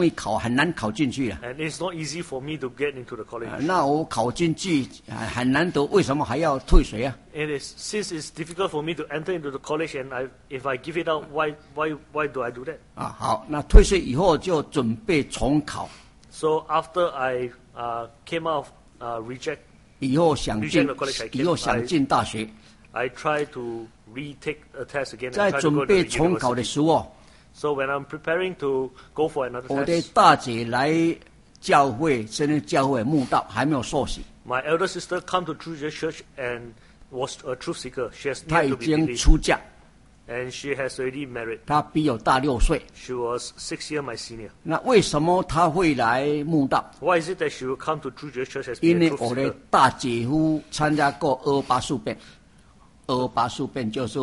会考很难考进去了。 And it's not easy for me to get into the college. 那我考进去很难得，为什么还要退学啊？ It is since it's difficult for me to enter into the college, and if I give it up, why do I do that? 好，那退学以后就准备重考。 So after I came out reject 以后想 the college, 以后想进大学， I tried to retake a test again. 在 and try to 准 go to 备 the 重考的 university. 时候， So when I'm preparing to go for another 我的 test, 大姐来教会，圣经教会慕道，还没有受洗， my elder sister come to True Church and was a truth seeker. She has 她 yet 已 to be 经 believed, 出嫁， and she has already married. 她比我大6岁。 She was 6 years my senior. 那为什么她会来慕道？ Why is it that she will come to True Church as 因 being 为 a truth 我的 seeker? 大姐夫参加过228事变，228事变就是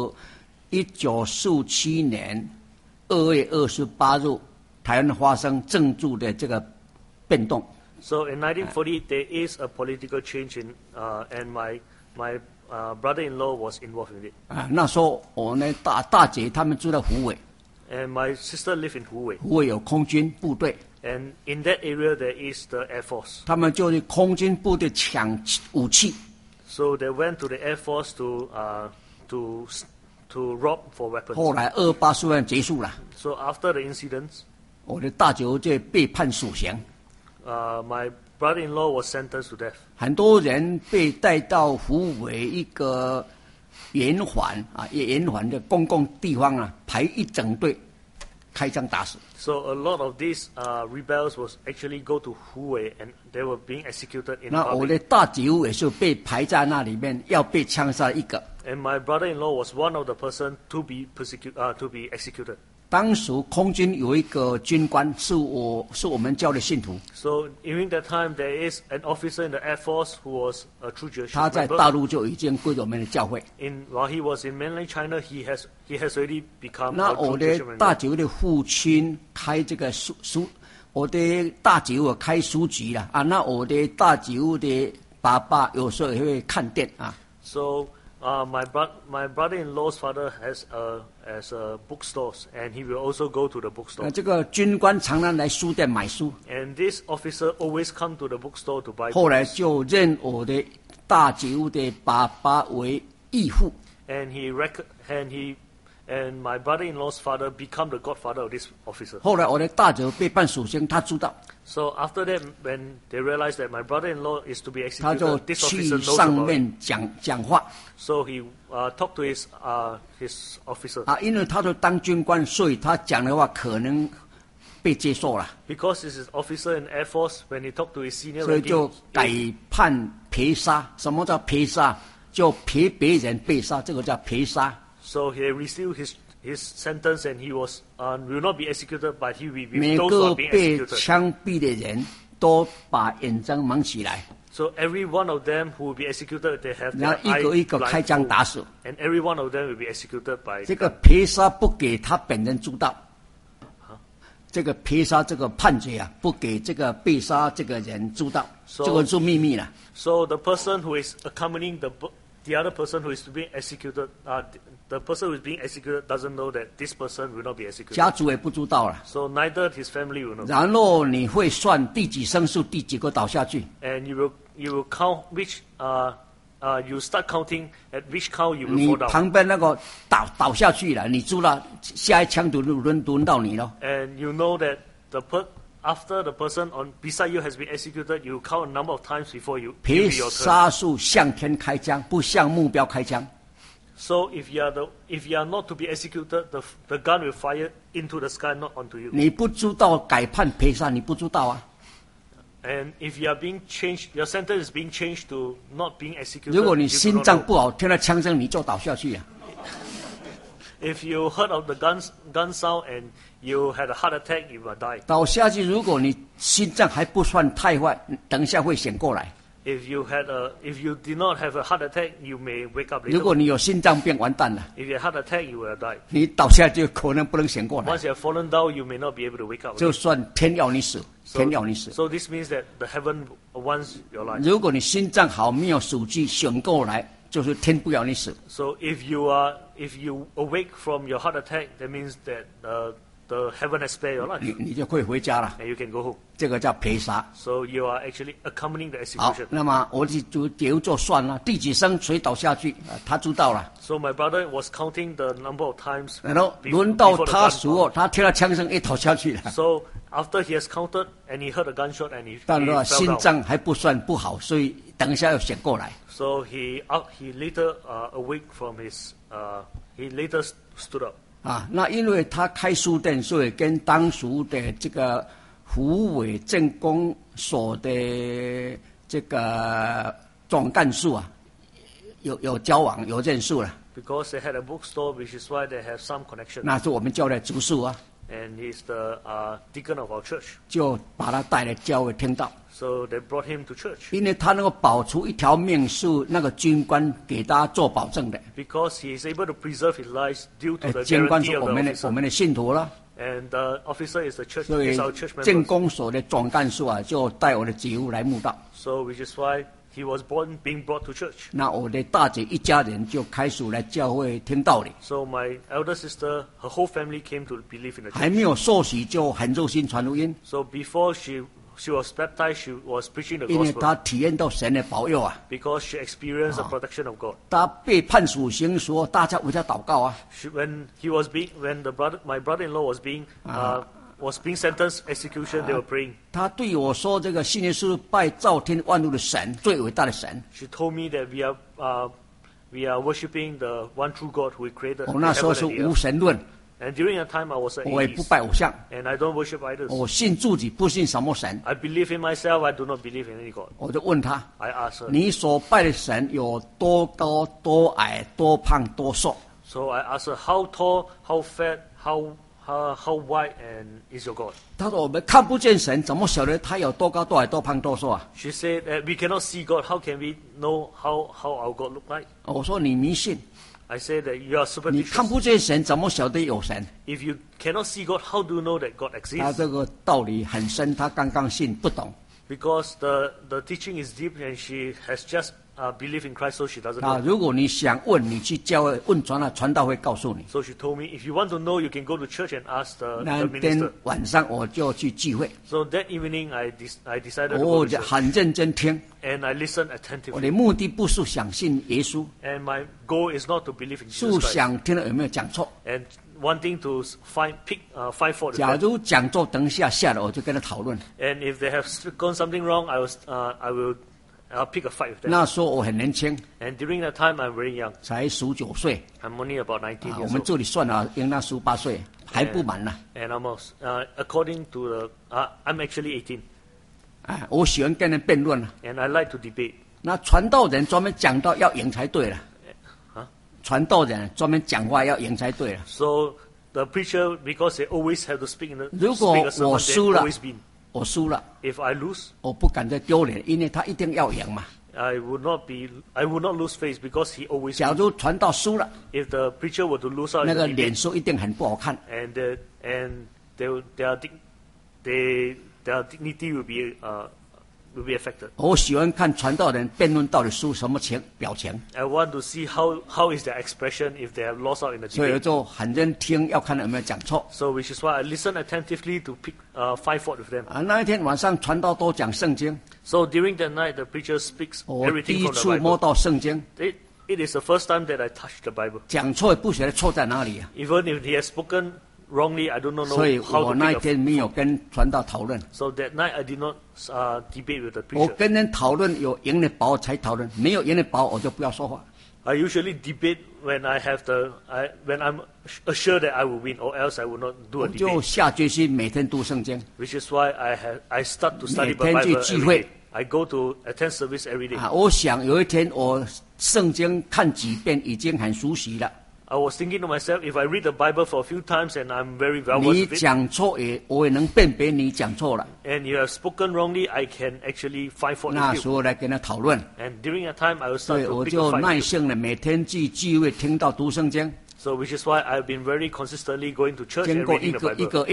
1947年2月28日，台湾发生政治的这个变动。 So in 1948, there is a political change in, and my brother-in-law was involved in it. 那时候我呢大姐他们住在虎尾， And my sister lived in Huwei. 虎尾有空军部队， And in that area, there is the Air Force. 他们就去空军部队抢武器， So they went to the Air Force to rob for weapons. 后来228事变结束了， So after the incidents, 我的大姐夫就被判死刑， my brother-in-law was sentenced to death. 很多人被带到虎尾一个圆环的公共地方啊，排一整队，开枪打死。 So a lot of these rebels was actually go to Huwei, and they were being executed in 那我 public. 的大姐夫也是被排在那里面，要被枪杀一个。 And my brother-in-law was one of the person to be executed. 当时空军有一个军官是我们教的信徒， So during that time, there is an officer in the Air Force who was a true Jewish 他在 member. 大陆就已经归我们的教会。 While he was in mainland China, he has already become 那 a 我 true 的 Jewish 大 member. 姐夫的父亲开这个我的大姐夫开书局了啊。那我的大姐夫的爸爸有时候也会看店啊。 So my brother-in-law's father has a bookstores, and he will also go to the 那 bookstore. 这个军官常常来书店买书， And this officer always come to the bookstore to buy 后来 books. 就认我的大姐夫的爸爸为义父。 And my brother-in-law's father become the godfather of this officer. 后来我的大姐夫被判死刑，他知道， So after that, when they realized that my brother-in-law is to be 他就 executed, this 去 officer knows 上 about it. 面讲话 So he talked to his officer. 啊，因为他就当军官，所以他讲的话可能被接受了， Because this is officer in Air Force, when he talked to his senior 所以就 ranking, 改判赔杀。什么叫赔杀？就赔别人被杀，这个叫赔杀。 so he received his sentence, and he will not be executed, but he will be 每 those who 个 are being 被 executed. 枪毙的人都把眼睛蒙起来， So every one of them who will be executed, they have 然 their 后一 eye 个一个开枪 blindfold, 打死。 and every one of them will be executed by 这个赔杀不给他本人知道，这个赔杀这个判决啊，不给这个被杀这个人知道， So- 这个是秘密了。 So the person who is accompanying the other person who is being executed, the person who is being executed doesn't know that this person will not be executed. 家族也不知道了。 So neither his family will know. 然后你会算第几声数，第几个倒下去。 And you will count which you start counting at which count you will 你 fall down. 旁边那个倒下去了，你知道下一枪轮到你了。 And you know that after the person beside you has been executed, you count a number of times before you 赔 will be your turn. 杀数向天开枪，不向目标开枪。 So if you are not to be executed, the gun will fire into the sky, not onto you. 你不知道改判赔杀，你不知道啊。 And if you are being changed, your sentence is being changed to not being executed. 如果你 you do 心 not 脏 know. 不好，听到枪声你就倒下去了。 If you heard of the gun sound and you had a heart attack, you will die. 倒下去，如果你心脏还不算太坏，等一下会醒过来。 If you did not have a heart attack, you may wake up 如 later. 果你有心脏病，完蛋了， If you have heart attack, you will die. 你倒下去可能不能醒过来， Once you have fallen down, you may not be able to wake up. 就 again. 算天要你死，天要你死。 So this means that the heaven wants your life. 如果你心脏好，没有手机醒过来，就是天不要你死。 So if you awake from your heart attack, that means that the heaven has spared your life, 你就可以回家了。 and you can go home. 这个叫陪杀。 So you are actually accompanying the 好， execution. 那么我就做算了，第几声谁倒下去，他知道了。 So my brother was counting the number of times 然后 before 轮到 the 他 gun 时候，他听到枪声一倒下去了。 So after he has counted and he heard a gunshot and he 但是 fell 心 down. 脏还不算不好，所以等一下要醒过来。 So he later awake from his he later stood up. 啊，那因为他开书店，所以跟当时的这个虎尾镇公所的这个总干事啊，有交往，有认识了。 Because they had a bookstore, which is why they have some connection. 那是我们教会执事啊， And he's the deacon of our church. 就把他带来教会听到。 So they brought him to church. 因为他能够保出一条命，是那个军官给他做保证的。 Because he is able to preserve his life due to the 军官 guarantee 是 of 我 the 们的 officer. 信徒了， And the officer is the church, 所以 is our church 镇 member. 公所的总干事啊，就带我的职务来慕道。 So which is why he was being brought to church. 那我的大姐一家人就开始来教会听道理， So my elder sister, her whole family came to believe in the 还 church. 没有受洗就很热心传福音， So before she was baptized, she was preaching the 因为 gospel 她体验到神的保佑啊。 because she experienced the protection of God. 她被判死刑的时候，大家为她祷告啊。 When my brother-in-law was being sentenced execution, they were praying. 她对我说：“这个信耶稣拜造天万物的神，最伟大的神。 She told me that we are worshiping the one true God who created 我那时候 heaven 是 and the 无 earth. 神论， And during that time, I was an 我也不 atheist, 拜偶像， and I don't worship idols. 我信自己，不信什么神。 I believe in myself. I do not believe in any God. 我就问她： I asked her. 你所拜的神有多高、多矮、多胖、多瘦？ So I asked her, how tall, how fat, how wide, and is your God? 她说：我们看不见神，怎么晓得他有多高、多矮、多胖、多瘦啊？ She said, we cannot see God. How can we know how our God look like? 我说：你迷信， I said that you are 你看 superstitious. 不见神，怎么晓得有神？ If you cannot see God, how do you know that God 他 exists? 这个道理很深，他刚刚信不懂。 Because the teaching is deep, and she has just believed in Christ, so she doesn't 啊， know. 如果你想问，你去教会问传道会告诉你。 So she told me, if you want to know, you can go to church and ask the 那天 minister. 晚上我就去聚会， So that evening, I decided to 我 go to 就 church, 很认真听。 and I listened 我 attentively. 的目的不是想信耶稣， And my goal is not to believe in 是 Jesus Christ, 想听了有没有讲错。 and wanting to find fault with 假 them. 如讲错，等一下下来我就跟他讨论。 And if they have gone something wrong, I'll pick a fight with them. 那时候我很年轻， And during that time, I'm very young. 才19岁 I'm only about 19 啊。我 years 们 old. 这里算啊，应当18岁，还不满呢。 And according to I'm actually 18. 啊，我喜欢跟人辩论啊。 And I like to debate. 那传道人专门讲到要赢才对了。传道人专门讲话要赢才对了。 So the preacher, because they always have to speak a 如果 sermon, 我 they 输了 always been. 我输了， If I lose, 我不敢再丢脸，因为他一定要赢嘛。 I would not lose face because he always 假 wins. 如传道输了， If the preacher were to lose out 那 in 个 the 脸 debate, 色一定很不好看。 and their dignity will be affected. 我喜欢看传道人辩论到底输什么表情， I want to see how is their expression if they have lost out in the 所以 debate. 就很认听，要看有没有讲错。 So which is why I listen attentively to find fault with them. 啊，那一天晚上传道都讲圣经， So during that night, the preacher speaks 我第 everything 一 from 次 the 摸 Bible. 到圣经， It is the first time that I touched the Bible. 讲错也不晓得错在哪里啊。 Even if he has spoken wrongly, I do not 所以 know how 我 to 那一 pick up. 天没有跟传道讨论， So that night, I did not debate with the 我 preacher. 跟人讨论有赢的宝才讨论，没有赢的宝我就不要说话。 I usually debate when when I'm assured that I will win, or else I will not do 我 a 就 debate. 下决心每天读圣经 Which is why I start to study the 每天去 Bible 聚 every 会。 day. I go to attend service every day. 啊。我想有一天我圣经看几遍已经很熟悉了， I was thinking to myself, if I read the Bible for a few times and I'm very well 你 versed with it, 讲错我也能辨别你讲错了。 and you have spoken wrongly, I can actually find fault 那 with 时 you. 候来跟他讨论， And during that time, I will 所 start 以 to 我 pick 就 a fight 耐 with you. 性的每天去聚会听到读圣经， So which is why I've been very consistently going to church 经 and 过 reading the 一 Bible. 个月，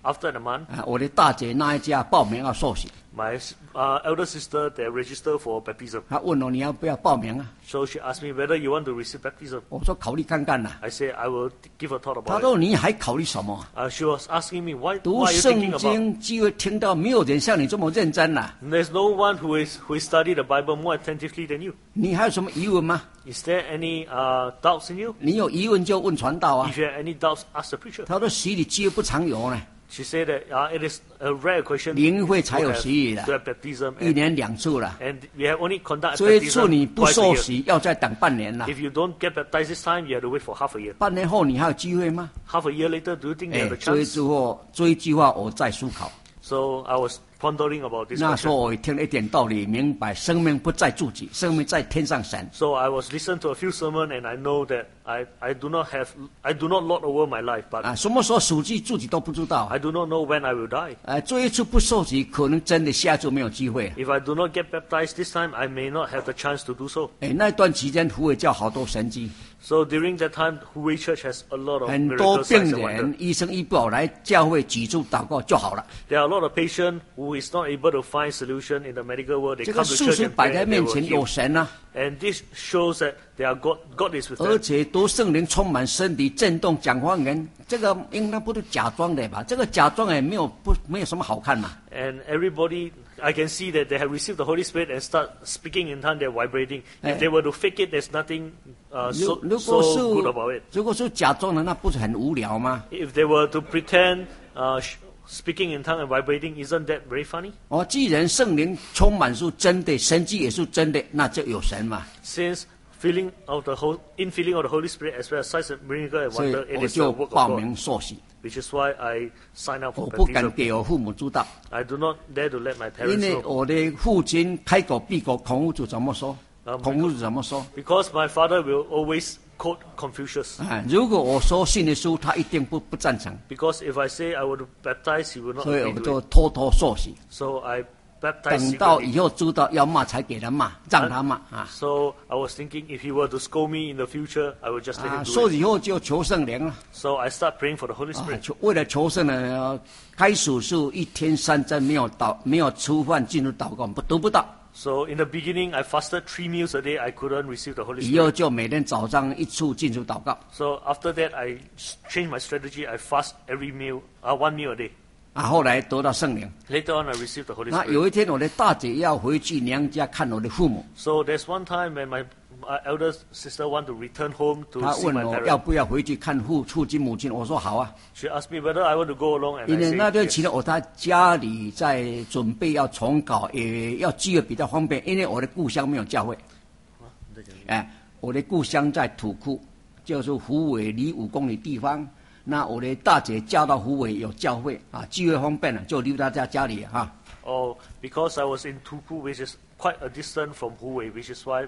After the month, 我的大姐那一家报名要受洗， my elder sister, they registered for baptism. 她问我你要不要报名啊？ So she asked me whether you want to receive baptism. 我说考虑看看啦。 I said, I will give a thought 她 about 说你还考虑什么？ it. She was asking me, why 读 are you 圣 thinking about? 经机会听到没有人像你这么认真啦、 There's no one who studied the Bible more attentively than you. 你还有什么疑问吗？ Is there any doubts in you? 你有疑问就问传道啊。 If you have any doubts, ask the preacher. 他说洗礼机会不常有呢， She said that it is a rare question 灵会才 to 有 have, 洗礼的 to，have baptism, 一年2次了。 and we have only conducted 所以说你 baptism 不 twice 受 a year. 洗要再等半年了。 If you don't get baptized this time, you have to wait for half a year. 半年后你还有机会吗？ Half a year later, do you think you 哎 have a， 这一 chance? 句话我在思考。 So I was pondering about this 那时候 question. 我也听了一点道理，明白生命不在自己，生命在天上神。 So I was listening to a few sermons, and I know that I do not lord over my life, but 啊，什么时候死去自己都不知道。 I do not know when I will die. 这一次不受洗，可能真的下次没有机会。 If I do not get baptized this time, I may not have the chance to do so. 那段期间，胡伟教好多神迹， So during that time, Huwei Church has a lot of 很多 miracles, 病 signs, and wonders. 人医生医不好，来教会举出祷告就好了。 There are a lot of patients who is not able to find solution in the medical world. They 这 come 个 to 事 church 实 and 摆 pray 在 and they 面 will 前，有 heal. 神啊， And this shows that God is with 而 them. 且读圣灵充满身体震动讲方言，这个应该不是假装的吧？这个假装也没有什么好看嘛。 And everybody, I can see that they have received the Holy Spirit and start speaking in tongues. They're vibrating. If they were to fake it, there's nothing 如 so 果 good 是 about it. 如果是假装的，那不是很无聊吗？ If they were to pretend speaking in tongues and vibrating, isn't that very funny? 既然圣灵充满是真的，神迹也是真的，那就有神嘛。 Since filling of the Holy Spirit as well as signs and miracles and 所以 wonder, it 我 is the 就 work 报 of God. 名受洗， Which is why I sign up 我 for 不敢 baptism. 给我父母知道， I do not dare to let my 因 parents 为 know. 我的父亲开口闭口，孔夫子怎么说？ Um, 孔夫子怎么说？ Because my father will always quote Confucius. 如果我说信耶稣，他一定不赞成， Because if I say I would baptize, he will not 所以 agree 我 to 就 it. 偷偷受洗。 So I baptized 等到 secretly. 以后知道要骂才给他骂，让他骂啊！ So I was thinking if he were to scold me in the future, I would just let him do 受 it. 洗以后就求圣灵了。 So I start praying for the Holy Spirit. 为了求圣灵，开始是1天3餐没有吃饭进入祷告，得不到。 So in the beginning, I fasted 3 meals a day. I couldn't receive the Holy 以后 Spirit. 就每天早上1次进入祷告。 So after that, I changed my strategy. I fast every meal, 1 meal a day. 后来得到圣灵。 Later on, I received the Holy 那 Spirit. 有一天，我的大姐要回去娘家看我的父母， So there's one time when my elder sister want to return home to 她 see 问 my 我要 parents. 不要回去看父亲母亲。我说好啊， She asked me whether I want to go along, and 因 I 为 said 那段 yes. 期间我在家里在准备要重考，也要聚会比较方便，因为我的故乡没有教会。我的故乡在土库，就是虎尾离5公里地方。那我的大姐嫁到虎尾有教会啊，聚会方便了，就留在家里哈。 Oh, because I was in Tuku, which is quite a distance from Huwei, which is why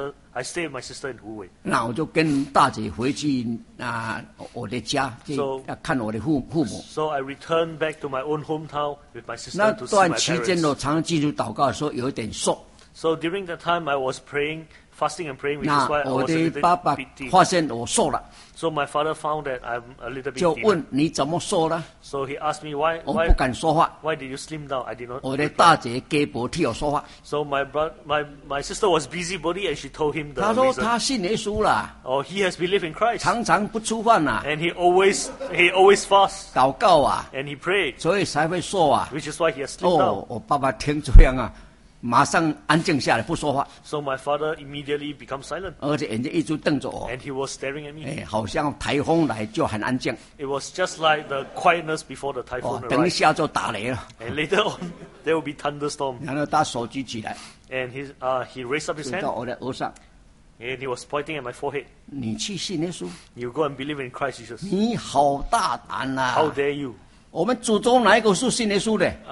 I stay with my sister in Huwei. 那我就跟大姐回去我的家，就要看我的父母。 So I returned back to my own hometown with my 那 sister to see 段 my 期间，我 parents. 常常进入祷告的时候有一点瘦。 So during that time, I was praying, fasting and praying, which 那 is why I 我 was a 的爸爸 little bit 发现我瘦了， So my father found that I'm a little 就 bit 问 thin. 你怎么瘦了？ So he asked me why 我不敢说话。 did you slim down? I did not 我的 reply. 大姐给我替我说话， So my sister was busybody and she told him the 她说 reason. 她信耶稣了， Oh, he has believed in Christ. 常常不吃饭呐， And he always fasts 祷告啊， and he prayed, 所以才会瘦啊。 which is why he has slimmed down. 我爸爸听这样啊，马上安静下来不说话， So my father immediately becomes silent 而且眼睛一直瞪着我， and he was staring at me. 好像台风来就很安静， It was just like the quietness before the typhoon 等一 arrived. 下就打雷了。 And later on, there will be thunderstorm. 然后他手举起来， And he raised up his 指到 hand 我的额上， and he was pointing at my forehead. 你去信耶稣， You go and believe in Christ Jesus. 你好大胆呐、 How dare you? 我们祖宗哪一个是信耶稣的？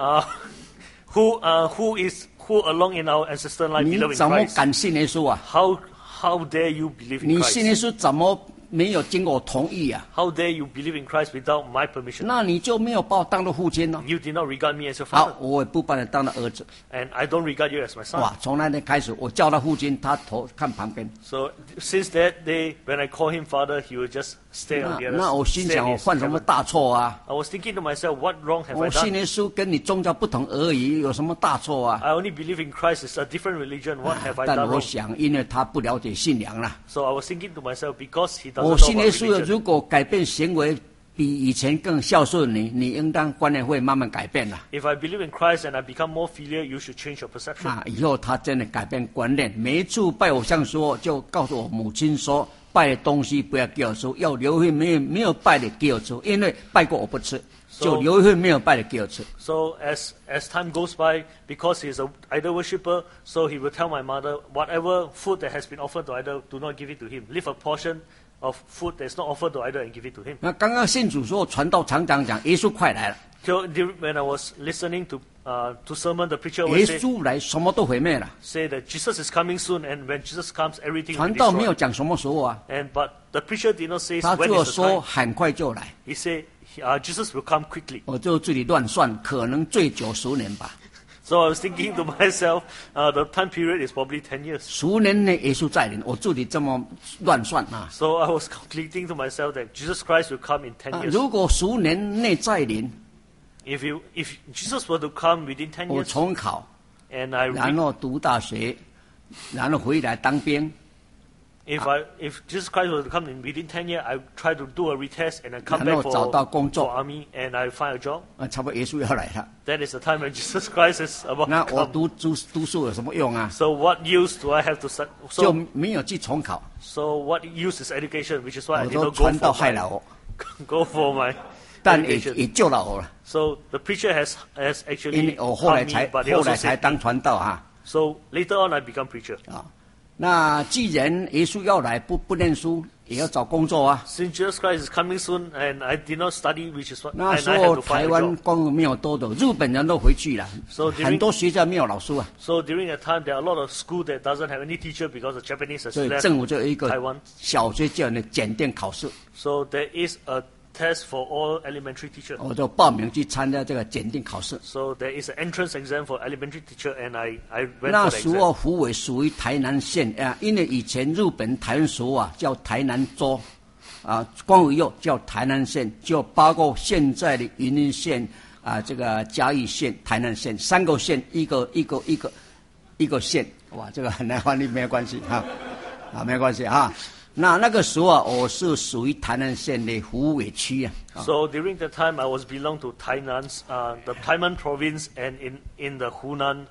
Who along in our ancestor line 你 believe in 怎么 Christ? 敢信耶稣啊？ How dare you believe in 你信耶 Christ? 稣怎么没有经过我同意啊？ How dare you believe in Christ without my permission? 那你就没有把我当做父亲了。 You did not regard me as your 好 father, 我也不把你当做儿子。 and I don't regard you as my son. 哇，从那天开始，我叫他父亲，他头看旁边。 So since that day, when I call him father, he will just stay on the other 那我心 stay 想， on 我 his 犯什么 heaven. 大错啊？ I was thinking to myself, what wrong have 我 I 信 done? 耶稣跟你宗教不同而已，有什么大错啊？ I only believe in Christ. It's a different religion. What have I 但 done 我 wrong? 想，因为他不了解信仰了。 So I was thinking to myself, because he 我 doesn't 信 know 耶 about 稣了， religion. 如果改变行为比以前更孝顺你，你应当观念会慢慢改变了。 If I believe in Christ and I become more filial, you should change your perception. 啊，以后他真的改变观念，每一次拜偶像说，就告诉我母亲说，拜的东西不要给我吃，要留一份没有拜的给我吃，因为拜过我不吃，就留一份没有拜的给我吃。 So as time goes by, because he's an idol worshipper, so he will tell my mother, whatever food that has been offered to idol, do not give it to him. Leave a portion of food that's not offered to idol and give it to him. 那刚刚信主说，传道常常讲，耶稣快来了， So when I was listening to sermon, the preacher 耶 would 稣来什么都毁灭了。 say that Jesus is coming soon, and when Jesus comes, everything will 传 be 道没有 destroyed. 讲什么时候啊， But the preacher did not say 他 when 就 is the 说 time. 很快就来。 He said Jesus will come quickly. 我就自己乱算，可能最久10年吧。 So I was thinking to myself, the time period is probably 10 years. 10年内耶稣再临，我自己这么乱算啊。 So I was calculating to myself that Jesus Christ will come in 10 years. 如果10年内再临， If Jesus were to come within 10 我 years, 重考， and I 然后读大学，然后回来当兵， if Jesus Christ were to come in within 10 years, I try to do a retest and I come 然 back 后找到工 for 作， army and I find a job. 差不多耶稣要来了。 That is the time when Jesus Christ is about 那 to 我 come. 读书有什么用啊？ So what use do I have to 就 so 没有去重考， what use is education, which is why I 我 did 说 not 传道害了我， go for my 但也 education. 救了我了， So the preacher has 因为 actually 我后来 helped me, but he 后 also 来才 saved 当 me. 传道啊。 So later on, I become preacher. 那既然耶稣要来，不念书也要找工作啊。 Since Jesus Christ is coming soon, and I did not study, which is what 那 and 时 I 候 had to 台 find a 湾 job. 光没有多的，日本人都回去了 So，during 很多学校没有老师啊， So during that time, there are a lot of school that doesn't have any teacher because the Japanese has 所以 left 政府就有一个 Taiwan. 小学教的检定考试， So there is a test for all elementary teachers. 我就报名去参加这个检定考试。 So there is an entrance exam for elementary teacher, and I went 那 for the 时 exam. 候虎尾属于台南县啊，因为以前日本台湾属啊叫台南州，啊，光武右叫台南县，就包括现在的云林县啊，这个嘉义县、台南县3个县，一个县，哇，这个很难翻译，没有关系哈，没关系哈。那个时候啊，我是属于台南县的虎尾区啊。 So during that time, I was belong to Tainan's, the Tainan province, and in the Hunan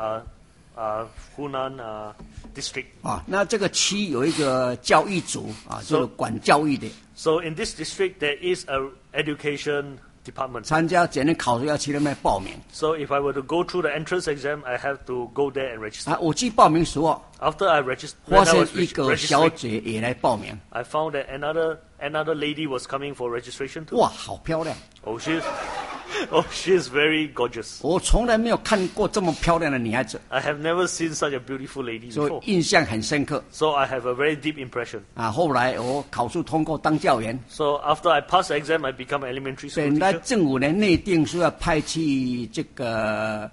district. 啊，那这个区有一个教育组啊，就是管教育的。 So in this district, there is a education department. 参加检定考试要去那边报名 So if I were to go through the entrance exam, I have to go there and register. 啊。我去报名时候， After I registered, 发 when I 现 was 一个小 registering, 姐也来报名， I found that another lady was coming for registration too. 哇，好漂亮！ She is very gorgeous. 我从来没有看过这么漂亮的女孩子， I have never seen such a beautiful lady 所 before. 以印象很深刻 So I have a very deep impression. 啊。后来我考试通过当教员， So after I passed the exam, I become an elementary school 本来 teacher. 政府的内定是要派去这个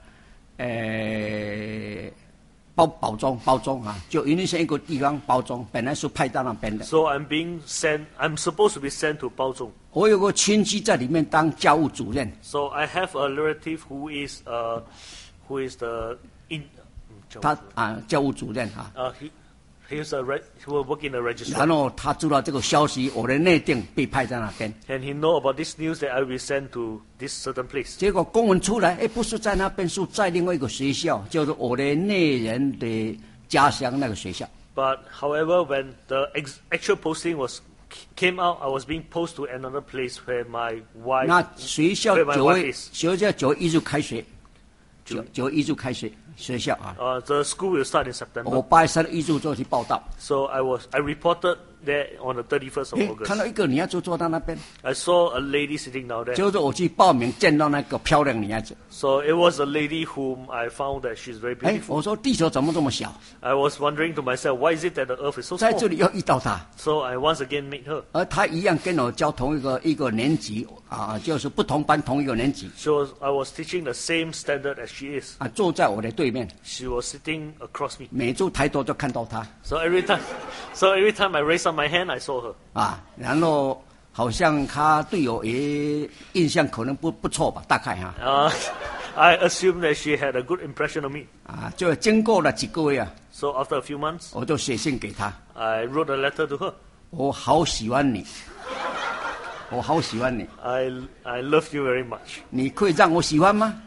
包装啊，就云林县一个地方包装，本来是派到那边的。 So I'm supposed to be sent to Baozhong. 我有个亲戚在里面当教务主任， So I have a relative who is the 他教务主任啊。 he will work in the 然 registrar. 后他知道这个消息，我的内定被派在那边。 And he know about this news that I will be sent to this certain place. 结果公文出来，不是在那边，是在另外一个学校，就是我的内人的家乡那个学校。 But however, when the actual posting came out, I was being posted to another place where my 那 wife 学校 where my 9 wife 月 is. 9月1日开学，9月1日开学学校啊。 The school will start in 我 September. 8月3日1日就去报道， So I reported there on the 31st of 看 August. 到一个女孩子坐在那边， I saw a lady sitting down there. 就是我去报名见到那个漂亮女孩子。 So it was a lady whom I found that she's very 哎， beautiful. 我说地球怎么这么小， I was wondering to myself, why is it that the earth is so 在这 small? 里又遇到她， So I once again met her. 而她一样跟我教同一个年级啊，就是不同班同一个年级 I was teaching the same standard as she is. 啊，坐在我的对面， She was sitting across me. 每周抬头就看到她 So every time I raised up my hand, I saw her. 啊，然后好像她对我也印象可能不错吧，大概哈 I assumed that she had a good impression of me. 啊，就经过了几个月啊， So after a few months, 我就写信给她， I wrote a letter to her. 我好喜欢你，我好喜欢你， I love you very much. 你可以让我喜欢吗？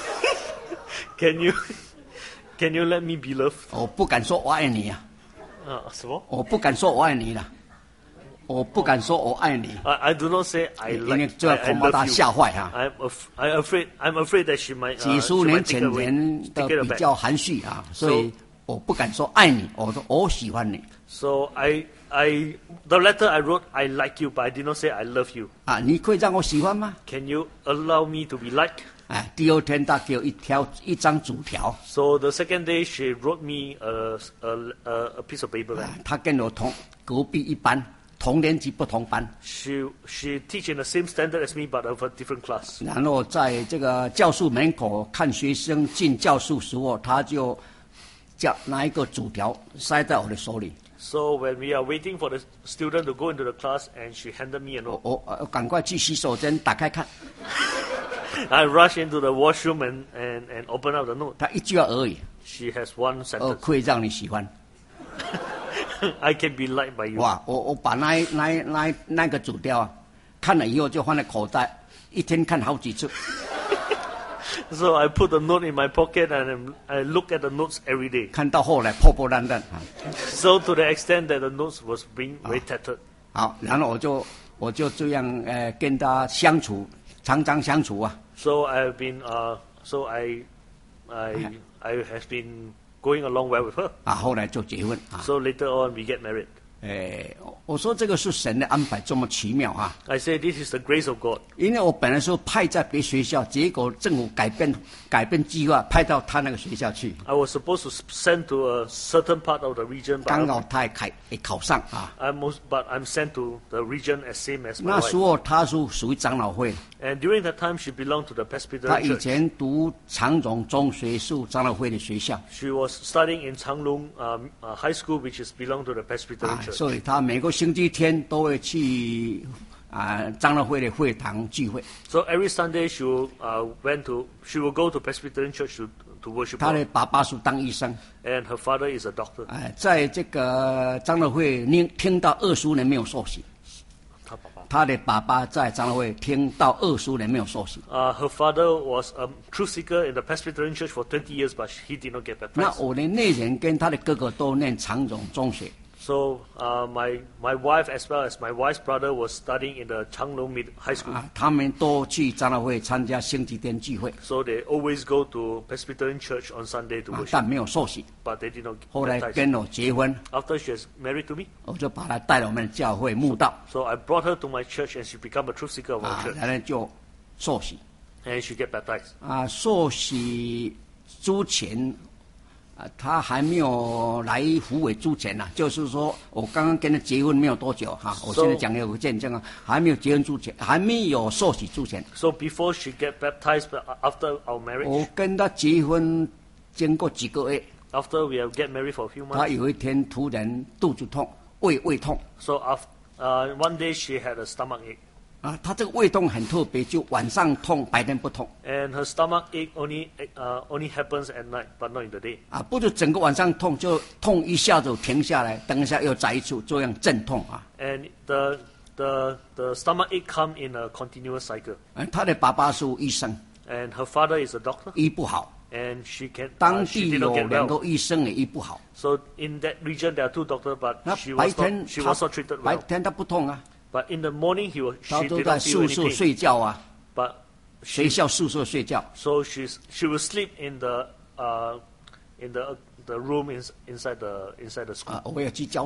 Can you let me be loved? 我不敢说我爱你啊， 什么？ 我不敢说我爱你了，我不敢说我爱你， I do not say I 因为 like 这 I 恐怕她 love 吓 you. 坏哈。 I'm afraid that she might 几十 she 年 might 前 take it away, 人的 take it 比 back. 较含蓄啊，所以我不敢说爱你，我说我喜欢你 So the letter I wrote, I like you, but I did not say I love you. 啊，你可以让我喜欢吗？ Can you allow me to be liked? 哎，第二天他给我一张纸条 So the second day, she wrote me a piece of paper. 啊，他跟我隔壁一班，同年级不同班， She teach in the same standard as me, but of a different class. 然后在这个教室门口看学生进教室时候，他就拿一个纸条塞在我的手里， So when we are waiting for the student to go into the class, and she handed me a note. 我赶快去洗手间打开看， I rush into the washroom and open up the note. 他一句话而已， She has one sentence. 可以让你喜欢。 I can be liked by you. 哇，我把那个纸条啊，看了以后就放在口袋，一天看好几次。 So I put the note in my pocket and I look at the notes every day. 看到后来破破烂烂啊。 So to the extent that the notes was being very tattered. 好，然后我就这样跟他相处，常常相处啊。 So I have been going along well with her. 啊，后来就结婚啊。 So later on we get married. 我说这个是神的安排，这么奇妙啊！ I say this is the grace of God. 因为我本来说派在别学校，结果政府改变计划，派到他那个学校去， I was supposed to send to a certain part of the region, 刚好 but 他也考上啊。 I'm sent to the region as same as my 那时 wife. 候他是属于长老会， And during that time, she belonged to the 他 Presbyterian 以 Church. 前读长荣中学是长老会的学校 She was studying in Changlong High School, which is belonged to the Presbyterian 啊， Church. 所以他每个星期天都会去长老会的会堂聚会。 So every Sunday she will go to Presbyterian Church to worship 他的 God. 爸爸是当医生， And her father is a doctor. 在这个长老会听到20年没有受洗。他的爸爸在长老会听到20年没有受洗。 Her father was a truth seeker in the Presbyterian Church for 20 years, but he did not get 那 baptized. 我的内人跟他的哥哥都念长荣中学， So my wife as well as my wife's brother was studying in the Changlong High School. 他们都去长老会参加星期天聚会， So they always go to Presbyterian Church on Sunday to worship, 但没有受洗。 but they did not 后来 baptize. 跟我结婚， After she was married to me, 我就把她带到我们的教会慕道 so I brought her to my church and she became a truth seeker of our church. 然后就受洗。 And she get baptized. 受洗之前他还没有来湖尾之前就是说我刚刚跟他结婚没有多久哈，我现在讲的有个见证还没有结婚之前，还没有受洗之前， So before she get baptized, but after our 我 marriage, 跟他结婚经过几个月， after we have get married for a few 他 months, 有一天突然肚子痛，胃痛 so one day she had a stomach ache. 他这个胃痛很特别，就晚上痛，白天不痛 And her stomach ache only happens at night, but not in the day. 不是整个晚上痛，就痛一下就停下来，等一下又再一次，这样阵痛 And the stomach ache come in a continuous cycle. 他的爸爸是医生， And her father is a doctor, 医不好， and she 当 did 地 not 有 get 2 well. 个医生也医不好。 So in that region there are 2 doctors, but 那 she 白 was 天 not treated 白 well. 天他不痛 But in the morning she 他 did 都 not 在 feel 宿 any 舍 pain. 睡觉 But 学校宿舍睡觉 so she will sleep in the room inside the school. 我也去教书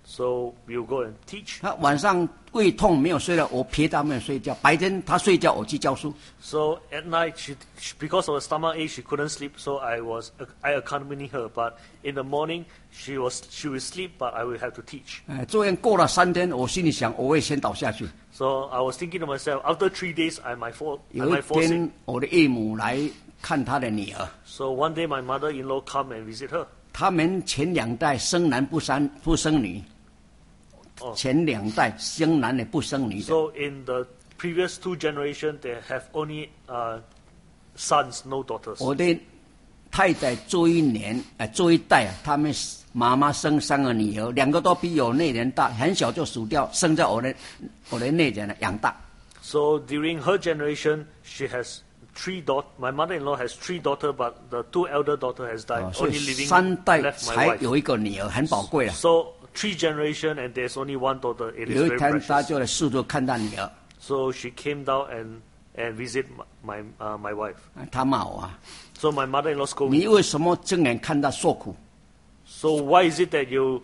So we'll go and teach. 他晚上胃痛没有睡了，我陪他没有睡觉。白天他睡觉，我去教书。 So at night, because of her stomach ache, she couldn't sleep. So I accompany her. But in the morning, she will sleep, but I will have to teach. 住院过了3天，我心里想，我会先倒下去。 So I was thinking to myself, after 3 days, I might fall 有一 sick. 天，我的岳母来看她的女儿， So one day, my mother-in-law come and visit her. 他们前2代生男不生女， Oh. 前2代生男的不生女的。 So in the previous 2 generations, they have only sons, no daughters. 我的太太做一代啊，他们妈妈生3个女儿，2个都比我内人大，很小就死掉，生在我的内人养大。 So during her generation, she has 3 daughters. My mother-in-law has 3 daughters, but the 2 elder daughter has died. 所 Only 以 living 3代 left my 才 wife. 有一个女儿，很宝贵了。 So 3 generations and there's only 1 daughter. It is 有一 very 天，他 precious. 就来试图看他女儿， So she came down and visit my wife. 他骂我啊， So my mother-in-law scolded 你 me. 为什么睁眼看他受苦？ So why is it that you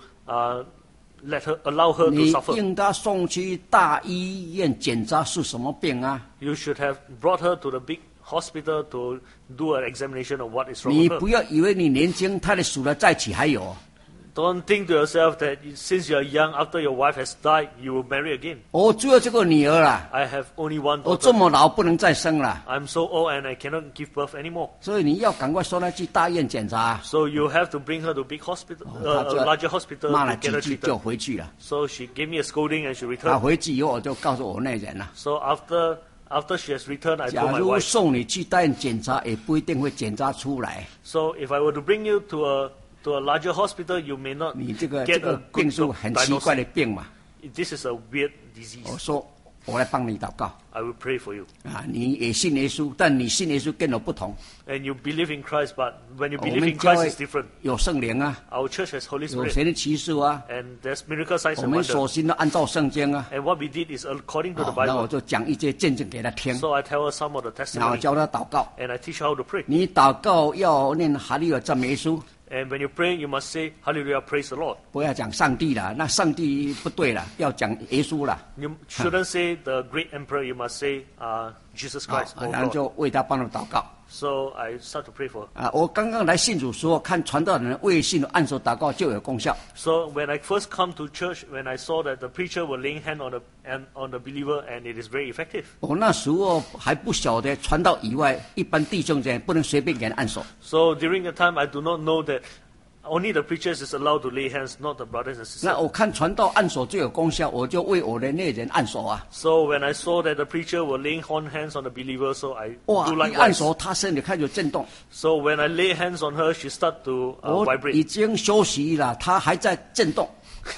allow her to 你 suffer? 应他送去大医院检查是什么病啊？ You should have brought her to the big hospital to do an examination of what is wrong 你 with 不 her. 要以为你年轻，他的死了再娶还有。 Don't think to yourself that since you are young, after your wife has died, you will marry again. 我只有这个女儿啦， I have only 1 我这 daughter. 么老不能再生了， I'm so old and I cannot give birth anymore. 所以你要赶快送她去大医院检查。 So you have to bring her to big hospital, 她 a larger hospital 骂 to 了 get 几 her 句就 treated. 回去了。 So she gave me a scolding and she 她 returned. 回去以后，我就告诉我内人了。 So after she has returned, I 假 told my 如 wife. 送你去大医院检查，也不一定会检查出来。 So if I were to bring you to a larger hospital, you may not 你这个 get 个 a 病 good 是很奇怪 diagnosis. 的病嘛。 This is a weird disease. 我说我来帮你祷告 I will pray for you. 啊！你也信耶稣，但你信耶稣跟我不同。 And you believe in Christ, but when you 我 believe 们 in 教 Christ, 会 it's different. 有圣灵啊， Our church has Holy 有 Spirit, 神的启示啊， and there's miracle signs 我 and 们 wonders. 所信都按照圣经啊。 And what we did is according to the 然后我 Bible. 就讲一些见证给他听， So I tell her some of the 然后 testimony, 教他祷告。 and I teach her how to pray. 你祷告要念哈利路赞美耶稣， And when you pray, you must say, Hallelujah, praise the Lord. 不要讲上帝了，那上帝不对了，要讲耶稣了。 You shouldn't say the great emperor, you must say Jesus 好 Christ, oh 然后 God. 就为他帮他祷告。 So I start to pray for her. 我刚刚来信主时候，看传道人为信按手祷告就有功效。 So when I first come to church, when I saw that the preacher was laying hand on the believer, and it is very effective. 我那时候还不晓得传道以外，一般弟兄姐妹不能随便给人按手。 So during the time, I do not know that only the preachers is allowed to lay hands, not the brothers and sisters. 那我看传道按手最有功效，我就为我的内人按手啊。 So when I saw that the preacher was laying hands on the believer, so I 哇， do 一按 likewise. 手，他身体开始震动。 So when I lay hands on her, she start to 我 vibrate. 已经休息了，他还在震动。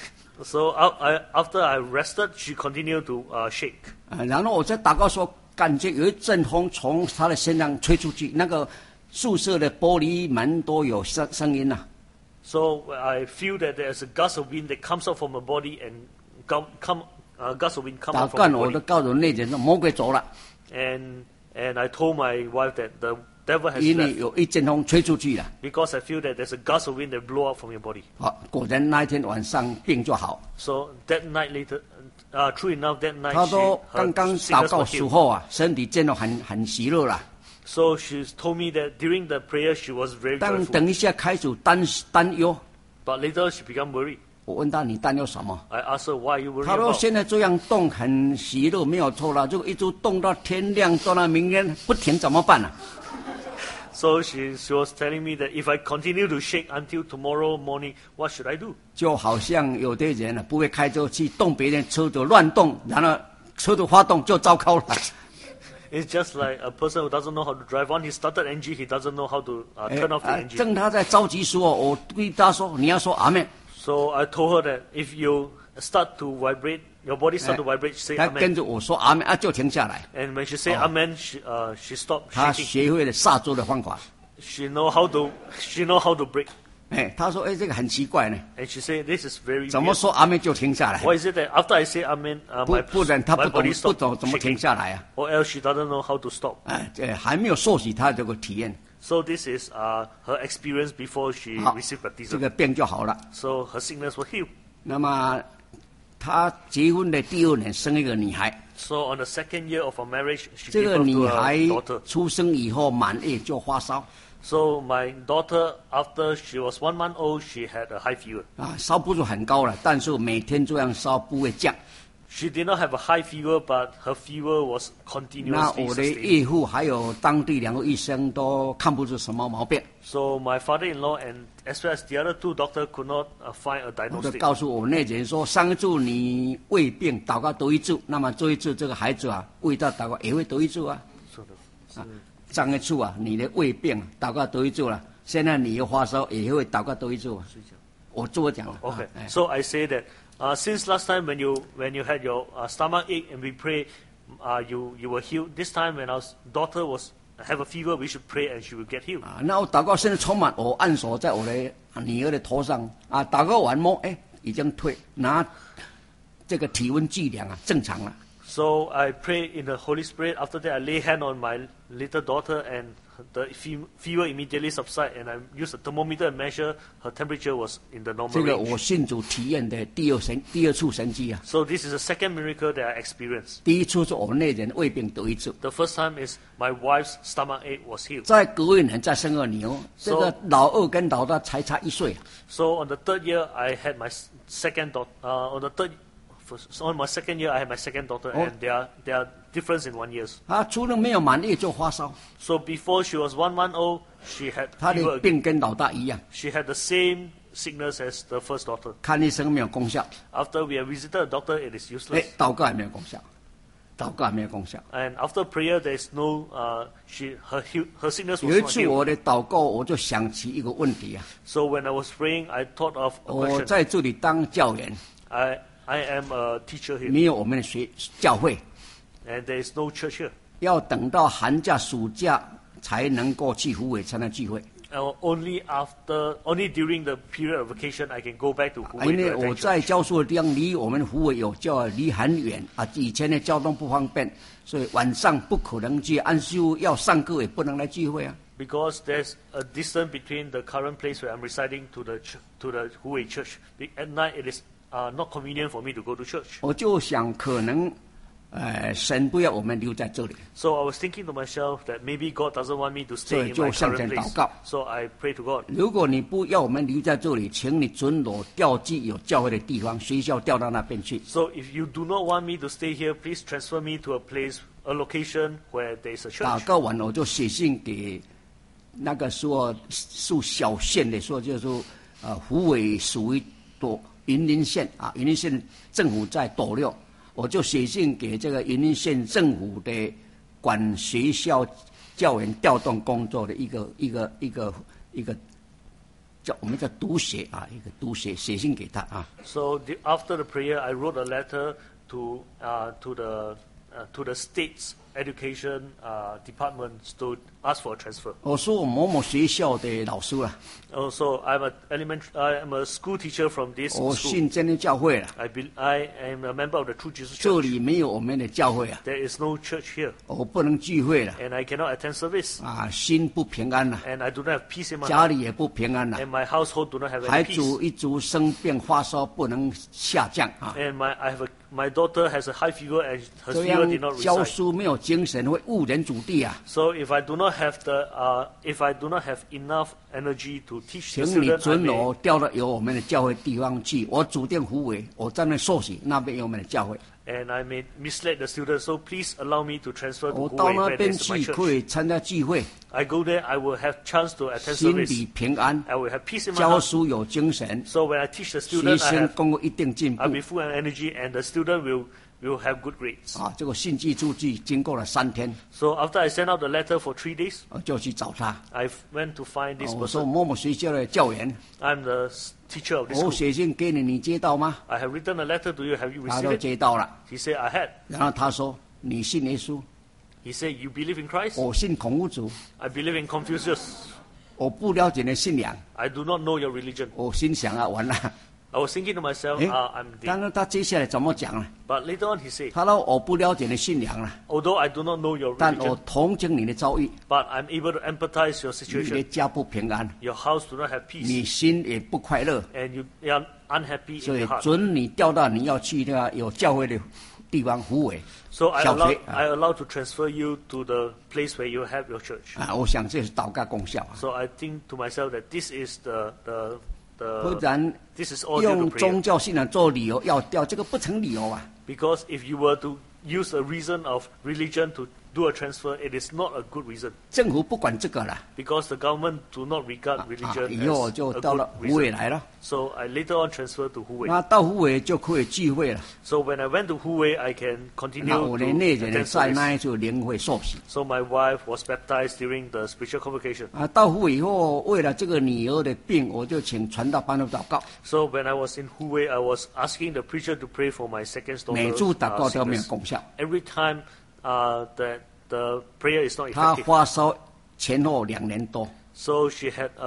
So after I rested, she continued to shake. 然后我在祷告说，感觉有一阵风从他的身上吹出去，那个宿舍的玻璃门都有声音呐、 So I feel that there's a gust of wind that comes out from her body, and gust of wind come 祷 out 告 from her 我都 body. 告诉内人说，魔鬼走了， And I told my wife that the devil has 因为 left 有一阵风吹出去了。 because I feel that there's a gust of wind that blew out from your body. 好，果然那一天晚上病就好。 So that night later, true enough, that night 他 she, 说刚刚 her 祷 sickness 告 was 时 healed. 候啊，身体真的很喜乐了。 So she told me that during the prayer she was very 但 joyful. 等一下开始担忧， But later she became worried. 我问他你担忧什么？ I asked her, why are you worried 他说 about? 现在这样动很喜乐，没有错了。如果一直动到天亮，动到明天不停怎么办呢、 So she was telling me that if I continue to shake until tomorrow morning, what should I do? 就好像有的人不会开车去动别人车子乱动，然后车子发动就糟糕了。 It's just like a person who doesn't know how to drive. Once he started engine, he doesn't know how to turn off the engine. 正他在着急时候，我对他说：“你要说阿门。 So I told her that if you start to vibrate, your body start to vibrate, say 他跟 amen. 着我说阿门啊，就停下来。 And when she say amen, she stopped 他 shaking. 学会了刹住的方法。 She know how to brake. 他说：“这个很奇怪呢， And she said, this is very 怎么 weird. 说阿门就停下来？ Why is it that after I say amen, 不然他 my 不 body 懂 stopped 怎么停 shaking? 下来啊？ Or else she doesn't know how to stop. 还没有受洗他这个体验， So this is her experience before she 好 received 这 baptism. 个病就好了。 So her sickness was healed. 那么他结婚的第2年生一个女孩， So on the second year of our marriage, she 这 gave 个 birth 女 to 孩 a daughter. 出生以后满月就发烧 So my daughter, after she was 1 month old, she had a high fever. 啊，烧不是很高了，但是每天这样烧不会降。 She did not have a high fever, but her fever was 那 continuously 我的 sustained. 岳父还有当地2个医生都看不出什么毛病， So my father-in-law and as well as the other 2 doctors could not find a 我就 diagnostic. 告诉我内人说，上一次你胃病祷告得医治，那么这一次这个孩子啊，胃到祷告也会得医治啊。 So the- 上一次啊，你的胃病祷告得医治了，现在你又发烧也会祷告得医治啊。我讲了。 Okay. 哎 So I say that since last time when you had your stomach ache and we pray, you were healed. This time when our daughter was have a fever, we should pray and she will get healed. 啊，那我祷告现在充满，我按手在我的女儿的头上啊，祷告完摸，哎，已经退，拿这个体温计量啊，正常了。 So I pray in the Holy Spirit. After that, I lay hand on my little daughter, and the fever immediately subside. And I use a thermometer and measure her temperature was in the 这 normal 个我 range. 信主体验的第二处神迹啊。 So this is the second miracle that I experienced. 第一次是我内人胃病得医治， The first time is my wife's stomach ache was healed. 再隔一年再生个女儿，这个老二跟老大才差1岁。 So on the third year, I had my second daughter. On my second year, I had my second daughter, Oh. and they are difference in 1 year. 啊，除了没有满月就发烧， So before she was 1 month old, she had 他 fever 的 again. 病跟老大一样， She had the same sickness as the first daughter. 看医生没有功效， After we have visited a doctor, it is 哎 useless.， 祷告也没有功效，祷告也没有功效。 And after prayer, there is no her sickness 有 was 一 not 次 healed. 我的祷告，我就想起一个问题啊， So when I was praying, I thought of a 我 question. 在这里当教员， I am a teacher here, 没有我们的教会， and there is no church here. 要等到寒假、暑假才能够去湖北参加聚会。 Only during the period of vacation, I can go back to 因 Huwei 为 to 我 attend 在 church. 教书的地方离我们湖北有教离很远啊，以前的交通不方便，所以晚上不可能去安修，要上课也不能来聚会啊。 Because there's a distance between the current place where I'm residing to the Huwei church. At night, it is not convenient for me to go to church. 我就想，可能，神不要我们留在这里， So I was thinking to myself that maybe God doesn't want me to 所 stay 以 in 就 my 向 current 前 place. 祷告。 So I pray to God. 如果你不要我们留在这里，请你准我调去有教会的地方，学校调到那边去。 So if you do not want me to stay here, please transfer me to a location where there is a 祷 church. 告完，我就写信给那个说属小县的，说就是湖北属于云林县啊，云林县政府在斗六，我就写信给这个云林县政府的管学校教员调动工作的一个叫我们叫读写啊，一个读写写信给他啊。 So after the prayer, I wrote a letter to the state's education departments to ask for a transfer. 我说我某某学校的老师啊， Also, I am a school teacher from this 我 school. 信真的教会了， I am a member of the True Jesus 这 Church. 里没有我们的教会啊， There is no church here, 我不能聚会了 and I cannot attend service, 啊，心不平安了， and I do not have peace in my 家 heart, 里也不平安了。 and my household do not have 孩 any 子 peace. 一直生病发烧不能下降啊， And my daughter has a high fever, and her 这 fever did 样 not 教 reside. 书没有精神，会误人子弟啊！ So if I do not have enough energy to teach the 请你 student, I 准 may, 我调到有我们的教会地方去，我主定湖北，我在那受洗，那边有我们的教会， and I may mislead the students. So please allow me to transfer to 我到 Huwei 那 where 边 there is my 去可 church. 以参加聚会， I go there, I will have chance to attend 心 service. 里平安， I will have peace in my 教 heart. 书有精神， So when I teach the 学 student, 生功课一定进步 I'll be full of energy, and the student will have good grades. 啊！这个信寄出去，经过了3天， So after I sent out the letter for 3 days, 我就去找他， I went to find this 我说 person. 某某学校的教员， I'm the teacher of this 我 school. 写信给你，你接到吗？ I have written a letter to you. Have you 他 received 都 it? 接到了， He said, I had. 然后他说你信耶稣， He said, you believe in Christ? 我信孔夫子。 I believe in Confucius. 我不了解你的信仰， I do not know your religion. 我心想啊，完了， I was thinking to myself, 哎 I'm 当 dead. 然他接下来怎么讲呢？ But later on he said, 他说我不了解你信仰了， although I do not know your 但我 religion, 同情你的遭遇， but I'm able to empathize your 你的 situation. 家不平安， Your house do not have 你 peace, 心也不快乐， and you are unhappy 所 in 以 your heart. 准你调到你要去那个有教会的地方服委 So I 小 allow, 学 I allow to transfer you to the place where you have your church. 啊，我想这是祷告功效啊， So I think to myself that this is 不然 this is all due 用 to 宗 prayer. 教信仰做理由要调，这个不成理由啊。 Because if you were to use a reason of religion to do a transfer, it is not a good reason. 政府不管这个了， Because the government do not regard 啊， religion 以后 as 就 a 到 good 了湖尾 reason. 来了， So I later on transferred to Huwei. 那到湖尾就可以聚会了。 So when I went to Huwei, I can 那 continue 我 to 的内人呢， attend 在 service. 那一次灵会受洗 So my wife was baptized during the spiritual convocation. 啊。到湖尾以后，为了这个女儿的病，我就请传道帮助祷告， So when I was in Huwei, I was asking the preacher to pray for my second 每 daughter's 次祷告都没有 sickness. 功效。 Every time that the prayer is not 她 effective. 发烧前后2年多 So she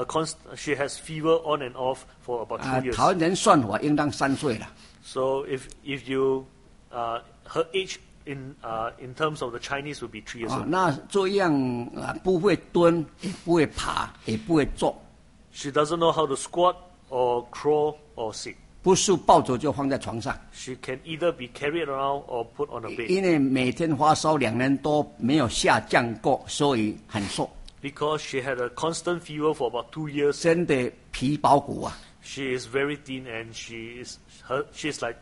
has fever on and off for about 啊。 2 years. 台湾人算法应当3岁了 So if you her age in terms of the Chinese would be 3 years 啊。 old. 那这样啊，不会蹲，也不会爬，也不会坐， She doesn't know how to squat or crawl or sit. 不是抱着就放在床上， She can either be carried around or put on a bed. 因为每天发烧2年多没有下降过，所以很瘦， Because she had a constant fever for about 2 years. 真的皮包骨啊。 She is very thin and she's like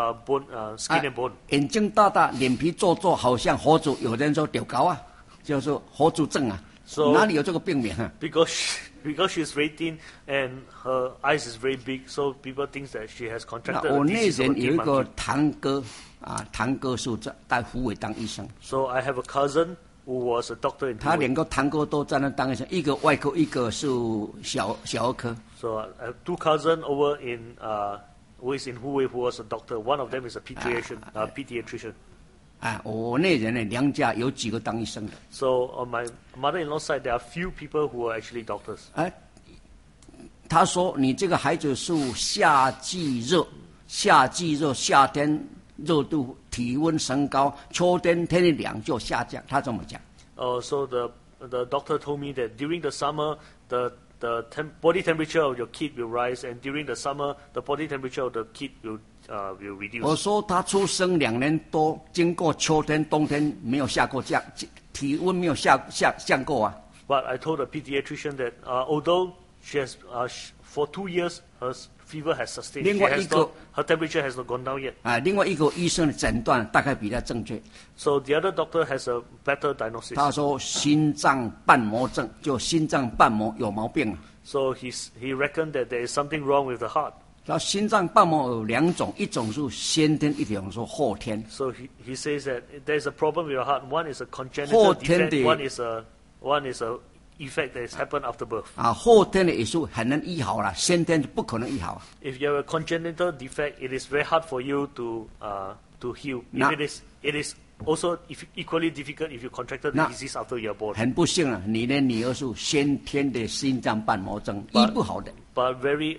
skin and bone. 眼睛大大，脸皮皱皱，好像猴子。有人说屌高啊，就是猴子症啊。 So- 哪里有这个病名啊？ Because she's very thin and her eyes is very big, so people think that she has 那 contracted 我 a 内 disease of 人 a 有一 thin 个 monkey. 堂哥啊，堂哥是在湖北当医生， So I have a cousin who was a doctor in 他 Huwei. 2个堂哥都在那当医生，一个外科，一个是小儿科。 So I have 2 cousins over in who is in Huwei who was a doctor. One of them is a pediatrician. 啊，我内人呢，2家有几个当医生的。 So on my mother-in-law side, there are few people who are actually doctors. 哎，他说你这个孩子是夏季热，夏天热度体温升高，秋天天气凉就下降。他这么讲。 So the doctor told me that during the summer, the body temperature of your kid will rise, and during the summer, the body temperature of the kid will 我 reduce. 说他出生2年多，经过秋天、冬天没有下过降，体温没有降过啊。 But I told the pediatrician that although she has for 2 years her fever has sustained, 另外一个 her temperature has not gone down yet. 啊，另外一个医生的诊断大概比他正确。 So the other doctor has a better diagnosis. 他说心脏瓣膜症，就心脏瓣膜有毛病了。 So he reckoned that there is something wrong with the heart. 他心脏瓣膜有2种，一种是先天，一种是后天。 So he says that there is a problem with your heart. One is a congenital 后天 defect. 的 One is a effect that has happened after birth. 啊，后天的也是很难医好了，先天就不可能医好。 If you have a congenital defect, it is very hard for you to heal. Na- It is also equally difficult if you contracted the Na- disease after you are born. 很不幸啊，你的女儿是先天的心脏瓣膜症，医不好的。 But very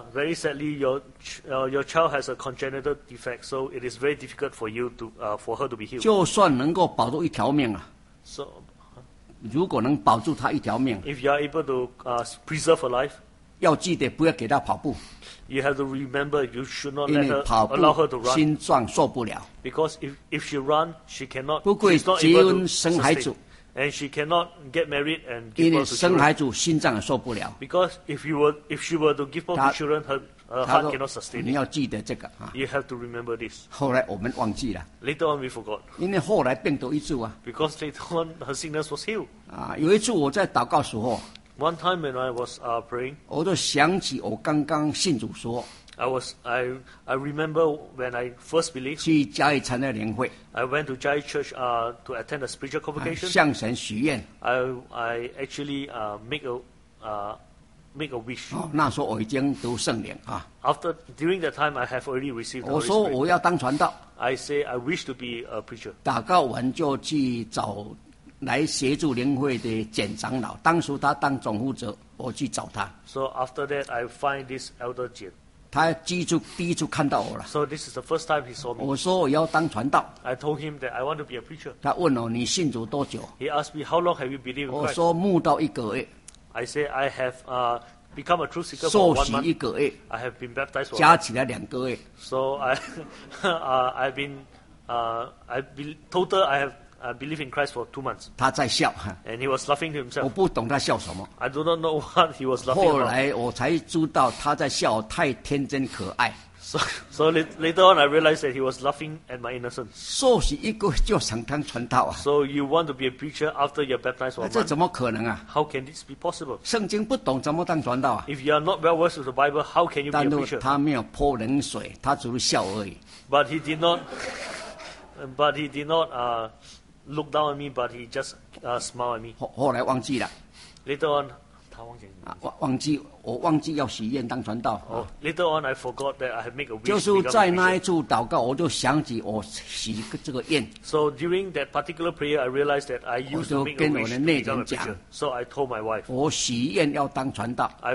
sadly, your child has a congenital defect, so it is very difficult for her to be healed. 就算能够保住一条命啊， So 如果能保住她一条命， if you are able to preserve her life, 要记得不要给她跑步， you have to remember you should not 因 let 为 her 跑 allow her to 步 run. 心脏受不了。 Because if she run, she cannot. 不可以 She's not 结 able 婚 to 生孩子， sustain. And she cannot get married and 因 give 为 birth to 生 children. 孩子心脏也受不了。 Because if she were to give birth 他- to children, her 他 heart 说 cannot sustain 你 it. 要记得这个啊。 You have to remember this. 后来我们忘记了， Later on, we forgot. 因为后来病毒一治啊。 Because later on, her sickness was healed. 啊，有一次我在祷告时候， One time when I was praying, 我就想起我刚刚信主时候 I remember when I first believed, 去嘉义参加联会， I went to Jai Church to attend a spiritual 啊 convocation. 向神许愿。 I actually make a wish. 哦，那时候我已经读圣灵啊。 During that time, I have already received the 我 Holy 说 Spirit. 我要当传道， I say I wish to be a preacher. 祷告完就去找来协助联会的简长老，当时他当总负责，我去找他， So after that, I find this elder Jian. 他第一次看到我了。 So this is the first time he saw me. 我说我要当传道， I told him that I want to be a preacher. 他问我你信主多久？ He asked me, how long have you believed in 我 Christ? 说慕道1个月， I say, I have become a truth seeker 受 for 洗 1 month. 1个月， I have been baptized for 加起来2个月。 So I've been, total I have believed in Christ for 2 months. 他在笑， And he was laughing to 我 himself. 不懂他笑什么。 I do not know what he was laughing 后 about. 来我才知道他在笑太天真可爱。 So later on I realized that he was laughing at my innocence. 受洗1个月就想当传道啊？ So you want to be a preacher after you're baptized for a 这 month? 怎么可能啊？ How can this be possible? 圣经不懂怎么当传道啊？ If you are not well versed with the Bible, how can you be 但 a 是 preacher? 他没有泼冷水，他只是笑而已。 But he did not look down at me, but he just smiled at me. 后来忘记了 Later on, 他忘记啊，我忘记要许愿当传道。 later on I forgot that I had made a wish 就 to 是 become 在 a 那一 preacher. 处祷告，我就想起我许这个愿， So during that particular prayer, I realized that I used to make a 我就跟我 wish 的 to 内 become 人 a 讲。 preacher. So I told my wife, 我许愿要当传道。 I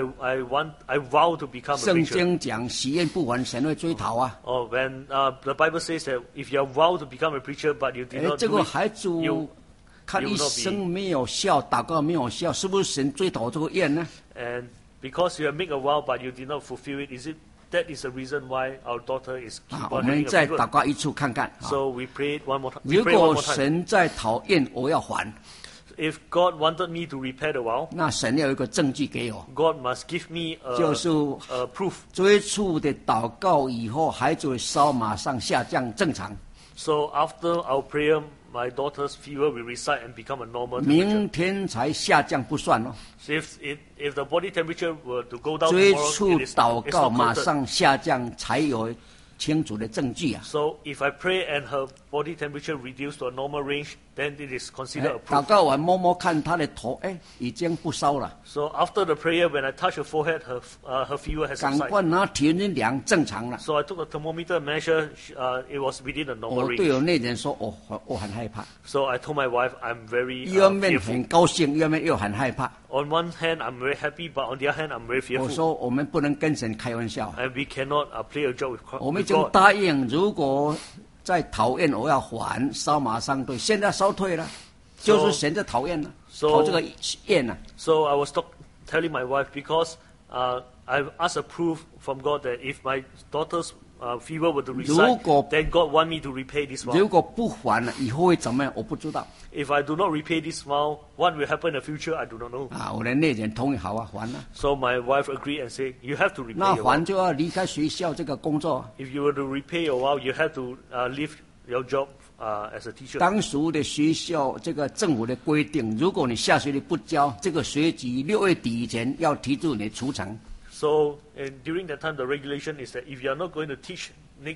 vow to become a 圣 preacher. 经讲许愿不完，神会追讨啊。 Oh, when the Bible says that if you vow to become a preacher but you did 哎， not 这 do 个 it, 孩子 you 看 you 一 will not 生没有效，祷告没有效，是不是神追讨这个愿呢？ and because you have made a vow but you did not fulfill it, that is the reason why our daughter is 啊， keep 我 on 们 having 再 a fever. 祷告一次看看。啊 So we prayed one more time. We 如 prayed one 果 more time. 神在讨厌，我要还， If God wanted me to repair the vow, 那神要有一个证据给我， God must give me 就是 a proof. 最初的祷告以后，孩子的烧马上下降正常， So after our prayer, my daughter's fever will reside and become a normal temperature. 明天才下降不算哦。 So if the body temperature were to go down 最 tomorrow, 初 it is 祷 it's 告 not 马 counted. 上下降，才有清楚的证据啊。 So if I pray and her body temperature reduced to a normal range, then it is 哎 considered a 祷 proof. 告完摸摸看他的头，哎，已经不烧了， So after the prayer, when I touch her forehead, her fever has 赶 subsided. 快拿体温量正常了。 So I took a thermometer measure. It was within the normal 我对 range. 我内人说，我很害怕。 So I told my wife, I'm very 一方面 fearful. 很高兴，一方面又很害怕。 On one hand, I'm very happy, but on the other hand, I'm very 我 fearful. 说我们不能跟神开玩笑， And we cannot play a joke 我们已 with 经 God. 答应，如果再讨厌我要还，烧马上退，现在烧退了，就是神在讨厌了， So- 讨这个厌了。 So I was telling my wife because I've asked a proof from God that if my daughter's fever were to 如 reside, 果 then God want me to repay this 如 vow. 果不还了，以后会怎么样？我不知道 If I do not repay this vow, what will happen in the future? I do not know. 啊。我的内人同意，好啊，还了。 So my wife agreed and said, you have to repay 那 your 还 vow. 就要离开学校这个工作。 If you were to repay your vow, you have to leave your job as a teacher. 当时的学校这个政府的规定，如果你下学期不交，这个学期6月底以前要提出你的除成。 So during that time, the regulation is that if you are not going to teach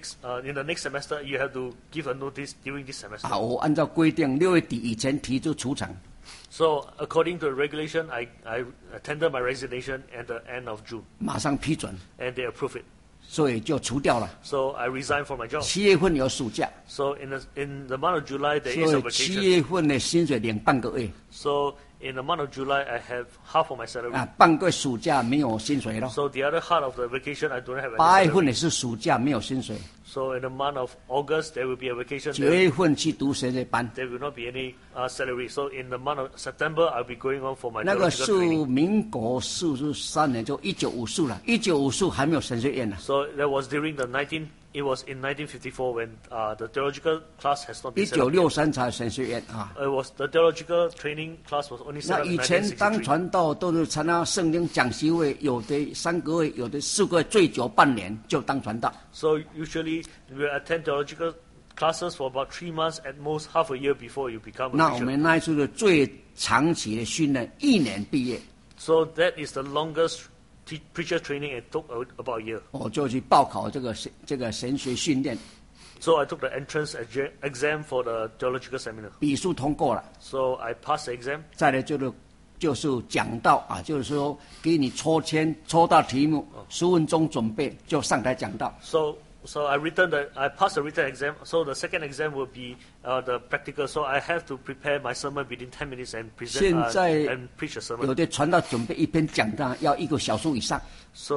in the next semester, you have to give a notice during this semester. 啊，我按照规定6月底以前提出除成。 So according to the regulation, I tendered my resignation at the end of June, 马上批准， and they approved it. 所以就除掉了。 So I resigned from my job. 7月份有暑假， So in the month of July, there is 所 a 以7 vacation. 月份的薪水领半个月 So in the month of July, I have half of my salary. 啊，半个月暑假没有薪水了。 So the other half of the vacation, I don't have 8 any 月份 salary. 也是暑假没有薪水， So in the month of August, there will be a vacation. 9月份去读神学班， There will not be any salary. So in the month of September, I'll be going on for my 那个 theological 是 training. 民国43年，就1950了。1950还没有神学院呢。 So that was during it was in 1954 when the theological class has not been set up. 1963才有神学院啊。 The theological training class was only set 那 up 以 in 前当 1963. 传道都是参加圣经讲习会，有的3个月，有的4个月，最久半年就当传道。 So usually we attend theological classes for about 3 months, at most half a year before you become 那 a 我 preacher. 们那一次的最长期的训练，1年毕业， So that is the longest preacher training. It took about a year. 我就去报考这个神学训练， So I took the entrance exam for the theological seminar. 笔数通过了， So I passed the exam. 再来就是讲道啊，就是说给你抽签，抽到题目，10分钟准备就上台讲道。 So I passed the written exam. So the second exam will be the practical. So I have to prepare my sermon within 10 minutes and present 现在 and preach a 有 sermon. 的传道准备一篇讲道要1个小时以上， So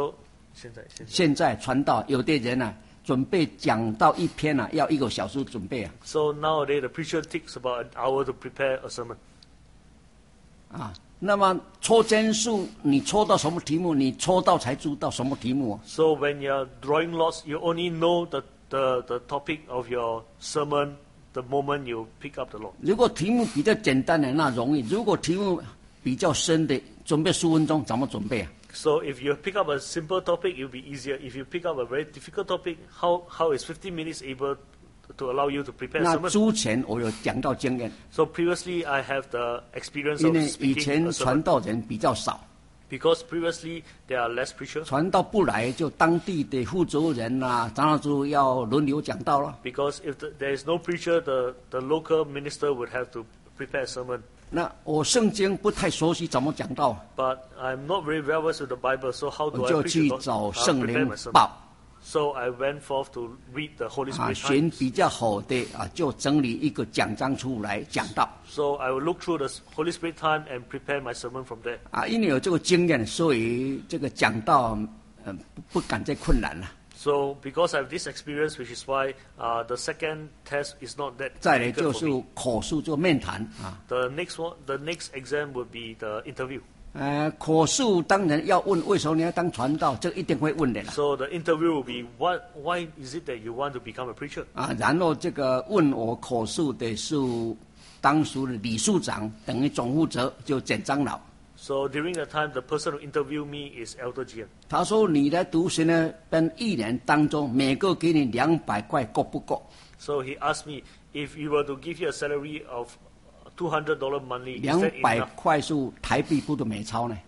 现在传道有的人啊，准备讲到一篇啊，要1个小时准备啊。 So nowadays the preacher takes about an hour to prepare a sermon. 啊，那么抽签数，你抽到什么题目，你抽到才知道什么题目。 So when you're drawing lots, you only know the topic of your sermon the moment you pick up the lot. 如果题目比较简单的，那容易；如果题目比较深的，准备15分钟，怎么准备啊？ So if you pick up a simple topic, it will be easier. If you pick up a very difficult topic, how is 15 minutes able to allow you to prepare 那 sermon? 之前我有讲到经验， So previously I have the experience 因 of 为以 speaking 前 a 传 sermon. 道人比较少， Because previously there are less preachers. 传道不来，就当地的负责人啊、长老组要轮流讲道了。 Because if there is no preacher, the local minister would have to prepare a sermon. 那我圣经不太熟悉，怎么讲道？ But I'm not very well versed with the Bible, so how do 我 I 就 preach 去 the 找 Lord? 圣 Prepare 灵 my sermon. 报 So I went forth to read the Holy 啊， Spirit 选 times. 比较好的啊，就整理一个讲章出来讲道 So I will look through the Holy Spirit time and prepare my sermon from there. 啊。因为有这个经验，所以这个讲道不敢再困难了。 So because I have this experience, which is why the second test is not that 再来就 difficult 是 for me. 口述，就面谈啊。 The next exam would be the interview. 口述当然要问为什么你要当传道，这个一定会问的啦。 So the interview will be why is it that you want to become a preacher? 啊，然后这个问我口述的是当时的理事长，等于总负责，就简长老。 So during the time, the person who interviewed me is Elder Gian. 他说：“你来读神呢，跟1年当中，每个给你200块，够不够？ So he asked me if you were to give you a salary of $200 monthly, is that 200 enough? 块是台币，不是美钞呢。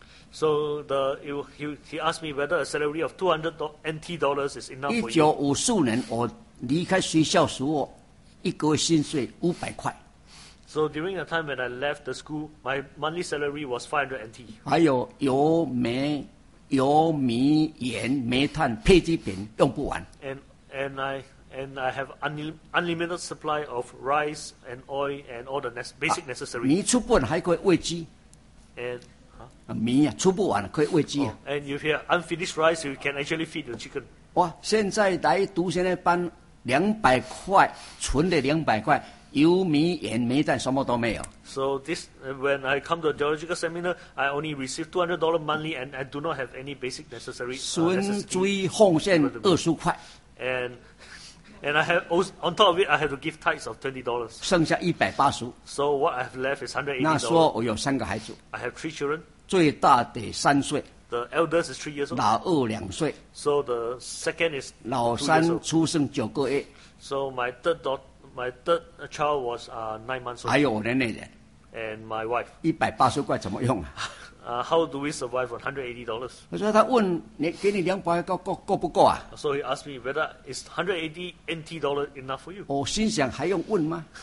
So he asked me whether a salary of $200 NT dollars is enough for you. 1954年我离开学校时候，一个月薪水500块， So during the time when I left the school, my monthly salary was 500 NT. 还有油米盐煤炭配给品用不完。 And I have unlimited supply of rice and oil and all the basic necessary. 米出不完还可以喂鸡， And 米啊出不完可以喂鸡啊。 and if you have unfinished rice, you can actually feed the chicken. 哇，现在来读现在班200块，纯的200块，油米盐煤炭什么都没有。 So when I come to a theological seminar, I only receive $200 monthly, and I do not have any basic necessary 纯 necessity. 追奉献20块， And I have on top of it, I have to give tithes of $20. 剩下180。 So what I have left is 那时候 $180. 我有3个孩子， I have 3 children. 最大的3岁， The eldest is 3 years old. 老2 2岁， So the second is 老 2 years 3 old. 出生9个月， So my third child was 9 months 还 old, 有我的内人 and my wife. ，180块怎么用啊？ How do we survive on $180? 我说他问你，给你200够不够啊？ So he asked me whether is 180 NT dollar enough for you. 我心想还用问吗？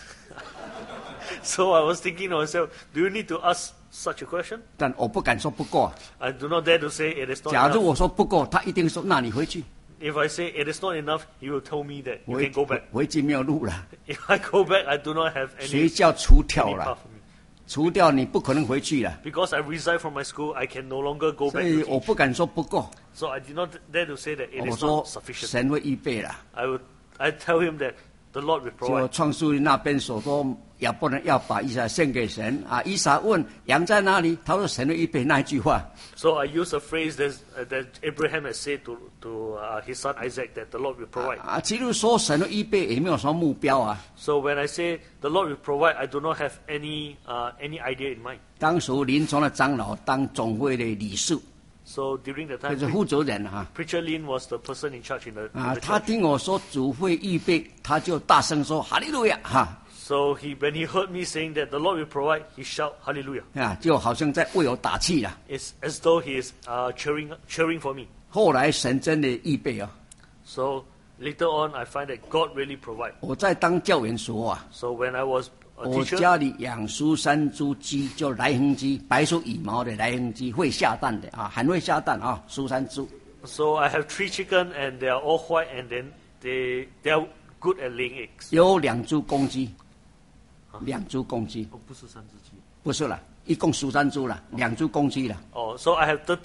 So I was thinking to myself, do you need to ask such a question? 但我不敢说不够啊。 I do not dare to say it is not 假如 enough. 我说不够，他一定说那你回去。 If I say it is not enough, he will tell me that you can go back. 回去没有路了， If I go back, I do not have 学 any 校除掉 path 了， for me. 除掉你不可能回去了， Because I resigned from my school, I can no longer go 所 back 以 to 我 teach. 不敢说不够。 So I did not dare to say that it 我 is 说 not sufficient. 神会预备了。 I tell him that the Lord will 就 provide. 创世记那边所说，亚伯兰要把以撒献给神啊。以撒问羊在哪里？他说神会预备那一句话。 So I use a phrase that Abraham has said to his son Isaac that the Lord will provide. 啊，其实说神会预备也没有什么目标啊。 So when I say the Lord will provide, I do not have any idea in mind. 当时临床的长老当总会的理事， So during the 就 time, 是负责人啊。 Preacher Lin was the person in charge in the 啊， church. 他听我说主会预备，他就大声说哈利路亚哈。 So when he heard me saying that the Lord will provide, he shout Hallelujah. 啊，就好像在为我打气了。 It's as though he is cheering for me. 后来神真的预备啊！ So later on, I find that God really provide. 我在当教员时候啊， So when I was a 我 teacher, 家里养13只鸡，就来亨鸡，白色羽毛的来亨鸡，会下蛋的啊，很会下蛋啊，13只。 so I have 3 chicken and they are all white and then they are good at laying eggs. 有2只公鸡，2只公鸡， 哦，不是3只鸡。 不是了，一共13只了，2只公鸡了。 Oh, so I have 13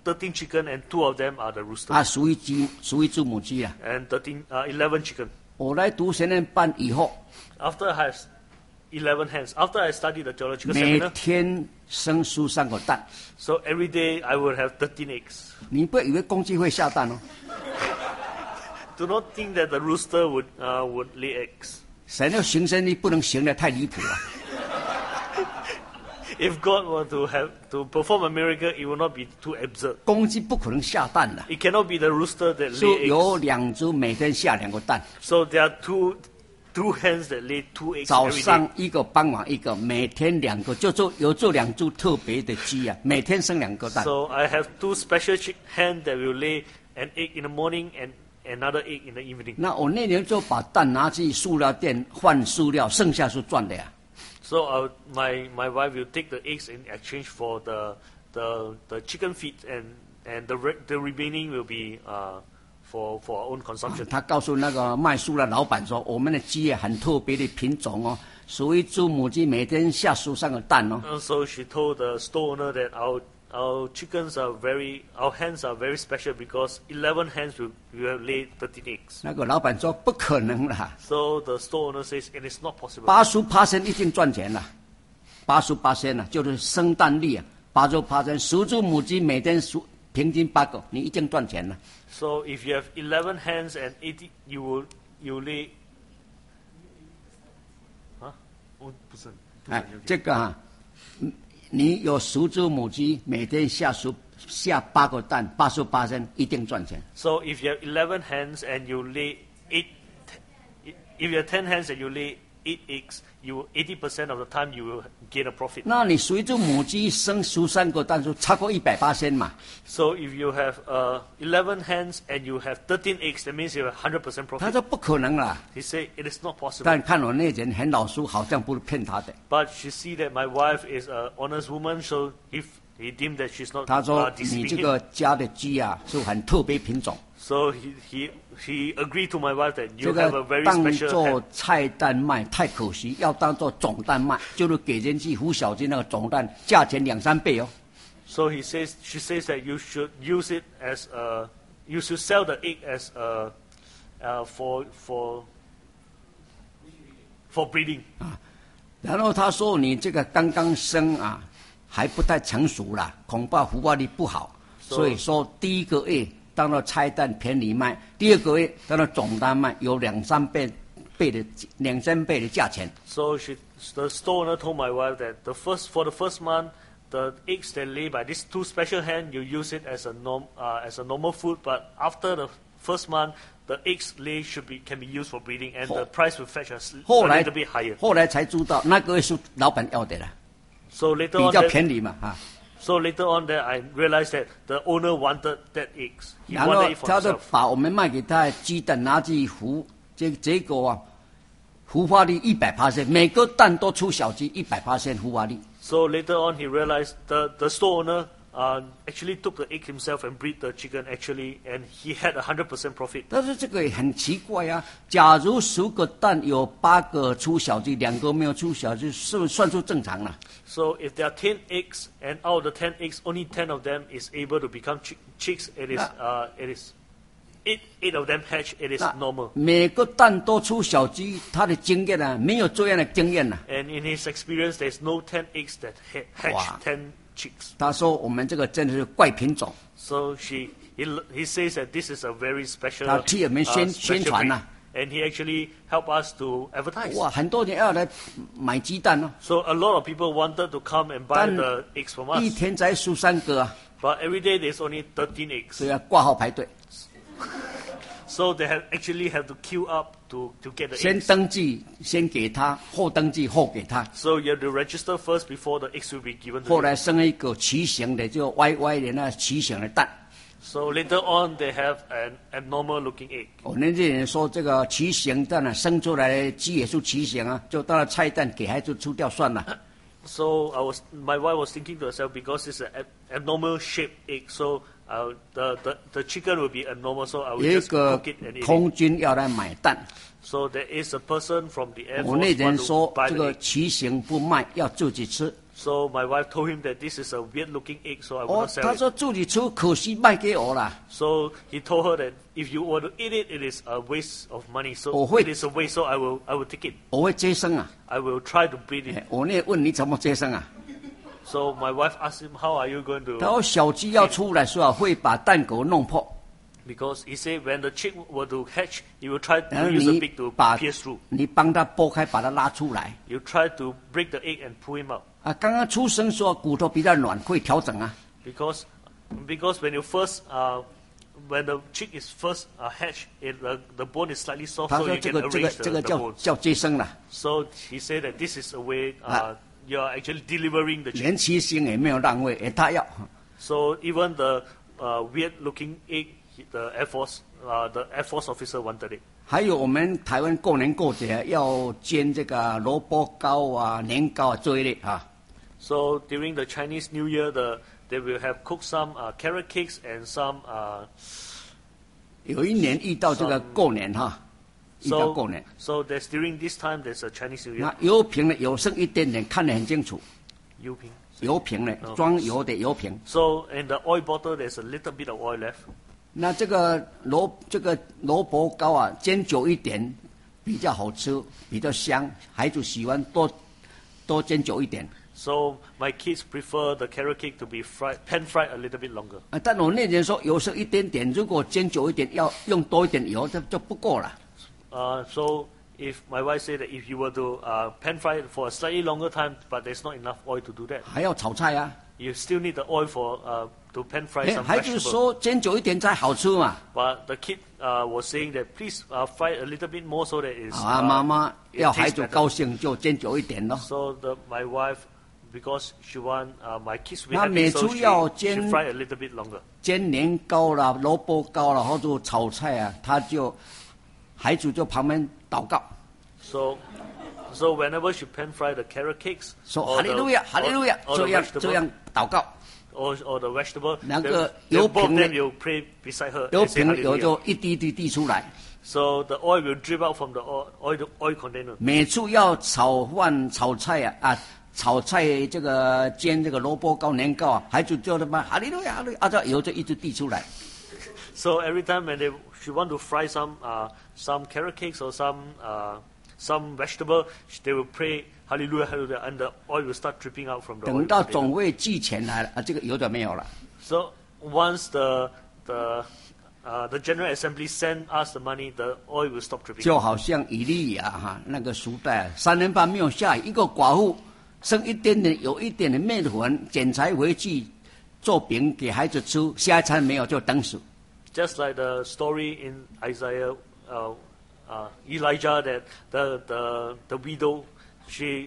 13 chicken, and 2 of them are the rooster. 啊，属于猪母鸡啊。 And 11 chicken. 我来读神人班以后， After I have 11 hens, after I studied the theological 每 seminar, 天生13个蛋。 so every day I would have 13 eggs. 你不要以为公鸡会下蛋哦， Do not think that the rooster would lay eggs. 神要行生意不能行得太离谱啊。 If God were to perform a miracle, it will not be too absurd. 公鸡不可能下蛋的， It cannot be the rooster that 所 lay 以 eggs. 有2只每天下2个蛋， So there are two hens that lay 2 eggs 早 every day. 上一个，傍晚一个，每天2个，有这2只特别的鸡啊，每天生2个蛋。 So I have 2 special hens that will lay an egg in the morning and another egg in the evening. 那我那年就把蛋拿去塑料店换塑料，剩下是赚的呀。 So my wife will take the eggs in exchange for the chicken feet, and the remaining will be for our own consumption. 他告诉那个卖塑料老板说，我们的鸡啊很特别的品种哦，属于猪母鸡，每天下13个蛋哦。 And so she told the store owner that our hens are very special because 11 hens will lay 13 eggs. 那个老板说不可能啦， So the store owner says it is not possible. 80%一定赚钱了，80%啊，就是生蛋率啊，80%，属猪母鸡每天平均8个，你一定赚钱了。 So if you have 11 hens and 80, you lay. 不是哎，这个啊，你有10只母鸡，每天下8个蛋，80%一定赚钱。 So if you have 11 hens and you lay 8, if you have 10 hens and you lay 8 eggs, 80% of the time you will gain a profit. 那你随着母鸡生13个蛋，就超过100%嘛。 So if you have 11 hens and you have 13 eggs, that means you have 100% 他 profit. 说不可能啦， He said it is not possible. 但看我那人很老实，好像不是骗他的。 But she see that my wife is an honest woman, so he deemed that she's not 他说你 deceiving 这 him. 个家的鸡啊是很特别品种， So he agreed to my wife that 这 you have 个 a very 当 special 做 hen. 菜蛋卖太可惜，要当做总蛋卖，就是给人去胡小鸡那个总蛋价钱2、3倍哦。 So she says that you should use it as you should sell the egg as for breeding. 然后他说你这个刚刚生啊，还不太成熟啦，恐怕孵化力不好，所以说第一个月当做菜蛋便宜卖，第二个月当做总蛋卖，有2、3倍的价钱。 So the store owner told my wife that for the first month, the eggs that lay by these 2 special hens, you use it as a normal food. But after the first month, the eggs lay can be used for breeding, and the price will fetch a 后来 little bit higher. 后来才知道那个是老板要的啦， So later 比 on, 较 that, 便宜嘛啊。 so later on, that I realized that the owner wanted that eggs. He 然后 wanted it for 他就 himself. 把我们卖给他的鸡蛋拿去孵，结果啊，孵化率100%，每个蛋都出小鸡，100% 孵化率。 So later on, he realized the store owner actually took the egg himself and bred the chicken actually, and he had 100% profit. 但是这个也很奇怪啊，假如10个蛋有8个出小鸡，2个没有出小鸡，是不是算出正常了？ So if there are 10 eggs and out of the 10 eggs, only 10 of them is able to become chicks, it is 8 of them hatch, it is 那 normal. 每个蛋都出小鸡，他的经验啊，没有这样的经验啊。 And in his experience, there's no 10 eggs that hatch Wow. 10 chicks. 他说我们这个真的是怪品种， So he says that this is a very special, 他替我们宣 special 传 breed. 呐。 And he actually helped us to advertise. 哇，很多人要来买鸡蛋哦， So a lot of people wanted to come and buy 但 the eggs from 一 us. 天才13个啊， But every day there's only 13 eggs. 所以要挂号排队， So they have to queue up to get the 先 eggs. 登记，先给他，后登记后给他。 So you have to register first before the eggs will be given to 后 you. 来生一个畸形的，就歪歪的那畸形的蛋。 So later on they have an abnormal looking egg. 我们这人说这个畸形蛋啊，生出来的鸡也是畸形啊，就当了菜蛋给孩子吃掉算了。 So my wife was thinking to herself, because it's an abnormal shaped egg, so the chicken will be abnormal, so I will 有一 just 个 cook it and eat it. 空军要来买蛋， So there is a person from the Air 我那 Force 人 want to 说 buy 这 the 个 egg. 畸形不卖，要自己吃。 So my wife told him that this is a weird-looking egg, so I will 哦 not，sell 他 it. 说自己吃可惜卖给我了。 So he told her that if you were to eat it, it is a waste of money. So 我会- it is a waste, so I will take it. 我会接生啊。 I will try to breed it. 我那问你怎么接生啊？ So my wife asked him, how are you going 他 to? 说小鸡要出来时候会把蛋壳弄破， Because he said when the chick were to hatch, he will try 然后 to use the 你 beak to 把 pierce through. 你帮他剥开，把它拉出来。 You try to break the egg and pull him out. 啊，刚刚出生时候骨头比较软，会调整啊。 Because when you first when the chick is first hatched, the bone is slightly soft, 他 so 说 you 这 can 个这个 arrange 这个 the bones. 叫接生了， So he said that this is a way 啊。 you are actually delivering the chick. 连七星也没有浪费，他要。 So even the weird-looking egg, the Air Force officer wanted it. 还有我们台湾过年过节要煎这个萝卜糕啊、年糕啊这一类啊。 So during the Chinese New Year, they will have cooked some carrot cakes and some. 有一年遇到这个过年哈，遇到过年， So there's during this time there's a Chinese New Year. 那油瓶呢有剩一点点，看得很清楚。 Yuping. 油瓶呢哦装油的油瓶， So in the oil bottle there's a little bit of oil left. 那这个萝卜糕啊，煎久一点比较好吃，比较香，孩子喜欢多煎久一点。 So my kids prefer the carrot cake to be pan fried a little bit longer. 啊，但我那天说油剩一点点，如果煎久一点，要用多一点油，这就不够了。 So if my wife said that if you were to pan fry it for a slightly longer time, but there's not enough oil to do that, 还要炒菜啊。 you still need the oil for to pan fry 哎， some 孩子 vegetable. 说煎久一点才好吃嘛。 But the kid was saying that please fry it a little bit more so that it's 好啊，妈妈 it 要 tastes 孩子 better. 高兴就煎久一点咯。 So my wife, because she want my kids to be 那 happy, 每 so 次要 she 煎 fry a little bit longer. 煎年糕啦、萝卜糕啦，或者炒菜啊，孩子就旁边祷告， So whenever she pan fry the carrot cakes, 说 or 哈利路亚，哈利路亚， or 这 the 样 vegetable, 祷告。 or the vegetable, 那个 then 油 both of 瓶呢 them will pray beside her 油 and say 瓶油 hallelujah. 就一滴滴出来。 So the oil will drip out from the oil container. 每次要炒饭、炒菜啊，炒菜这个煎这个萝卜糕、年糕啊，孩子就他妈哈利路亚，哈利路亚，这油就一直滴出来。 So every time when she want to fry some carrot cakes or some vegetable, they will pray hallelujah, hallelujah, and the oil will start dripping out from the 等 oil 到 container. 总会寄钱来了啊，这个油就没有了。 So once the General Assembly send us the money, the oil will stop dripping. 就好像以利亚哈那个时代，3年半没有下雨，一个寡妇剩一点点有一点的面粉，捡柴回去做饼给孩子吃，下一餐没有就等死。 Just like the story in Isaiah, Elijah, that the widow, she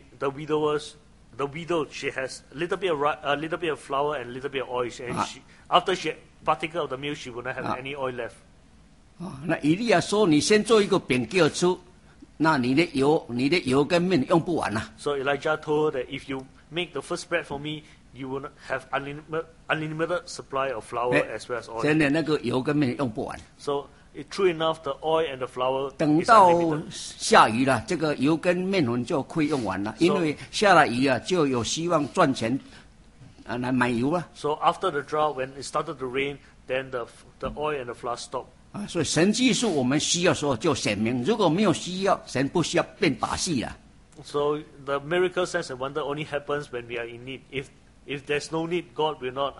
has a little bit of flour and a little bit of oil, and after she partaker of the meal, she will not have any oil left. 啊，那以利亚说：“你先做一个饼给我吃，那你的油跟面用不完了。” So Elijah told her that if you make the first bread for me, you will not have unlimited supply of flour as well as oil. 真的那个油跟面用不完。 So true enough, the oil and the flour 等 is 到 unlimited. 下雨了，这个油跟面粉就可以用完了，因为下了雨啊，就有希望赚钱啊来买油了 So after the drought, when it started to rain, then the oil and the flour stopped. 啊。所以神迹是我们需要时候就显明，如果没有需要，神不需要变把戏了。 So the miracle, signs and wonder only happens when we are in need. If there's no need, God will not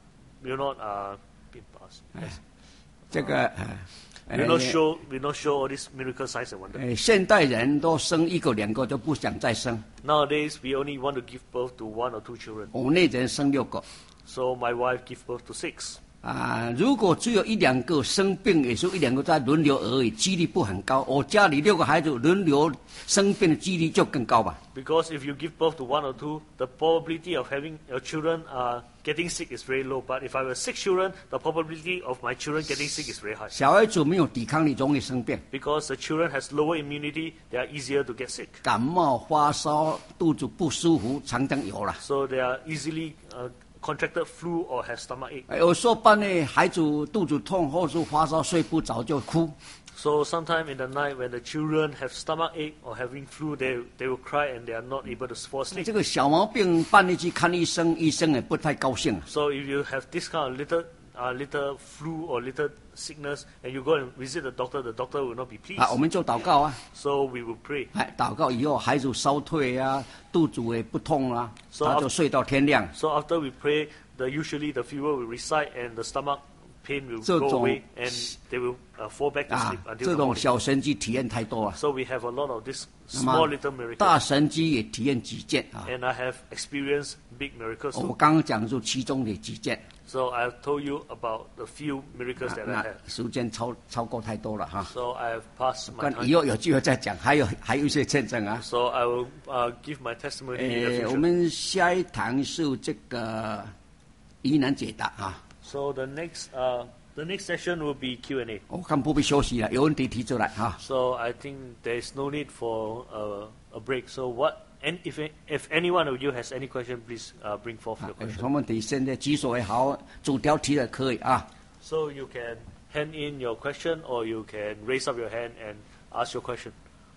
be past. 这个 Will not show all these miracle, signs and wonder. 现代人都生一个两个就不想再生， Nowadays, we only want to give birth to 1 or 2 children. 我那人生6个 So my wife gave birth to 6. 啊。如果只有一两个生病，也是一两个在轮流而已，几率不很高。我家里6个孩子轮流生病的几率就更高吧。 Because if you give birth to 1 or 2, the probability of having your children getting sick is very low. But if I have 6 children, the probability of my children getting sick is very high. 小孩子没有抵抗力，容易生病， Because the children has lower immunity, they are easier to get sick. 感冒、发烧、肚子不舒服，常常有了。 So they are easily contracted flu or have stomach ache. 有时候半夜孩子肚子痛或是发烧睡不着就哭。 So sometime in the night when the children have stomach ache or having flu, they will cry and they are not able to fall asleep. 这个小毛病半夜去看医生，医生也不太高兴。 So if you have this kind of little flu or little sickness and you go and visit the doctor will not be pleased. 我们就祷告啊。 So we will pray. 祷告以后，孩子烧退啊，肚子也不痛啊， So 他就睡到天亮。 So after we pray, usually the fever will recede and the stomach pain will 这 go 种 away and they will fall back to sleep until 这 the 种 morning. 小神迹体验太多了。 So we have a lot of this 那 small 么 little miracles. 大神迹也体验几件啊。 And I have experienced big miracles 我 too. 刚刚讲出其中的几件， So I have told you about the few miracles that I 那 had. 时间超过太多了哈。 So I have passed my 以 time. 后有机会再讲，还有一些见证啊。 So I will give my testimony in the 我 future. 们下一堂是这个疑难解答啊。 So the next session will be Q&A. 我看不必休息了，有问题提出来哈。 So I think there is no need for a break. So and if any one of you has any question, please bring forth your 有 question. 什么问题现在举手也好，主条提的可以啊。 So you can hand in your question or you can raise up your hand and ask your question.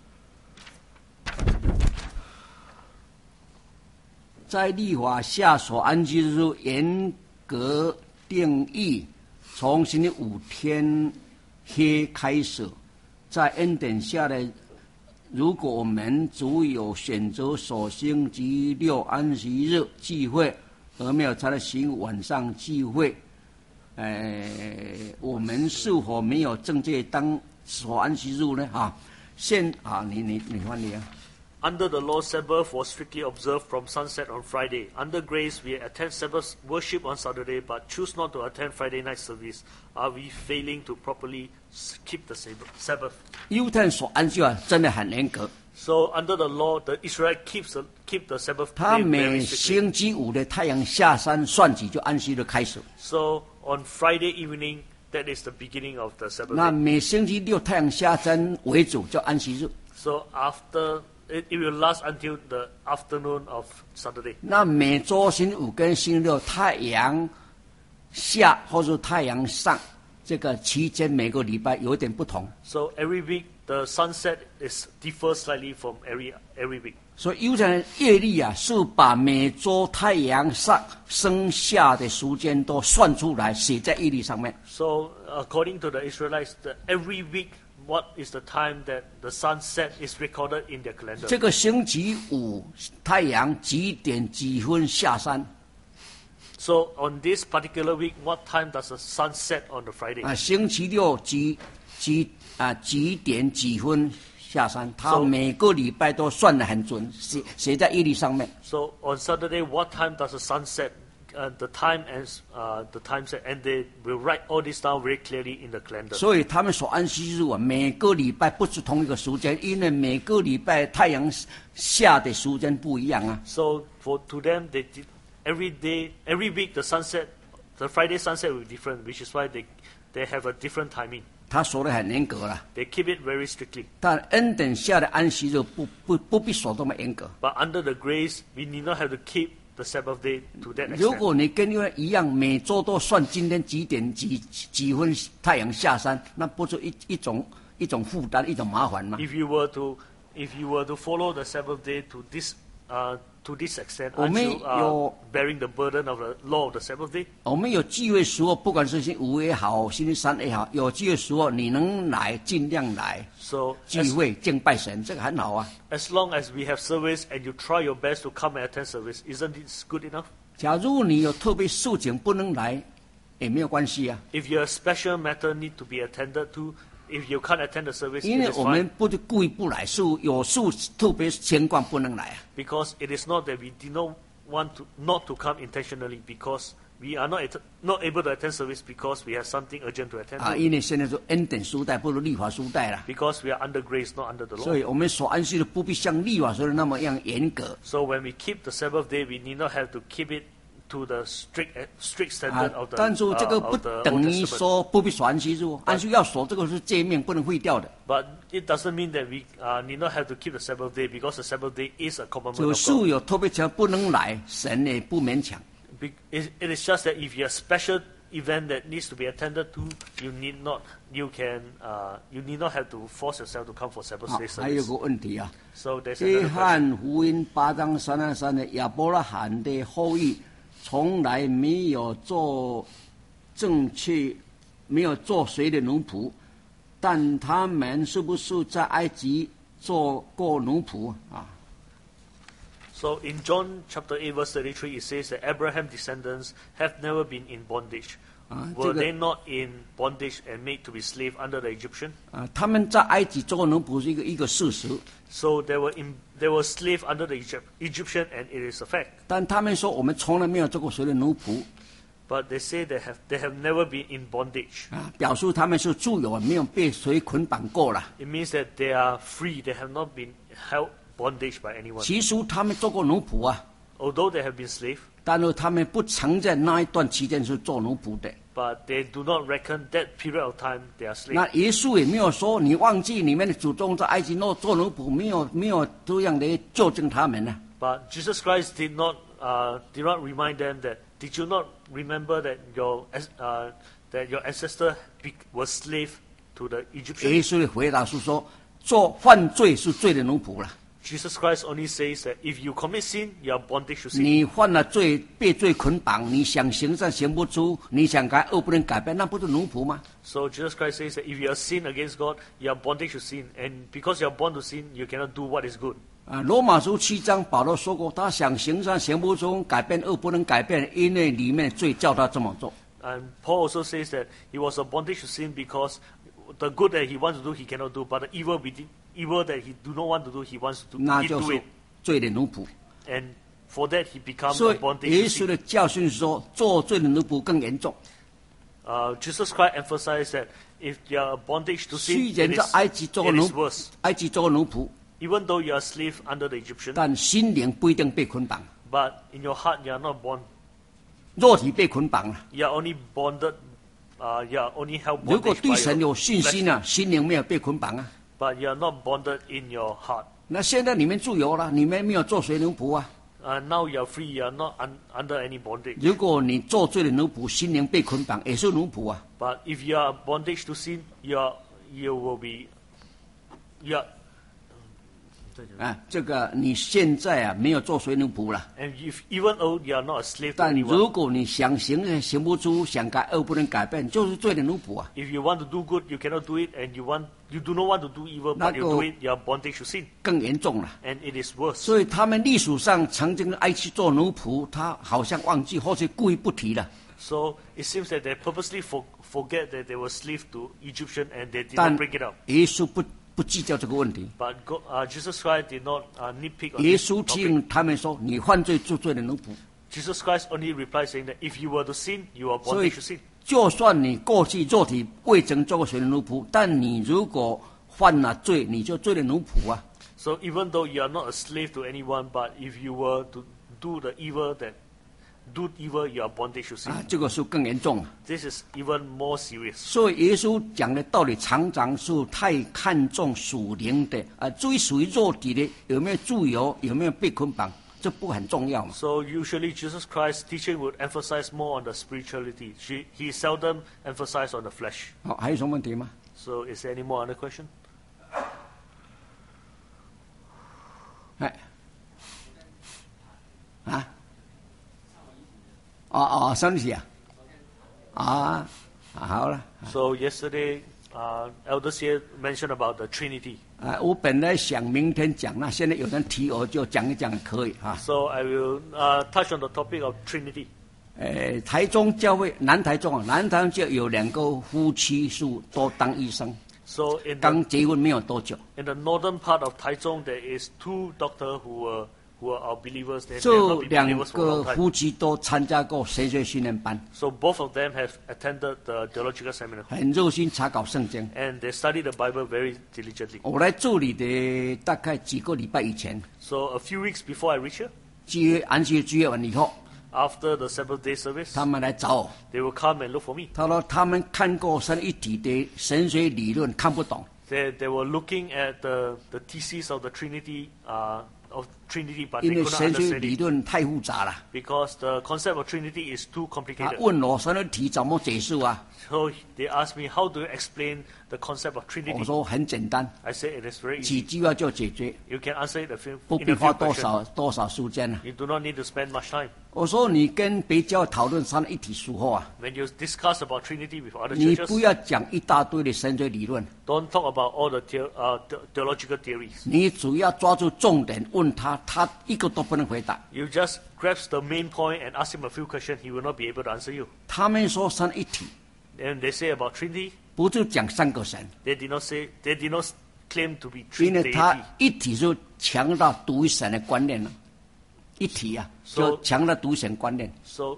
在立法下所安息日严格定义，从星期5天黑开始，在恩典下的，如果我们主有选择守星期6安息日聚会，而没有在星期5晚上聚会，我们是否没有正确当守安息日呢？你翻译啊。 Under the law, Sabbath was strictly observed from sunset on Friday. Under grace, we attend Sabbath worship on Saturday, but choose not to attend Friday night service. Are we failing to properly keep the Sabbath? 犹太人所安息啊，真的很严格。 So under the law, the Israelites keep the Sabbath 他 day 每 very strictly. 星期5的太阳下山算起就安息日开始。 So on Friday evening, that is the beginning of the Sabbath 那 day. 每星期6太阳下山为主，叫安息日。 So after it will last until the afternoon of Saturday. 那每周星期5跟星期6太阳下或者太阳上这个期间，每个礼拜有点不同。 So every week the sunset differs slightly from every week. 所以犹太人月历啊，是把每周太阳上升下的时间都算出来，写在月历上面。 So according to the Israelites, every week what is the time that the sunset is recorded in their calendar. 这个星期5太阳几点几分下山？ So on this particular week, what time does the sun set on the Friday? 星期6几点几分下山？他每个礼拜都算得很准，写在日历上面。 So on Saturday, what time does the sun set? The time and the time set, and they will write all this down very clearly in the calendar. 所以他们所安息日啊，每个礼拜不是同一个时间，因为每个礼拜太阳下的时间不一样啊。 So to them, every week the Friday sunset will be different, which is why they have a different timing. 他说的很严格了， They keep it very strictly. 但恩典下的安息日不必说这么严格。 But under the grace, we need not have to keep the Sabbath day to that 如 extent. 果你跟因为一样，每周都算今天几点几分太阳下山，那不是一种负担，一种麻烦吗？ If you were to follow the Sabbath day to this extent, 我 aren't 们 you 有 bearing the burden of the law of the Sabbath day? 我们有聚会时候，不管是星期5也好，星期3也好，有聚会时候你能来，尽量来 So 聚会敬拜神，这个很好啊。 as long as we have service and you try your best to come and attend service, isn't it good enough? 假如你有特别事情不能来，也没有关系啊， If your special matter need to be attended to, if you can't attend the service, 因 it 为 is 我们 fine. 不是故意不来，是有事特别情况不能来啊。 Because it is not that we did not want to not to come intentionally, because we are not able to attend service because we have something urgent to attend 啊， to. 因为现在是恩典时代，不如律法时代了。 Because we are under grace, not under the 所 law. 以我们所安息的不必像律法说的那么样严格 So when we keep the Sabbath day, we need not have to keep it to the strict 啊 standard of the 但是这个不 of the Old 等于 Testament. 说不必守安息日哦，安息要守这个是诫命，不能废掉的。 But it doesn't mean that we need not have to keep the Sabbath day, because the Sabbath day is a commandment 有 of 事 God. 有特别强不能来，神也不勉强。 It is just that if you have special event that needs to be attended to, you need not have to force yourself to come for Sabbath day 还有 service. 个问题啊， So there's 约 another question. 翰福音8章33的亚伯拉罕的后裔，从来没有做正确，没有做谁的奴仆，但他们是不是在埃及做过奴仆啊？ So in John chapter 8 verse 33 it says that Abraham's descendants have never been in bondage. Were they not in bondage and made to be slave under the Egyptian? 他们在埃及做奴仆是一个事实， So they were slave under the Egyptian and it is a fact. 但他们说我们从来没有做过谁的奴仆 But they say they have never been in bondage. 啊，表示他们是自由，没有被谁捆绑过了。 It means that they are free. They have not been held bondage by anyone. 其实他们做过奴仆啊， Although they have been slave, 但是他们不曾在那一段期间是做奴仆的。 but they do not reckon that period of time they are slave. 那耶稣也没有说你忘记你们的祖宗在埃及做奴仆，没有这样的纠正他们呢。 But Jesus Christ did not remind them that. Did you not remember that your ancestor was slave to the 耶 Egyptians? 稣的回答是说，做犯罪是罪的奴仆了。 Jesus Christ only says that if you commit sin, you are bondage to sin. 你犯了罪，被罪捆绑，你想行善行不出，你想改恶不能改变，那不是奴仆吗？ So Jesus Christ says that if you are sin against God, you are bondage to sin, and because you are born to sin, you cannot do what is good. 啊，罗马书7章保罗说过，他想行善行不出，改变恶不能改变，因为里面罪叫他这么做。 And Paul also says that he was a bondage to sin because the good that he wants to do, he cannot do, but the evil that he do not want to do, he wants to 那 he 就 do 是 it. 罪的奴仆。 And for that, he becomes 所 a 以 bondage 耶 to 稣 sin. 的教训是说，做罪的奴仆更严重。 Jesus Christ emphasized that if you are a bondage to 虽 sin, 然 it 在 is, 埃及做 it 奴 is worse. 埃及做奴仆， Even though you are a slave under the Egyptian, 但心灵不一定被捆绑， but in your heart you are not bond. 肉体被捆绑了。 You are only bonded. You are only held 如果 bondage 对 by 神 your 有信心 flesh, 啊，心灵没有被捆绑啊。 but you are not bonded in your heart. 那现在你们自由了，你们没有做谁奴仆啊？ Now you are free. You are not under any bondage. 如果你做罪的奴仆，心灵被捆绑，也是奴仆啊。 But if you are bondage to sin, you will be. You are. 啊，这个你现在啊没有做谁奴仆了， And even though you are not a slave to 但 anyone, 如果你想行行不出，想改恶不能改变，就是罪的奴仆啊。 if you want to do good, you cannot do it, and you do not want to do evil, but you do it, you are bondage to sin, 更严重了。 and it is worse. 所以他们历史上曾经爱去做奴仆，他好像忘记或是故意不提了。 So it seems that they purposely forget that they were slave to Egyptian, and they did 但 not bring it up. 耶稣不计较这个问题， But Jesus Christ did not nitpick on 耶 this 稣提 topic. 醒他们说：“你犯罪做罪的奴仆。 Jesus Christ only replied saying that if you were to sin, you are 所以 bondage to sin. 就算你过去肉体未曾做过谁的奴仆，但你如果犯了罪，你就罪的奴仆啊。 So even though you are not a slave to anyone, but if you were to do evil, you are bondage to sin. 啊，这个是更严重啊。 This is even more serious. 所以耶稣讲的道理常常是太看重属灵的啊，至于属于肉体的有没有自由，有没有被捆绑，这不很重要嘛。 So usually Jesus Christ's teaching would emphasize more on the spirituality. He seldom emphasized on the flesh. 好，还有什么问题吗？ So is there any more other question? 哎，啊，身体啊，好了。 So yesterday, Elder here mentioned about the Trinity. 我本来想明天讲，那现在有人提我就讲一讲可以啊。 So I will touch on the topic of Trinity. 台中教会南台中就有2个夫妻是都当医生， So in 刚结婚没有多久， the northern part of Taichung, there is 2 doctors who are our believers. They 这 have not been 2 believers for a 个 long time. 夫妻都参加过神学训练班， So both of them have attended the theological seminar, 很热心查考圣经。 and they studied the Bible very diligently. 我来这里的大概几个礼拜以前， So a few weeks before I reached here, 安息聚会完以后， after the Sabbath day service, 他们来找我， they will come and look for me. 他说他们看过三一体的神学理论看不懂， They were looking at the thesis of the Trinity, of Trinity, but 因 they 为 could not 神学 understand 理 it 论太复杂了。 because the concept of Trinity is too 他 complicated. 问我神的题怎么解释啊？ So they asked me, how do you explain the concept of 我 Trinity? 说很简单， I said it is very 几 easy. 句话就解决， You can answer it in 不 a 必 few 花多 questions. 少时间啊。 You do not need to spend much time. 我说你跟别教讨论三一体时候啊， When you discuss about Trinity with other 你 churches, 不要讲一大堆的神学理论， don't talk about all the theological theories. 你主要抓住重点问他，他一个都不能回答。 You just grasp the main point and ask him a few questions. He will not be able to answer you. 他们说三一体， And they say about Trinity, 不就讲三个神， they did not claim to be 因 three 为他 deity. 一体就强调独一神的观念了，一体啊，就强调独一神观念。 So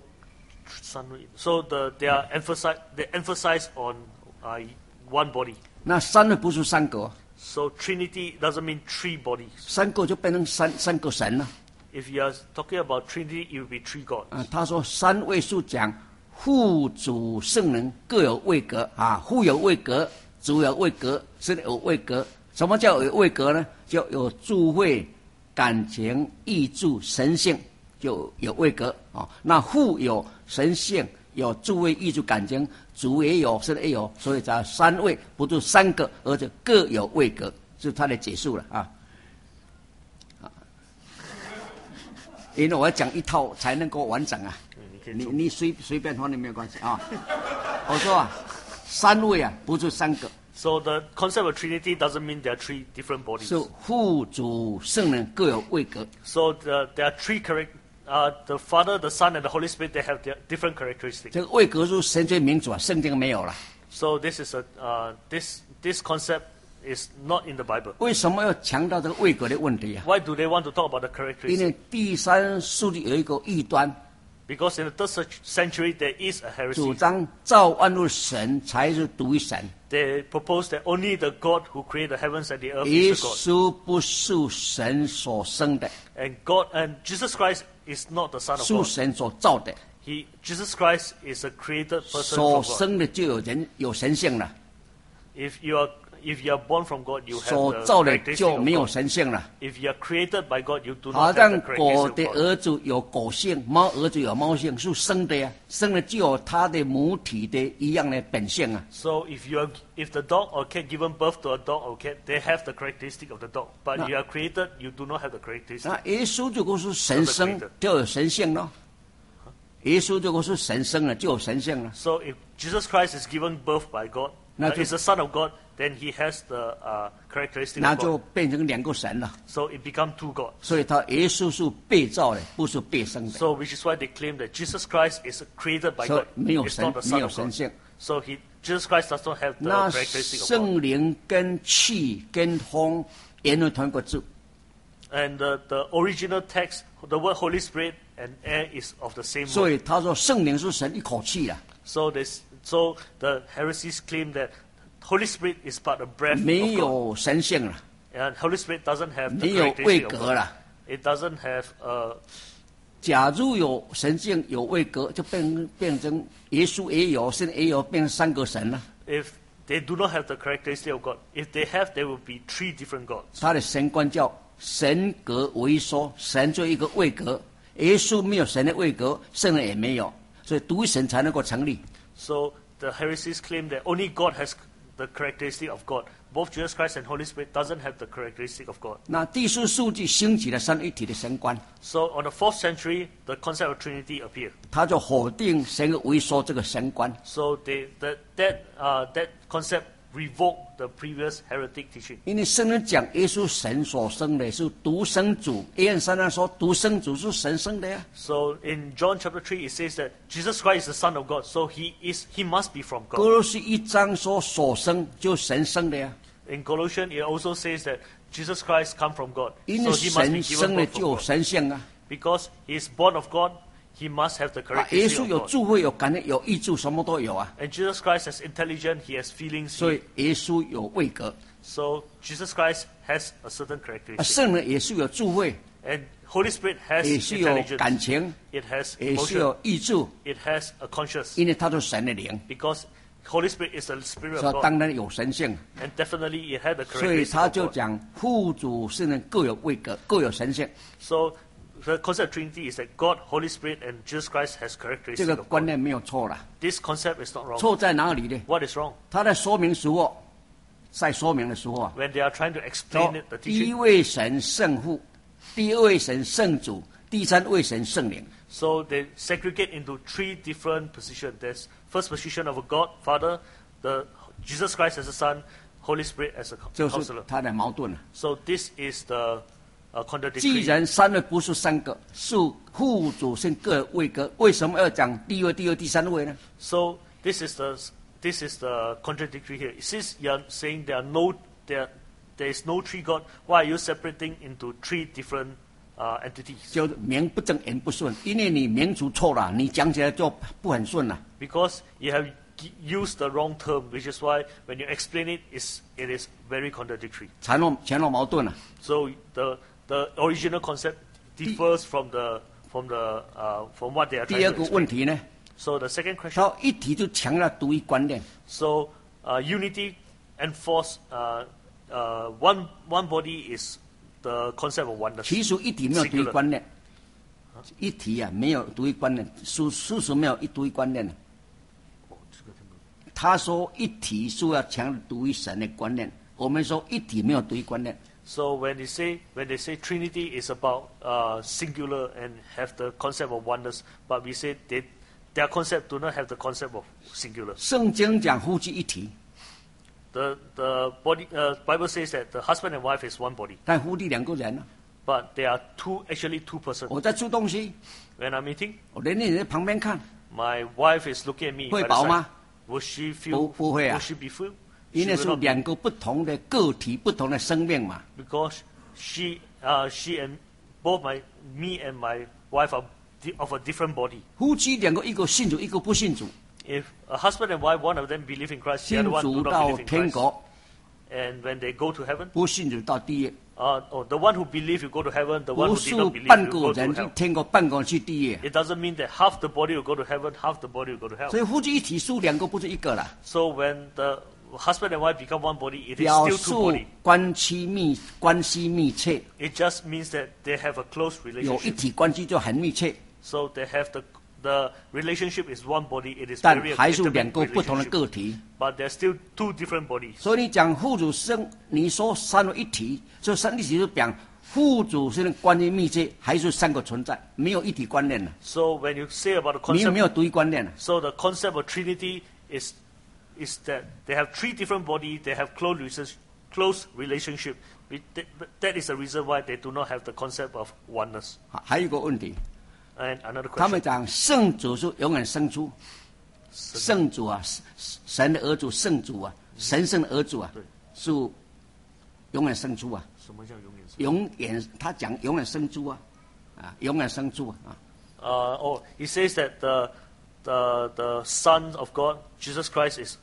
they emphasize on one body. 那三个不是三个， So Trinity doesn't mean three bodies. 三个就变成三个神了。 If you are talking about Trinity, it will be three gods. 他说三位数讲父主圣灵各有位格啊，父有位格，主有位格，圣有位格。什么叫有位格呢？就有智慧、感情、意志、神性，就有位格啊。那父有神性，有智慧、意志、感情，主也有，圣也有，所以叫三位，不是三个，而且各有位格，是他的解释了啊。因为我要讲一套才能够完整啊。你随便说你没有关系啊。我说啊，三位啊，不是三个。 So the concept of Trinity doesn't mean there are three different bodies. 是父主圣灵各有位格。 So there are three the Father, the Son, and the Holy Spirit. They have their different characteristics. 这个位格是神学民主啊，圣经没有了。 So this is this concept is not in the Bible. 为什么要强调这个位格的问题啊？ Why do they want to talk about the 因 characteristics? 为第三世纪有一个异端， Because in the 3rd century there is a 主 heresy. 张造万物神才是独一神， They propose that only the God who created the heavens and the earth 耶 is the God. 稣不是神所生的， And Jesus Christ is not the Son of 是 God. 神所造的， Jesus Christ is a created person 所 from God. 生的就有神性了， If you are born from God, you have 所 the 造的 characteristic 就 of 没有 God. 神性了。 If you are created by God, you do 好 not have 像 the 狗 characteristic 的 of God. 儿子有狗性，猫儿子有猫性，是生的呀，生的就有它的母体的一样的本性啊。 So if the dog or cat given birth to a dog or cat, they have the characteristic of the dog. But No. you are created, you do not have the characteristic. 那耶稣如果是神生，就有神性咯。耶稣如果是神生了，就有神性了。 So if Jesus Christ is given birth by God, No, is the Son of God, then he has the characteristic 那 of 就 God. 变成两个神了。 So it becomes two gods. 所以他耶稣是被造的，不是被生的。 So which is why they claim that Jesus Christ is created by 所以 God. 没有 It's 神 not，the 没 Son 有 of 神 God. 性。 So Jesus Christ does not have the 那 characteristic of God. 圣灵跟气跟风原为同一个字， And the original text, the word Holy Spirit and air is of the same 所 word. 以他说圣灵是神一口气啊， So the heresies claim that Holy Spirit is but a breath 没 of God. 有神性了， And Holy Spirit doesn't have the 没有位 characteristic of 格 God. 了。 It doesn't have 假如有神性有位格，就变成耶稣也有，圣灵也有，变成三个神了。 if they do not have the characteristic of God. If they have, there will be three different gods. 他的神观叫神格为说，神就一个位格，耶稣没有神的位格，圣人也没有，所以独一神才能够成立。 So the heresies claim that only God has the characteristic of God. Both Jesus Christ and Holy Spirit doesn't have the characteristic of God. 那第四世纪兴起了三一体的神观， So on the 4th century, the concept of Trinity appeared. 他就否定神格为说这个神观。 So that concept revoked the previous heretic teaching. 因为圣人讲耶稣神所生的是独生主，约翰3章说独生主是神生的呀。 So in John chapter 3, it says that Jesus Christ is the Son of God. So he must be from 哥 God. 罗西1章说所生就神生的呀。 In Colossians, it also says that Jesus Christ come from God. 因 So 为 he must be 神 given 生的 birth 就 from 有 God. 神性啊。 Because he is born of God, he must have the 耶 characteristic 稣 of 有 God. 智慧、有感恩、有意志，什么都有啊。 And Jesus Christ is intelligent, he has feelings. 所以耶稣有位格， So Jesus Christ has a certain 啊， characteristic. 圣人也是有智慧， And Holy Spirit has 也是有感 intelligence. 情， It has 也是 emotion. 有意志， It has a conscience. 因为他是神的灵。 Because Holy Spirit is the Spirit 所 of 以当 God, 然有神性。 and definitely it had the 所以 characteristic 他 of 就 God. 讲父主圣灵各有位格，各有神性。 So the concept of Trinity is that God, Holy Spirit, and Jesus Christ has 这 characteristics 个 of 观 God. 念没有错了， This concept is not wrong. 错在哪里呢？ What is wrong? 他在说明时候，在说明的时候啊， When they are trying to 说 explain it, the 第一 teaching. 位神圣父，第二位神圣主，第三位神圣灵。 So they segregate into three different positions. There's first position of a God, Father, the Jesus Christ as a Son, Holy Spirit as a 就是 Counselor. 他的矛盾了。 So this is the 既 contradictory. 然三位不是三个，是父主圣各有位格，为什么要讲第一位、第二、第三位呢？ So this is the contradictory here. Since you are saying there is no three God, why are you separating into three different entities? 就名不正言不顺，因为你名主错了，你讲起来就不很顺了。 Because you have used the wrong term, which is why when you explain it, it is very contradictory. 前后矛盾了。 So the original concept differs from what they are 第 trying 二 to 个问 explain. 题呢， So the second question. 他一提就强调独一观念， So unity enforce one body is the concept of oneness. 其实一体没有独一观念，一体啊没有独一观念，事实没有独一观念的。他说一体是要强调独一神的观念，我们说一体没有独一观念。 So when they say Trinity is about singular and have the concept of oneness, but we say their concept do not have the concept of singular. 圣经讲夫妻一体， The Bible says that the husband and wife is one body, 但夫妻两个人啊。 but they are actually two persons. 我在吃东西， When I'm eating, 我连你在旁边看， my wife is looking at me. 会 by the 饱 side. 吗？ Will she feel? 不会啊。 Will she be full? 因 She 为 will 是 not be, 两个不同的个体、不同的生命嘛。 because she and both me and my wife are of a different body. 夫妻两个，一个信主，一个不信主， If a husband and wife, one of them believe in Christ, the 信 other one 主 do not 到 believe in 天 Christ. 國， And when they go to heaven, 不信主到地狱。 the one who believe you go to heaven, the one 不 who 是 did not believe 半 you 个 go to 人去 hell. 天国，半个人去地狱。 It doesn't mean that half the body will go to heaven, half the body will go to hell. 所以夫妻一体是两个，不是一个啦。 So when the husband and wife become one body, it is 表 still 示 two body. 关系密切， It just means that they have a close 有一 relationship. 体关系就很密切， So they have the relationship is one body. It is 但 very 还是 intimate 两个不同的 relationship. 个体。 But they're still two different bodies. 所以你讲父主生，你说三位一体，这三一体就讲父主是关系密切，还是三个存在，没有一体观念了， So when you say about the 没 concept, 有独一观念了。 so the concept of Trinity is that they have three different bodies. They have close relationship. That is the reason why they do not have the concept of oneness. 还有一个问题， And another 他们 question. 讲圣主是永远生出，圣主啊，神的儿子，圣主啊，神圣的儿子啊，是永远生出啊，永远他讲永远生出啊，啊，永远生出啊。 He says that the Son of God, Jesus Christ, is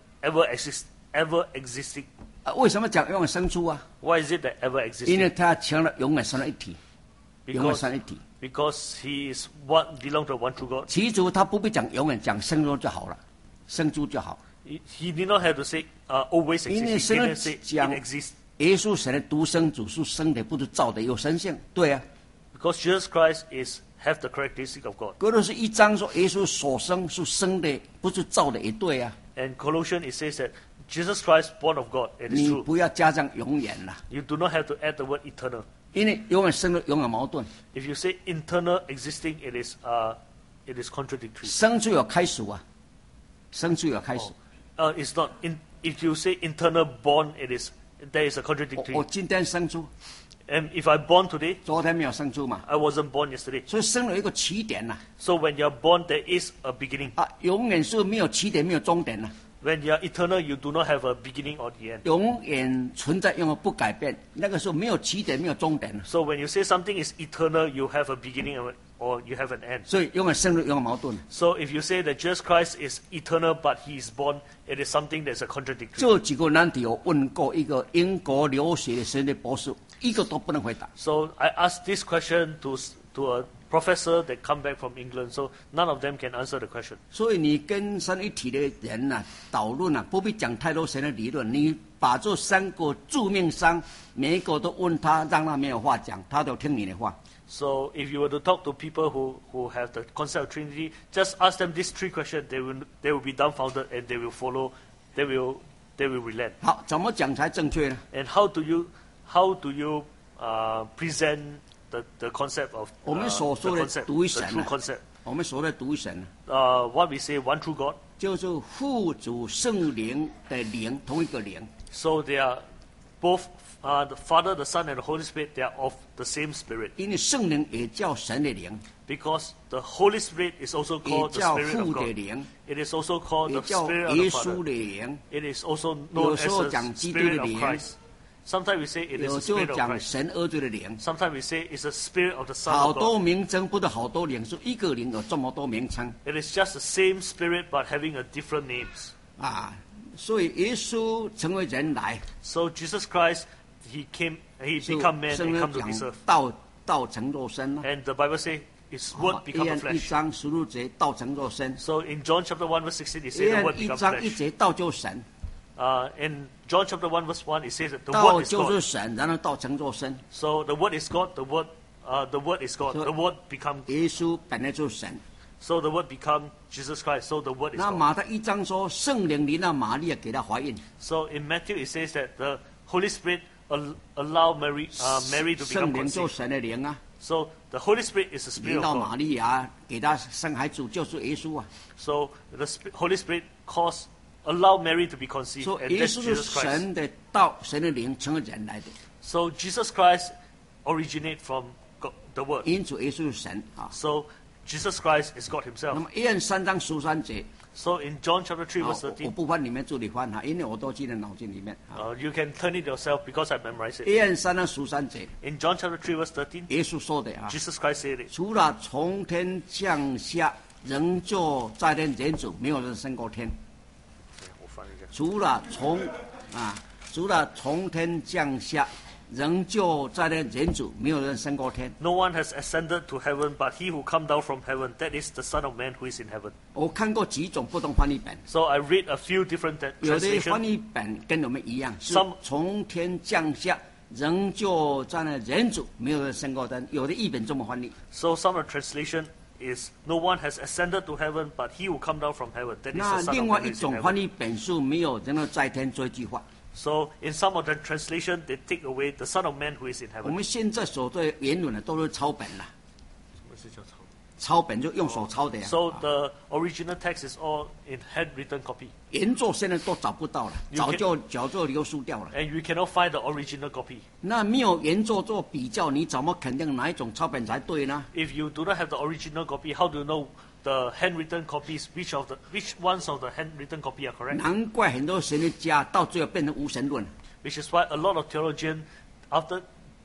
ever existing. 啊，为什么讲永远生出啊？ Why is it that ever 因为 existing? 他成了永远神的一体，永远神的一体。 Because he is one belong to one true God. 其实他不必讲永远，讲生出就好了，生出就好。 He did not have to say always 因为 exist. He 圣 didn't 经 say it 讲 exists. 耶稣神的独生子是生的，不是造的，有神性。对啊， Because Jesus Christ have the characteristic of God. 哥罗西1章说耶稣所生是生的，不是造的，也对啊。 And Colossians it says that Jesus Christ born of God. It is 你 true. 不要加上永远了， You do not have to add the word eternal. 因为永远生的永远矛盾， If you say internal existing, it is contradictory. 生就有开始啊，生就有开始。 It's not. If you say internal born, there is a 我 contradictory. 今天生出， And if I born today, 昨天没有生出嘛， I wasn't born yesterday. 所以生有一个起点呐。 So when you are born, there is a beginning. 啊，永远是没有起点，没有终点呐。 When you are eternal, you do not have a beginning or the end. 永远存在，永远不改变。那个时候没有起点，没有终点了， So when you say something is eternal, you have a beginning or you have an end. 所以永远生的永远矛盾。 So if you say that Jesus Christ is eternal but he is born, it is something that's a contradictory. 这几个难题我问过一个英国留学的神的博士，一个都不能回答。 So I asked this question to professor that come back from England, so none of them can answer the question. 所以你跟三一体的人讨论不必讲太多神的理论，你把这3个致命伤，每一个都问他，让他没有话讲，他都听你的话。 So if you were to talk to people who have the concept of Trinity, just ask them these 3 questions, they will be dumbfounded and they will follow, they will relent. 好，怎么讲才正确呢？ And how do you present the concept of 我们所 the 说的 concept, 独一 the 神 true concept? 我们所谓的独一神 What we say one true God. 就是父主圣灵的灵，同一个灵。 So they are both the Father, the Son, and the Holy Spirit. They are of the same Spirit. 因为圣灵也叫神的灵， Because the Holy Spirit is also 也 called the 叫 Spirit of 父的 God. 灵， It is also called 也 the 叫 Spirit of 耶 the 稣 Father. 的灵， It is also 有 known 时候 as 讲 the 基督的 Spirit of 灵， Christ. Sometimes we say it is 有 the 时候 Spirit of 讲 Christ. 神儿子的灵。 Sometimes we say it's the Spirit of the Son 好 of 多 God. 名称不是好多灵，是一个灵有这么多名称 It is just the same Spirit but having a different names. 所以耶稣成为人来， So Jesus Christ, He 就 become man 圣 and 经 come to this 讲 earth. 道成肉身了。 And the Bible says His word 约 become a 翰1 flesh. 章16节道成肉身， So in John chapter 1 verse 16, it says 约 the 翰 word 1 become 章1 flesh. 节道就神， In John chapter 1 verse 1, it says that the 道 word is 就是 God. 神，然后道成肉身。 So the word is God, the word is God. So- The word become, 耶稣本来就是神。 so the word become Jesus Christ. So the word is 那 God. 马太1章说圣灵临到玛利亚，给她怀孕， So in Matthew, it says that the Holy Spirit allow Mary to 圣 become 灵就 conceived. 神的灵啊， So the Holy Spirit is the 临 Spirit 到 of 玛 God. 利亚，给她生孩子就是耶稣啊。 So the Holy Spirit allow Mary to be conceived, 说 and 耶 that's 稣是 Jesus Christ. 神的道，神的灵成为人来的， So Jesus Christ originate from the Word. 因此耶稣是神啊。 So Jesus Christ is God 那 Himself. 么约翰3章13节， So in John chapter 3 verse 我 13, 不翻你们助理翻哈，因为我都记在脑筋里面啊。 you can turn it yourself because I memorized it. 约翰3章13节， In John chapter 3 verse 13, 耶稣说的啊， Jesus Christ said it. 除了从天降下仍旧在天人子，没有人升过天。除了从天降下仍旧在天人子，没有人升过天。 No one has ascended to heaven but he who come down from heaven, that is the Son of Man who is in heaven. 我看过几种不同翻译本， So I read a few different 有的翻 translations. 译本跟我们一样，是 Some- 从天降下仍旧在那人子，没有人升过天。有的译本这么翻译。 So some of the translation is no one has ascended to heaven but he who come down from heaven, that is 那 the Son 另 of 外 Man 一 who is in 种翻 heaven. 译本是没有人在天这一句话。 So in some of the translation, they take away the Son of Man who is in 我 heaven. 们现在所对原文的都是抄本啦，抄本就用手抄的呀。 So the original text is all in handwritten copy. 原作现在都找不到了， You can- 早就流失掉了。 And you cannot find the original copy. 那没有原作做比较，你怎么肯定哪一种抄本才对呢？ If you do not have the original copy, how do you know the handwritten copies, which ones of the handwritten copy are correct? 难怪很多神学家到最后变成无神论。 Which is why a lot of theologians, after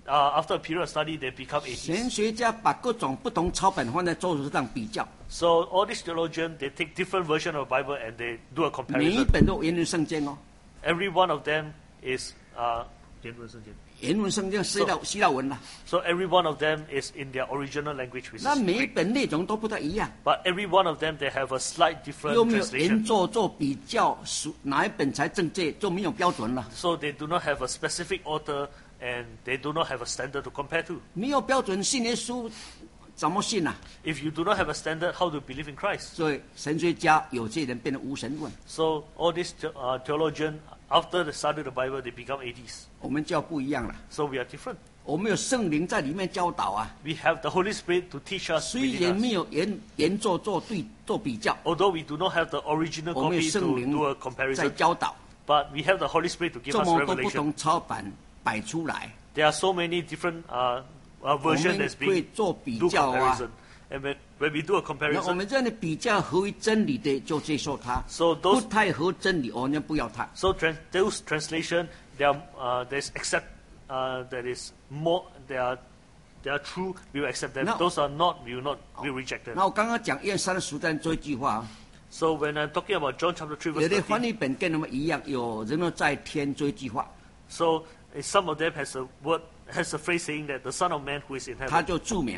a period of study, they become 神 atheists. 学家把各种不同抄本放在桌子上比较， So all these theologians, they take different version of the Bible and they do a 每一 comparison. 本都原文圣经哦， Every one of them is 原文圣经希腊文啦。 so every one of them is in their original language, which 那 is 每一 Greek. 本内容都不太一样， But every one of them, they have a slight 又 different 没有原 translation. 作做比较，哪一本才正确就没有标准了。 So they do not have a specific author and they do not have a standard to compare to. 没有标准信耶稣，怎么信啊？ If you do not have a standard, how to believe in Christ? 所以神学家有些人变成无神论， So all these theologians, after they study the Bible, they become atheists. 我们就不一样了。 So we are different. 我们有圣灵在里面教导啊， We have the Holy Spirit to teach us. 虽 within 然 us. 没有原作做比较， Although we do not have the original 我们有 copy 圣 to 灵 do a 在 comparison, 教导， but we have the Holy Spirit to give 这 us 么多不 revelation. 同抄版摆出来， There are so many different versions that's 我们会 being 做比 do 较啊。 comparison. And when we do a 那我 comparison, 们这样的比较合于真理的就接受它， so 不 those 太合真理我们就不要它。 so those translation, there's accept that is more they are true. We will accept them. No. Those are not. We will not. We will reject them. 那我刚刚讲约三十章这一句话啊， So when I'm talking about John chapter 3 verse 有的翻 13, 译本跟我们一样，有人在天这一句话， so some of them has a phrase saying that the Son of Man who is in 他 heaven. 就注明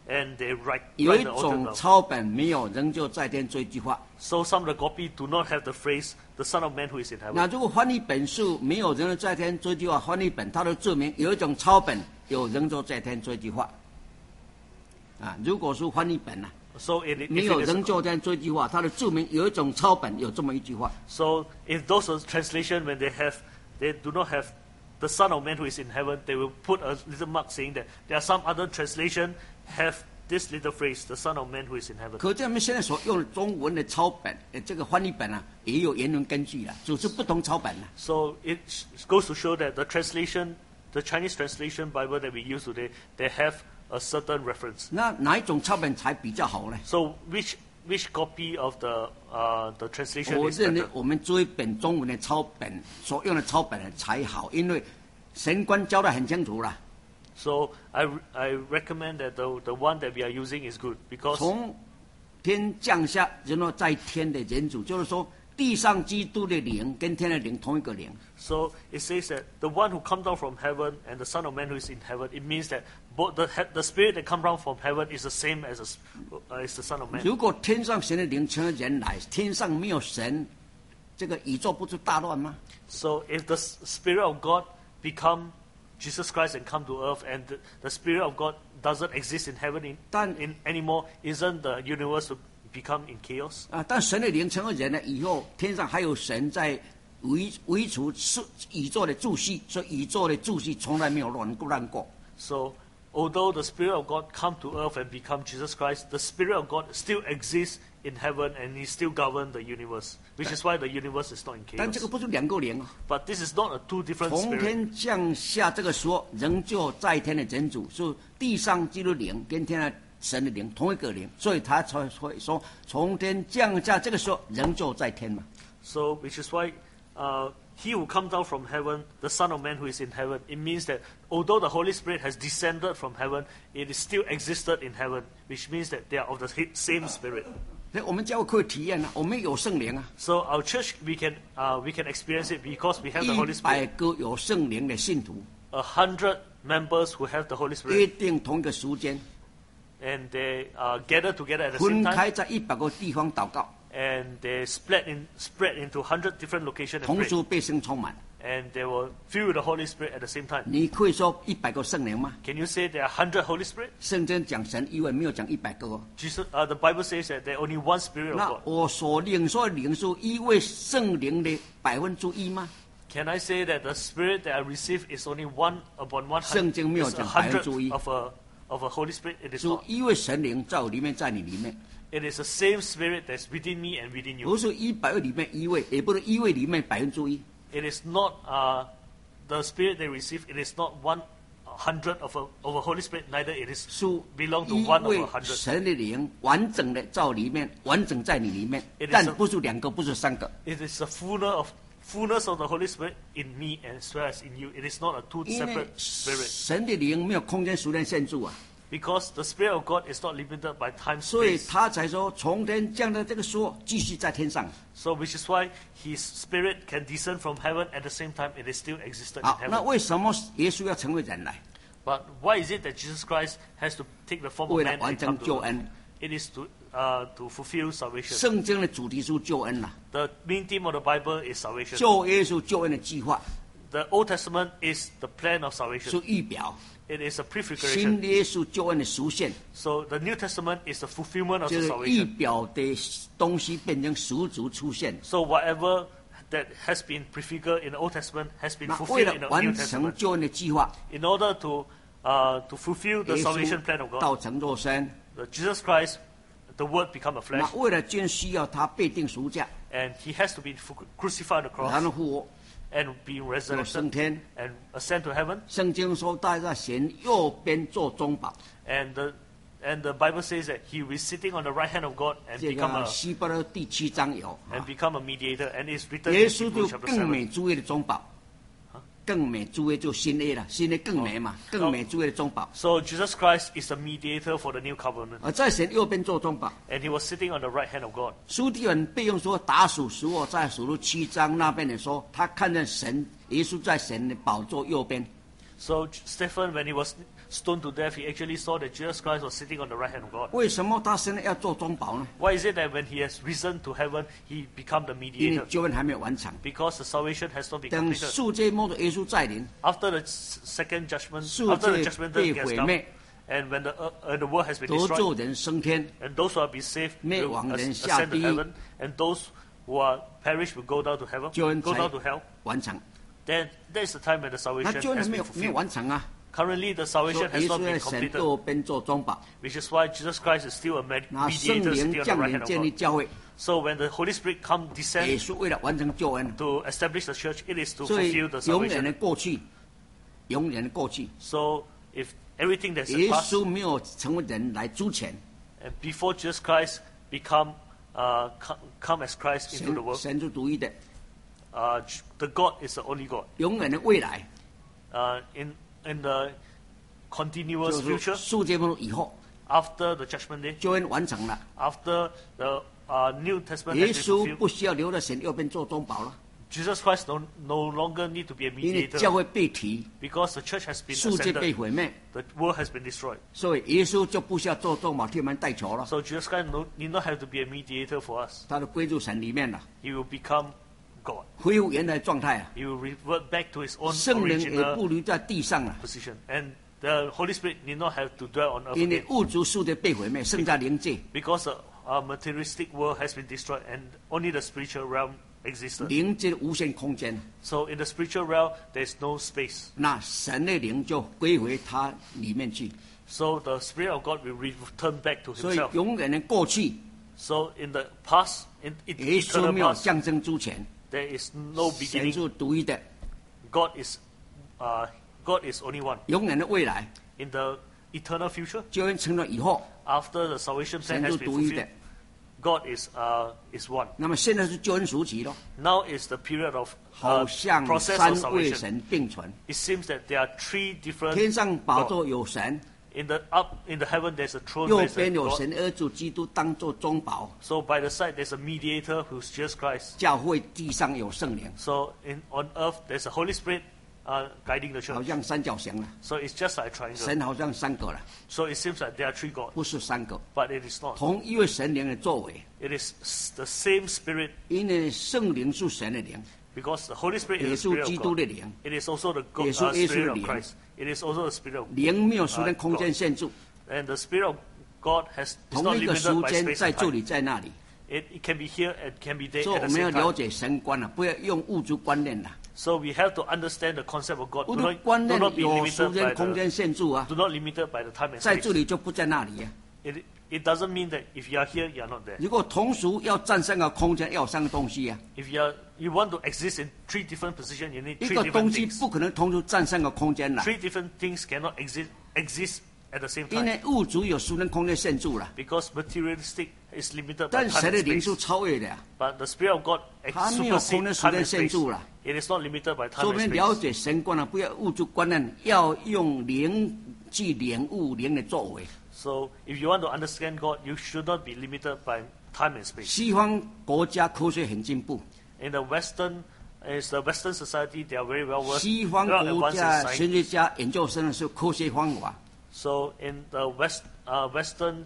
and they write 有一 the altar 种 down. 抄本没有，仍旧在天这一句话。 So some of the copy do not have the phrase, the Son of Man who is in heaven. 那如果翻译本书没有仍旧在天这句话，翻译本它的注明有一种抄本有仍旧在天这句话。啊，如果是翻译本啊， So if 没 it 有 is, 仍旧在这句话，它的注明有一种抄本有这么一句话。 so if those are translation when they do not have the Son of Man who is in heaven, they will put a little mark saying that there are some other translation have this little phrase, the Son of Man who is in heaven. 可见我们现在所用的中文的抄本，这个翻译本啊，也有原文根据了，只是不同抄本了。 So it goes to show that the translation, the Chinese translation Bible that we use today, they have a certain reference. 那哪一种抄本才比较好呢？ So which copy of the translation 我 is 认为 better? 我们这一本中文的抄本所用的抄本才好，因为神官交代很清楚了。 So I recommend that the one that we are using is good because 从天降下，然后在天的人主，就是说地上基督的灵跟天的灵同一个灵。 so it says that the one who come down from heaven and the Son of Man who is in heaven, it means that both the spirit that come down from heaven is the same as the Son of Man. 如果天上神的灵成了人来，天上没有神，这个宇宙不是大乱吗？ So if the Spirit of God become Jesus Christ and come to earth, and the Spirit of God doesn't exist in heaven anymore, isn't the universe to become in chaos? 啊，但神的灵成了人了以后，天上还有神在维持宇宙的秩序，所以宇宙的秩序从来没有乱过。 So although the Spirit of God come to earth and become Jesus Christ, the Spirit of God still exists in heaven and He still governs the universe, which is why the universe is not in 但这 chaos. 个不是两个灵哦。 But this is not a two different 从 spirits. 天降下这个时候，仍旧在天的真主是地上基督灵跟天的神的灵同一个灵，所以他才会说从天降下这个时候仍旧在天嘛。 So, which is why He who comes down from heaven, the Son of Man who is in heaven, it means that although the Holy Spirit has descended from heaven, it is still existed in heaven, which means that they are of the same Spirit. 所以我们教会可以体验啊，我们有圣灵啊， So our church we can experience it because we have the Holy 100 Spirit. 个有圣灵的信徒， 100 members who have the Holy 约 Spirit, 定同一个时间， and they gather together at the 分 same time, 开在100个地方祷告， and they spread into 100 different locations and 同 pray, 时被圣充满。 and they will fill with the Holy Spirit at the same time. 你可以说100个圣灵吗？ Can you say there are 100 Holy Spirit? 圣经讲神一位，没有讲100个哦。 The Bible says that there are only one Spirit of 那 God. 我所领受的灵是一位圣灵的1%吗？ Can I say that the Spirit that I receive is only one upon 100? 圣经没有 Is 讲 100 of a Holy Spirit? It is 是 not. 一位神灵在我里面，在你里面， It is the same Spirit that's within me and within 不 you. 是100位里面一位，也不是一位里面1%。 It is not the Spirit they receive. It is not 100 of a Holy Spirit. Neither it is 是 belong to 一 one of 位 100. 神的灵完整的在我里面，完整在你里面 It，is 但 a- 不是2个，不是3个。 It is the fullness of the Holy Spirit in me as well as in you. It is not a two 因为 separate spirit. 神的灵没有空间、时间限制啊， Because the Spirit of God is not limited by time 所以 space. 他才说从天降到这个时候，继续在天上。 So which is why His Spirit can descend from heaven at the same time it is still existed in 好，那 heaven. 为什么耶稣要成为人来？ But why is it that Jesus Christ has to take the form of 为了 man 完 and 成 come 救 to earth? 恩。 It is to fulfill salvation. 圣经的主题是救恩啦， The main theme of the Bible is salvation. 旧约是救恩的计划， The Old Testament is the plan of salvation. 是预表； It is a 新 prefiguration. 约是救恩的实现， So the New Testament is the fulfillment of 就 the 是预 salvation. 表的东西变成实足出现。 So whatever that has been prefigured in the Old Testament has been 那为 fulfilled 了 in the 完 New 成 Testament. 救恩的计划， In order to fulfill the 耶 salvation plan of 稣 God, 道成肉身。 Jesus Christ, the Word become a 那 flesh, 为了今需要他被定赎价， and He has to be crucified on the 然 cross 后复活， and be 有 resurrected 升天。 and ascend to heaven. 圣经说，他在神右边做中保， And the Bible says that He will be sitting on the right hand of God and 这 become 个 a 希伯来第7章有。 and become a mediator. And it's written 耶 in 稣 Hebrews 就 chapter 更 7. 美主约的中保，更美主约就新约了，新约更美嘛，更美主约的中保。 So Jesus Christ is the mediator for the new covenant, 而在神右边做中保。 and He was sitting on the right hand of God. 书记员被用说打数使我在数录7章那边的说，他看见神耶稣在神的宝座右边， So Stephen, when he was stoned to death, he actually saw that Jesus Christ was sitting on the right hand of God. 为什么他现在要做中保呢？ Why is it that when he has risen to heaven, he become the 因为 mediator? 救恩还没有完成。 Because the salvation has not been 等 completed. 世界末日耶稣再临， After the second judgment, 世 after the 界 judgment 被 has 毁 come, 灭， and when the world has been 得 destroyed, 救人升天， and those who have been saved 灭 will 亡人 ascend 下 to 地狱， heaven, and those who are perished will go down to heaven, 救恩 go 才 down to hell. 完成。 Then that is the time when the 那 salvation 救恩 has 没 been 有 fulfilled. 完成啊！ Currently, the 所以 salvation has 耶 not 稣在 been 神 completed, 右边做中保， which is why Jesus Christ is still a 那圣 mediator 灵 sitting on the 降 right 临 hand 建立 of God. 教会， So when the Holy Spirit come 也 descend 是为了完成救恩。 to establish the church, it is to 所以 fulfill the 永远的 salvation. 过去，永远的过去， So if everything that's 耶 in past, 稣没有成为人来主权， and before Jesus Christ become come as Christ into 神 the world, 神是独一的， the God is the only God. 永远的未来 In the continuous 就是 future, 世界末日以后， after the judgment day, 救恩完成了， after the New Testament 耶 has been 稣 fulfilled, 不需要留在神右边做中保了， Jesus Christ no longer need to be a 因为教 mediator 会被提， because the church has been 世界被 ascended, 毁灭， the world has been destroyed. 所以耶稣就不需要做中保替我们代求了， So Jesus Christ need not have to be a mediator for us. 他都归入神里面了， He will become God. 恢复原来的状态啊， He will revert back to his own 圣灵也 original 不留在地上了， position. And the Holy Spirit need not have to dwell on earth 因为 again 物质世界被毁灭，剩下灵界， because the materialistic world has been destroyed and only the spiritual realm existed. 灵界的无限空间， So in the spiritual realm, there's no space. 那神的灵就归回他里面去， So the Spirit of God will return back to 所以 himself. 永远的过去， So in the past, in 耶稣 eternal 没有 past, 象征主权， there is no 神 beginning. 是独一的， God is only one. 永远的未来， In the eternal future, 救恩成了以后， after the salvation plan 神 has 是 been 独一的 fulfilled,。God is one. 那么现在是救恩时期咯， Now is the period of 好像 process 三 of 位 salvation. 神并存， It seems that there are three different 天上宝 God. 座有神， In the heaven there's a throne 右 where there's 边 a 有 God. 神儿子基督当作中保， So by the side there's a mediator who's Jesus Christ. 教会地上有圣灵， So on earth there's a Holy Spirit guiding the 好 church. 像三角形了， So it's just like a triangle. 神好像三个了， So it seems like there are three gods, 不是三个， but it is not. 同一位神灵的作为， It is the same Spirit 因为圣灵是神的灵， because the Holy Spirit 耶 is the 稣 Spirit 基 of 督的 God. 灵， It is also the 耶稣耶稣 Spirit 的 of 灵 Christ. It is also the Spirit of 灵没有时间空间限制， And the Spirit of God is 同 not 一个 limited 时 by 间 space 在 and 这 time. 里在那里， It can be here and can be there 所以 at 我 the 们要 same 了 time. 解神观了，不要用物质观念了， So we have to understand the concept of God. 物 Do 质观 not 念 be 有时 limited 间 by 空 the 间限制啊， do not limited by the time and 在这 space. 里就不在那里呀。 It doesn't mean that if you are here, you are not there. 如果同时要占三个空间，要有三个东西呀、 If you want to exist in three different positions, you need 一 three 个 different 东西 things. 不可能同时占三个空间了， Three different things cannot exist at the same 因 time 为物质有时间空间限制了。 because materialistic is limited by 但 time 神的 and 灵是 space. 超越的呀、 But the Spirit of God 它没有空间 supersedes 时 time 间 and 限制 space. 了。 It is not limited by 所以我 time 们 and 了 space. 解神观了，不要物质观念，要用灵去领悟灵的作为。 So if you want to understand God, you should not be limited by time and space. 西方国家科学很进步， In the Western society, they are very well versed, 西方 well 国 advanced 家 in 神 science. 学家研究生的是科学方法， So in the Western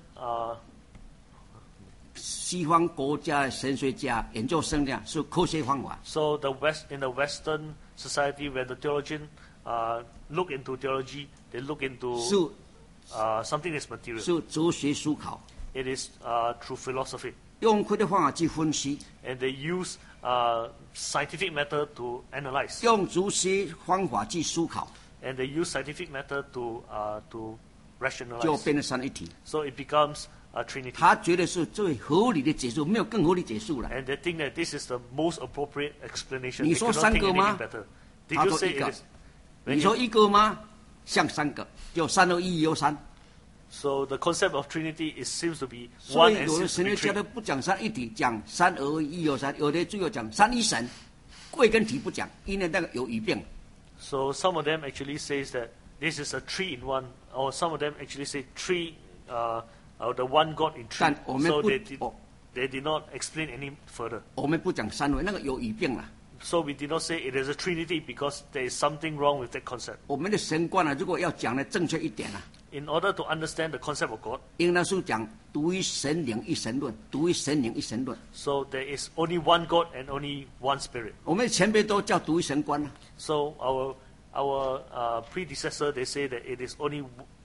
西方国家的神学家研究生呢是科学方法。 so in the Western society, where the theologian look into theology, they look into 是 something that's material. 是哲学思考， It is through philosophy, 用科学方法去分析， and they use scientific method to analyze, 用哲学方法去思考， and they use scientific method to 就 rationalize. 变成三一体。 So it becomes a trinity. 他觉得是最合理的解释，没有更合理解释了。 And they think that this is the most appropriate explanation. 你 They 说 cannot 三 think 个吗？ anything better. Did 他 you 说 say 一 it 个 is?， 你说一个吗？像三个，就三而一又三。 So the concept of Trinity seems to be 所 one 以 and 有的 seems to 神 be 学家 three. 都不讲三一体，讲三而一又三；有的最后讲三一神，贵跟体不讲，因为那个有语病。 So some of them actually says that this is a three in one, or some of them actually say three, the one God in three. 但我们 So 不 they did not explain any further. 我们不讲三位，那个有语病了。 So we did not say it is a Trinity because there is something wrong with that concept. 我们的神观如果要讲的正确一点 In order to understand the concept of God, 应当是讲独一神灵一神论，独一神灵一神论。 so there is only one God and only one Spirit. 我们前辈都叫独一神观 So our predecessor, they say that it is only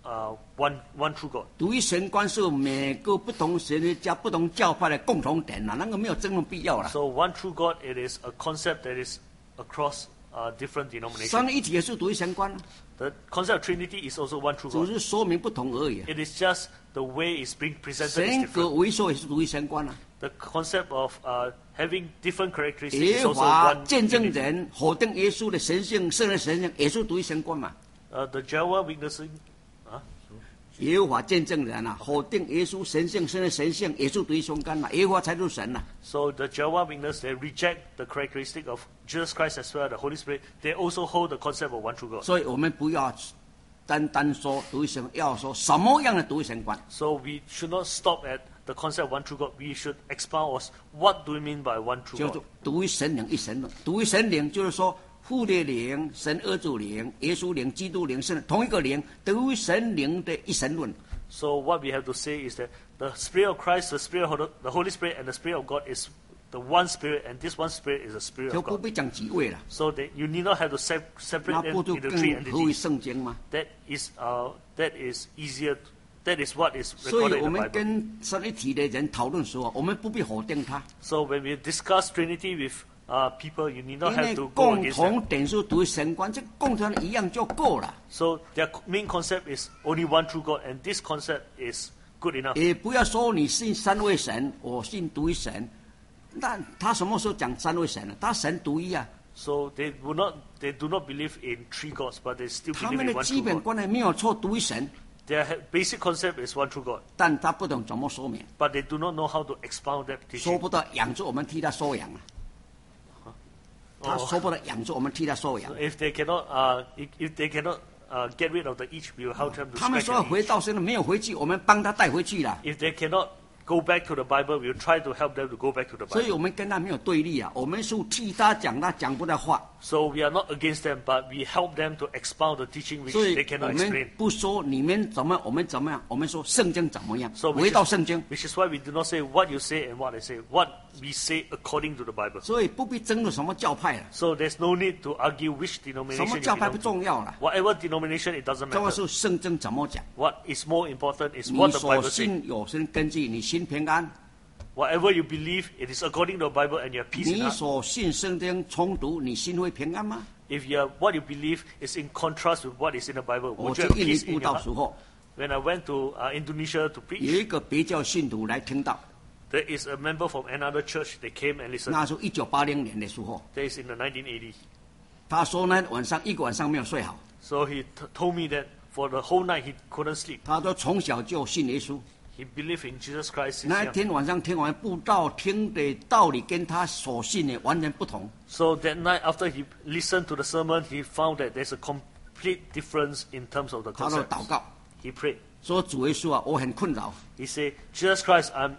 one true God. 独一神观是每个不同神学家、不同教派的共同点那个没有争论必要 So one true God, it is a concept that is across different 三 denominations. 位一体也是独一神观 The concept of Trinity is also one true 只 God. 是说明不同而已 It is just the way it's being presented is 神格 different. 为首也是独一神观 The concept of having different characteristics 耶 is 和 also 华 one 见证 unity. 人否定耶稣的神性、圣的神性，也是独一神观嘛。 The Jehovah Witnesses, 耶和华见证人否定耶稣神性、圣的神性，也是独一神观嘛。耶和华才是神 so the Jehovah Witnesses, they reject the characteristic of Jesus Christ as well, the Holy Spirit. They also hold the concept of one true God. 所以我们不要单说独一神，要说什么样的独一神观。 So we should not stop at the concept of one true God. We should expound us what do we mean by one true 叫 God. 做独一神灵一神论。独一神灵就是说父的灵、神儿子灵、耶稣灵、基督灵是同一个灵，独一神灵的一神论。 So what we have to say is that the Spirit of Christ, the Spirit of the Holy Spirit, and the Spirit of God is the one Spirit, and this one Spirit is the Spirit 就 of 不 God. 必讲几位了， So that you need not have to separate 那 them 不就 into 更 three 合于 entities. 圣经吗？ That is easier. That is what is 所以 recorded 我 in the 们 Bible. 跟三一体的人讨论时候，我们不必否定它， So when we discuss Trinity with people, you need 因 not have 为 to go 共 against them. 同点是独一神观，这共同一样就够了， So their main concept is only one true God, and this concept is good enough. 也不要说你信三位神，我信独一神。那他什么时候讲三位神呢？他神独一啊， So they do not believe in three gods, but they still 他 believe 们 in 的 one 基 true 本 God. 观念没有错，独一神， Their basic concept is one true God, 但他不懂怎么说明， but they do not know how to expound that 说 teaching. 不到养着我们替他收养啊，他 Oh. 说不到养着我们替他收养 So。if they cannot, if they cannot get rid of the each, we will help them to 他们 scratch 说要 the 回 itch. 到神的没有回去，我们帮他带回去了。 If they cannot go back to the Bible, we will try to help them to go back to the 所以 Bible. 我们跟他没有对立啊，我们是替他讲他讲不的话， So we are not against them, but we help them to expound the teaching which 所以 they 我 cannot 们 explain. 不说你们怎么，我们怎么样，我们说圣经怎么样， So 回到圣经， which is why we do not say what you say and what I say. What we say according to the Bible. 所以不必争论什么教派了， So there's no need to argue which 什 denomination 么 you 教派不 belong to. 重要了， Whatever denomination, it doesn't 重要 matter. 是圣经怎么讲。 What is more important is 你 what the 所 Bible says. 信有神根据，你心平安； Whatever you believe, it is according to the Bible and you have peace in 你 heart. 所信圣经冲突，你心会平安吗？ If what you believe is in contrast with what is in the Bible, 我 would 去 you have 印尼 peace 布 in your 道 heart? 时候， When I went to Indonesia to 有 preach, 一个别教信徒来听到， there is a member from another church. They came and listened. 那是1980年的时候， That is in the 1980s. 他说那晚上一个晚上没有睡好， So he told me that for the whole night he couldn't sleep. 他说从小就信耶稣。 He believed in Jesus Christ since 那一 young. 天晚上听完布道，听的道理跟他所信的完全不同。 So that night, after he listened to the sermon, he found that there's a complete difference in terms of the 他说 concept. 祷告， He prayed. 说主耶稣啊，我很困扰， He said, Jesus Christ, I'm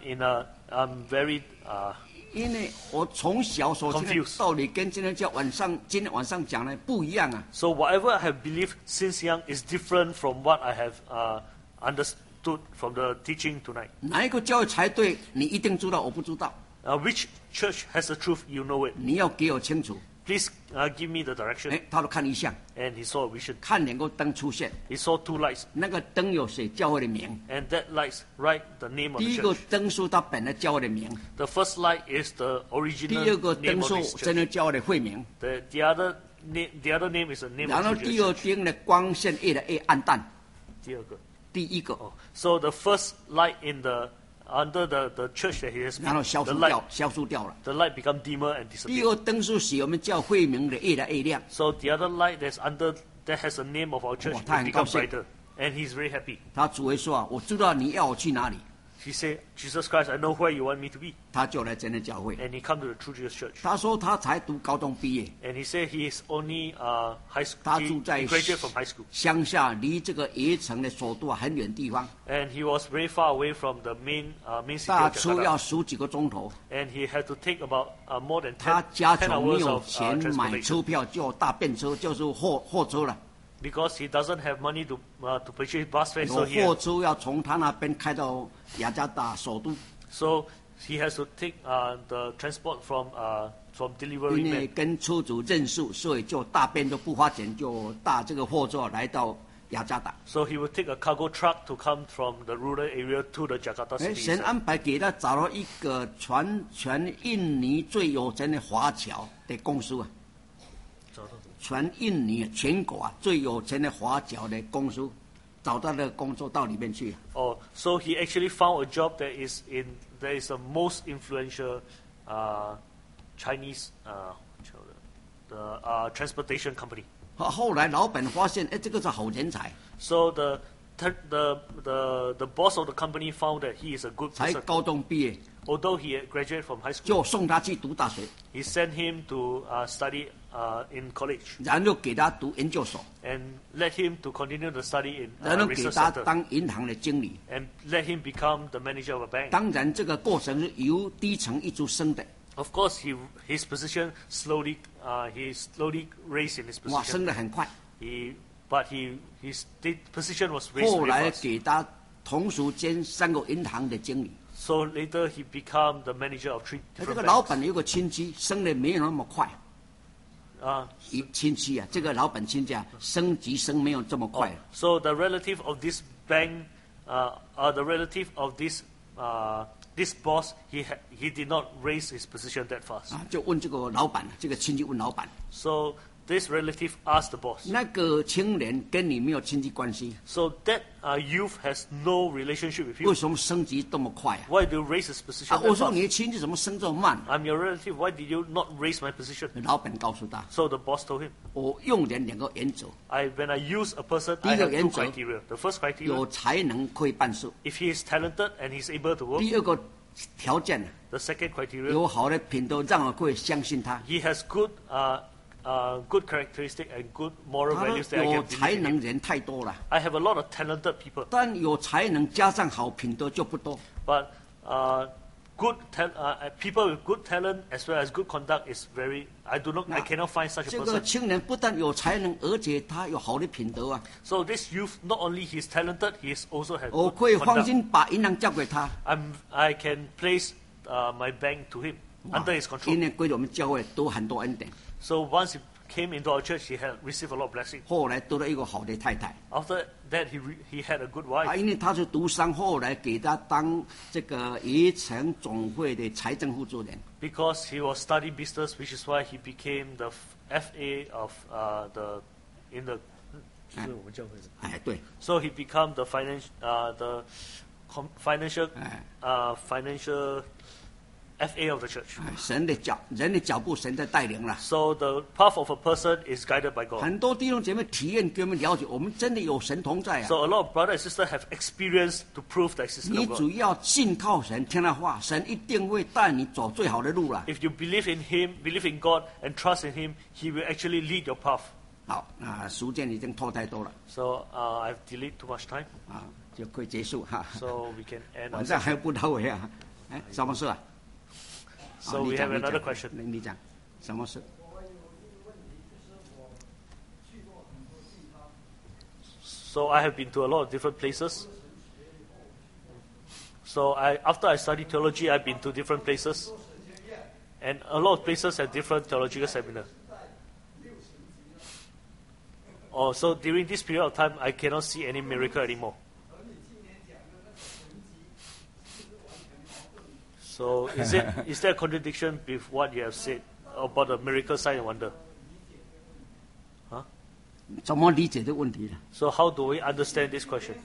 very 因为我从小所听的 Confused. 道理跟今天今天晚上讲的不一样啊。 So whatever I have believed since young is different from what I have understood from the teaching tonight. 哪一个教育才对？你一定知道，我不知道。 Which church has the truth? You know it. 你要给我清楚。 Please give me the direction. 哎，他都看一项， And he saw a vision. 看两个灯出现， He saw two lights. 那个灯有写教会的名。 And that lights write the name of 第 the 一个 church. 灯是他本来教会的名， The first light is the 第 original 二个 name 灯 of 是 this 真 church. 的教会的会名， The other name is the name 然 of 后 the 第 church. 二灯的光线越来越暗淡。 第二个。 第一个， So the first light in the under the church that he has 然后 been, 消 the 失 light 掉，消失掉了。 the light become dimmer and 第 disappear. 二灯是写我们教会名的越来越亮。 So the other light that's under that has the name of our church 哇，他很 will 高 become 兴。 brighter, and he's very happy. 他主会说啊，我知道你要我去哪里， he said, Jesus Christ, I know where you want me to be. 他就来真的教会。 And he come to the True Jesus Church. 他说他才读高中毕业， And he said he is only high school. 他 He 住在 graduated from high school. 乡下，离这个宜城的首都很远地方， And he was very far away from the main city 大 of 车要 Jakarta. 10几个钟头。 And he had to take about more than 他 10, 家 10 穷，没 hours 有 of 钱买 transportation. 车票，就大便车，就是货车了。 Because he doesn't have money to purchase bus fare, 有 so 货车要从他那边开到雅加达首都， he has to take the transport from 因 delivery 为 man. 跟车主认识，所以就大便都不花钱，就搭这个货车来到雅加达。 So he would take a cargo truck to come from the rural area to the Jakarta 哎， city. 神安排给他找到一个全印尼最有钱的华侨的公司啊，全印尼全国啊最有钱的华侨的公司，找到的工作到里面去。 Oh, so he actually found a job that is the most influential Chinese transportation company. 后来老板发现，哎，这个是好人才， So the boss of the company found that he is a good 才 person. 高中毕业， Although he had graduated from high school, 就送他去读大学， he sent him to study in college 然后给他读研究所， and let him to continue the study in 然后给 research 他 center 当银行的经理。 and let him become the manager of a bank. 当然，这个过程是由低层一直升的， Of course, his position slowly raised in his 哇， position. 升得很快。 But his position was raised 后 very 来 fast. 给他同时兼3个银行的经理。 So later he became the manager of 3 这 different 个老 banks. 板有个亲戚升得没有那么快，亲戚啊，这个老板亲戚啊，升级升没有这么快。 So the relative of this bank, the relative of this boss, he did not raise his position that fast. 就问这个老板，这个亲戚问老板， So this relative asked the boss. 那个青年跟你没有亲戚关系， So that youth has no relationship with 为 you. 什么升级这么快啊？ Why do you raise his position 我 that 说 fast? 你的亲戚怎么升这么慢？ I'm your relative. Why did you not raise my position? 老板告诉他， So the boss told him, 我用人2个原则， when I use a person, 第 I 一个 have 原 2 则， criteria. The first criteria, 有才能可以办事； if he is talented and he's able to work. 第二个条件呢， The second criteria, 有好的品德，让我可以相信他。 he has good characteristic and good moral 他 values that I 有 can 才 believe in. 能人太多了， I have a lot of talented people, 但有才能加上好品德就不多。 but people with good talent as well as good conduct is very. I cannot find such a 这个 person. 青年不但有才能，而且他有好的品德啊！ So this youth, not only he's talented, he is also has 我 good 可以放 conduct. 心把银行交给他， I can place my bank to him under his 因 control. 为归我们教会都很多恩典。 So once he came into our church, he had received a lot of blessing. 后来得了一个好的太太 After that, he had a good 啊， wife. 因为他是读商，后来给他当这个宜城总会的财政负责人。 Because he was studying business, which is why he became the FA of in the. 哎，对， So he became the financial FA of the church. 哎，人的脚步，神在带领了。 So the path of a person is guided by God. 很多弟兄姐妹体验给我们了解，我们真的有神同在啊！ So a lot of brothers and sisters have experienced to prove the existence 你 of 主 God. 要信靠神，听他话，神一定会带你走最好的路了。 If you believe in Him, believe in God, and trust in Him, He will actually lead your path. 好，那时间已经拖太多了 So I've delayed too much time, 啊，就可以结束哈。 so we can end. 晚 our 上 session. 还不到位啊？哎，什么事啊？ So 你 we 讲 have 你讲 another question. 你讲什么事？ So I have been to a lot of different places. So after I studied theology, I've been to different places. And a lot of places have different theological seminars. Oh, so during this period of time, I cannot see any miracle anymore. So is there a contradiction with what you have said about the miracle, sign and wonder? 怎么理解这个问题呢？ So how do we understand this question?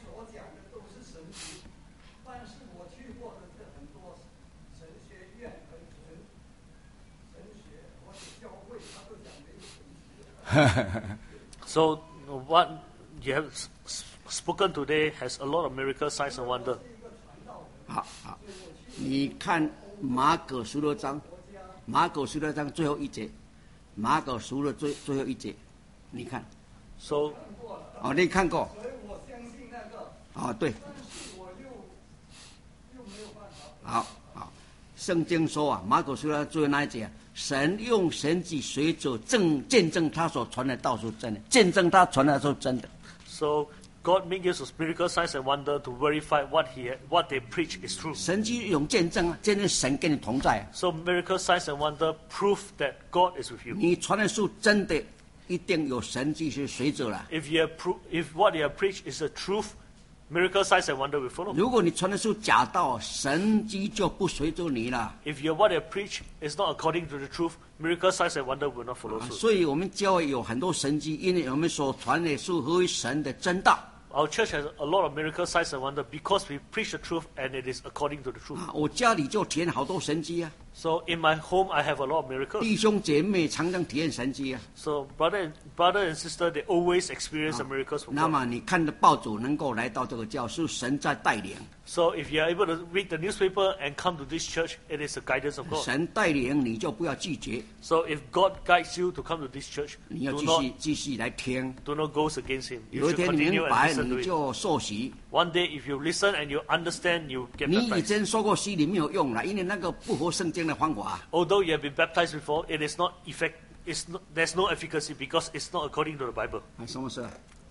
So what you have spoken today has a lot of miracle, signs and wonder. 好，你看马可16章，马可16章最后一节，马可书的最后一节，你看。 So, 哦，你看过。 所以我相信那个。 哦，对。 但是我又没有办法。 好，圣经说啊，马可书的最后那一节，神用神迹随着见证他所传的道是真的，见证他传的是真的。 So God made use of miracle signs and wonder to verify what they preach is true. 神迹用见证啊，见证神跟你同在啊。 So miracle signs and wonder prove that God is with you. 你传的是真的，一定有神迹是随着了。 If what you have preached is the truth, miracle signs and wonder will follow. 如果你传的是假道，神迹就不随着你了。 If what you have preached is not according to the truth, miracle signs and wonder will not follow suit. 所以我们教会有很多神迹，因为我们所传的是合于神的真道。 Our church has a lot of miracle signs and wonder because we preach the truth and it is according to the truth. 我家里就体验好多神迹啊。 So in my home, I have a lot of miracles. 弟兄姐妹常常体验神迹啊。 So brother and sister, they always experience the miracles from 那 God. 么你看的报纸能够来到这个教，是神在带领。 So if you are able to read the newspaper and come to this church, it is the guidance of God. 神带领你就不要拒绝。 So if God guides you to come to this church, 你要 do 继续来听。 not go against Him. 有 You 一 should 天你 continue 明 and 白， listen to 你 it. 就受洗。 One day, if you listen and you understand, you get 你以 baptized. 前受过洗礼没有用了，因为那个不合圣经的方法。 Although you have been baptized before, it is not there's no efficacy because it's not according to the Bible. 什么事？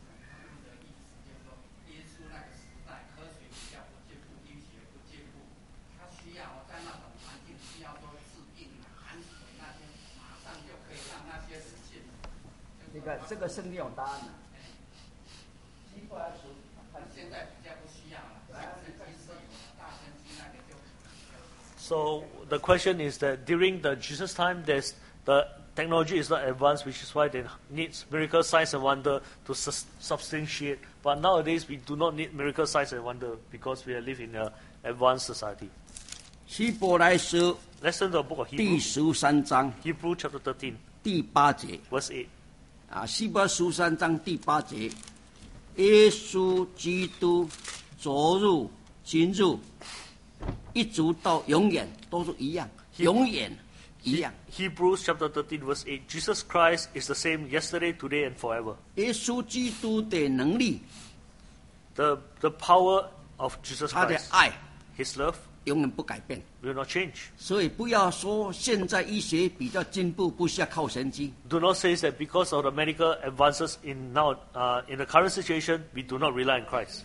这个圣经有答案了。 现在比较不需要了，大神机是有大神机那个就。 So the question is that during the Jesus time, the technology is not advanced, which is why they need miracle signs and wonder to substantiate. But nowadays, we do not need miracle signs and wonder because we live in an advanced society. 希伯来书 Let's turn to the book of 第 Hebrew, 13章 Hebrew chapter 13, 第8节。 verse 8. 希伯来书13章第8节，耶稣基督昨日、今日，一直到永远都是一样，永远一样。 Hebrews chapter 13, verse 8. Jesus Christ is the same yesterday, today, and forever. 耶稣基督的能力， The power of Jesus 他的 Christ, 爱 His love, 永远不改变。 will not change. 所以不要说现在医学比较进步，不需要靠神迹。 Do not say that because of the medical advances in the current situation, we do not rely on Christ.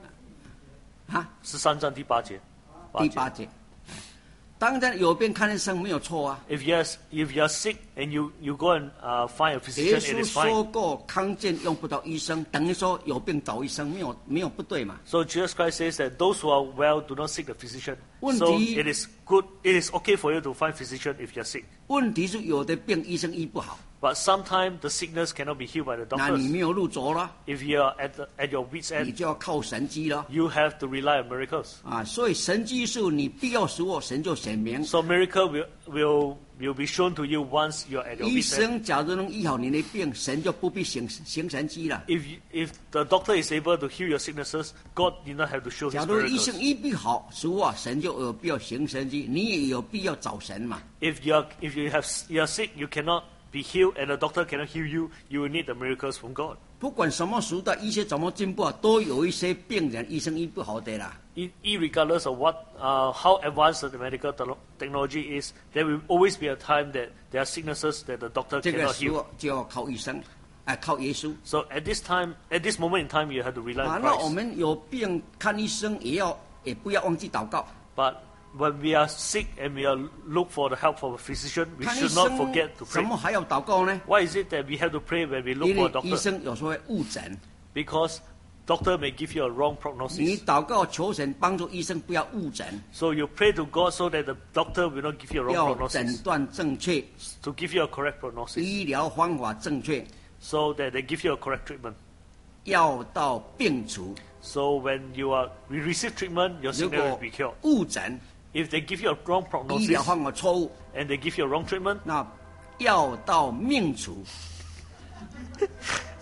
13章第8节。 第8节。当然有病看医生没有错啊。 If you are sick and you go and find a 耶 physician, it 稣 is 说 fine. 过康健用不到医生，等于说有病找医生，没有不对嘛。 So Jesus Christ says that those who are well do not seek the physician. 问 So 题- it is good. It is okay for you to find physician if you are sick. 问题是有的病医生医不好， But sometimes the sickness cannot be healed by the 那你 doctors. 没有路走了， If you are at your wit's 你 end, 就要靠神迹了。 you have to rely on miracles. 所以神迹是你必要时候，神就显明。 So miracle will be shown to you once you are at your 医 wit's end. 生假如能医好你的病，神就不必行神迹了。 If the doctor is able to heal your sicknesses, God did not have to show 假 His 如医生 miracles. 医不好，时候神就有必要行神迹，你也有必要找神嘛。 If you are sick, you cannot be healed, and the doctor cannot heal you. You will need the miracles from God. 不管什么时代，医学怎么进步，都有一些病人医生医不好的啦。 Irregardless of how advanced the medical technology is, there will always be a time that there are sicknesses that the doctor 这个 cannot 时 heal. 候就要靠医生，靠耶稣。 So at this moment in time, you have to rely on 那我 Christ. 们有病看医生，也不要忘记祷告。 But when we are sick and we are look for the help from a physician, we 看医 should not 生 forget to 怎 pray. 么还要祷告呢？ Why is it that we have to pray when we look 因 for 为 a 医 doctor? 生有时候会误诊。 Because doctor may give you a wrong 你 prognosis. 祷告求神帮助医生不要误诊， So you pray to God so that the doctor will not give you a wrong 要诊 prognosis. 断正确， To give you a correct prognosis. 医疗方法正确， So that they give you a correct treatment. 药到病除。 So when you receive treatment, your 如 sickness will 果 be cured. 误诊， If they give you a wrong 医疗 prognosis 方法错误， and they give you a wrong treatment, 那药到命除。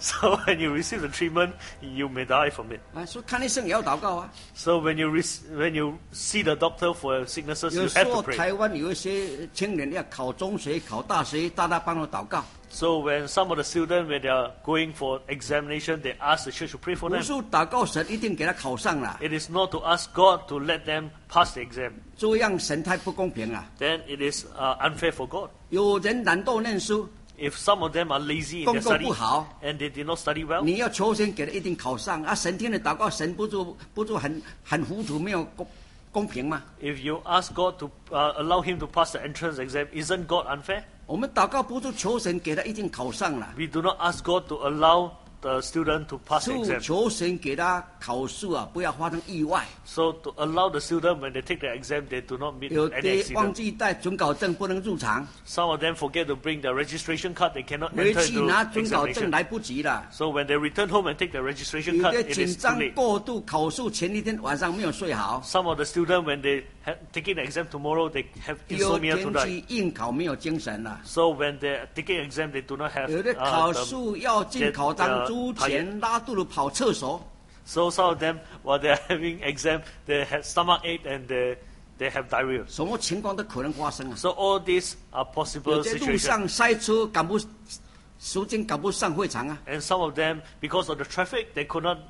So when you receive the treatment, you may die from it. 啊，所以看医生也要祷告啊。 So when you see the doctor for sicknesses, 有 you 时 have 候 to pray. 台湾有一些青年要考中学、考大学，大家帮我祷告。 So when some of the students, when they are going for examination, they ask the church to pray for 不 them. 是祷告神一定给他考上了， It is not to ask God to let them pass the exam. 这样神太不公平了。 Then it is unfair for God. 有人懒惰念书， If some of them are lazy in 功 their 课 study 不好， and they did not study well, 你要求神给他一定考上啊！神听了祷告，神不就很糊涂，没有公平吗？ if you ask God to allow him to pass the entrance exam, isn't God unfair? 我们祷告不是求神给他一定考上了， We do not ask God to allow the student to pass the 是 exam. 求神给他考试啊，不要发生意外。 So to allow the student when they take the exam, they do not meet 有 any 的忘 accident. 记带准考证，不能入场； Some of them forget to bring their registration card, they cannot 回 enter 去 into 拿准考证 examination. 来不及了。 So when they return home and take their registration 有 card, 的 it 紧 is too 张 late. 过度，考试前一天晚上没有睡好； Some of the students, when they taking the exam tomorrow, they have 有 insomnia 天 tonight. 气应考没有精神了； So when they're taking exam, they do not have 有的考 the 试要进考场之前拉肚子跑厕所。 So some of them, while they are having exam, they have stomach ache and they have diarrhea. 什么情况都可能发生啊！ So all these are 有 possible 在路 situations. 上塞车，时间赶不上会场啊！ And some of them, because of the traffic, they could not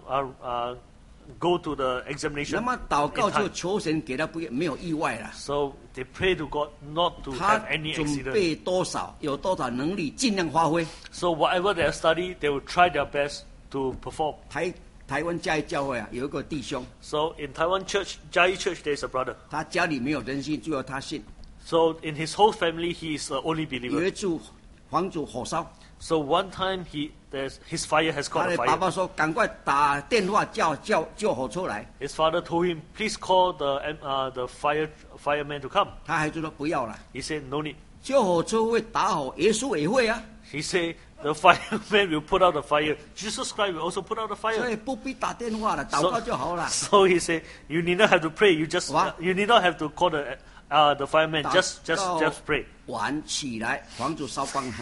go to the 那 examination 么祷 in 告就 time. 求神给他没有意外了。 So they pray to God not to 他 have any 准 accident. 备多少，有多少能力，尽量发挥。 So whatever they have studied, they will try their best to perform. 台湾嘉义教会啊，有一个弟兄， So in Taiwan Church, Jai Church, there is a brother. 他家里没有人信，只有他信。 So in his whole family, he is the only 有 believer. 一次房子火烧， So one time his fire has 他 caught 的 a 爸 fire. 爸说：“赶快打电话叫火车来。 His father told him, please call the fireman to come. ” 他孩子说：“不要了， He said, no need. 救火车会打火，耶稣也会啊， He said, the fireman will put out the fire. Jesus Christ will also put out the 所 fire. 以不必打电话了，祷告就好了。 So he said, you need not have to pray. You need not have to call the fireman. Just 祷告 pray. 晚起来，房子烧光了。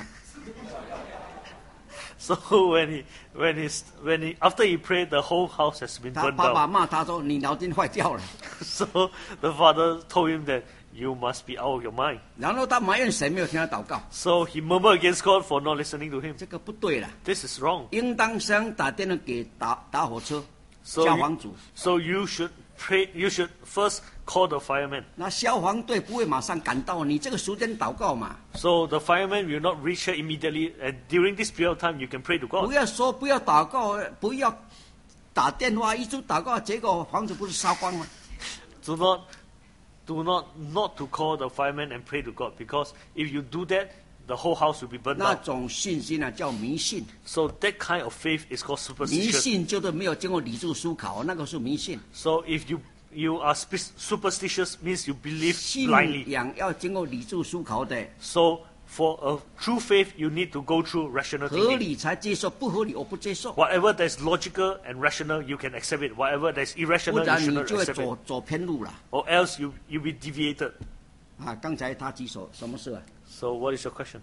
So when he after he prayed, the whole house has been 他 burned 爸爸 down. 骂他说：“你脑筋坏掉了。 So the father told him that you must be out of your mind. ” 然后他埋怨神没有听他祷告， So he murmured against God for not listening to him. 这个不对了， This is wrong. 应当先打电话给打火车 So 消防组。 you should pray. You should first call the fireman. 那消防队不会马上赶到，你这个时间祷告嘛， So the fireman will not reach here immediately. And during this period of time, you can pray to 不 God. 要说不要祷告，不要打电话，一直祷告，结果房子不是烧光吗？ Do not to call the fireman and pray to God, because if you do that, the whole house will be burned 那 down. 种信心呢叫迷信， So that kind of faith is called 迷 superstition. 信就是没有经过理智思考，那个是迷信。 So if you are superstitious, means you believe 信 blindly. 仰要经过理智思考的， So for a true faith, you need to go through rational 合 thinking. 理才接受，不合理我不接受， Whatever that is logical and rational, you can accept it. Whatever that is 不 irrational, you 然 should 你 not 就会 accept it. 走偏路了。 Or else you be deviated. 啊，刚才他举手，什么事啊？ So what is your question?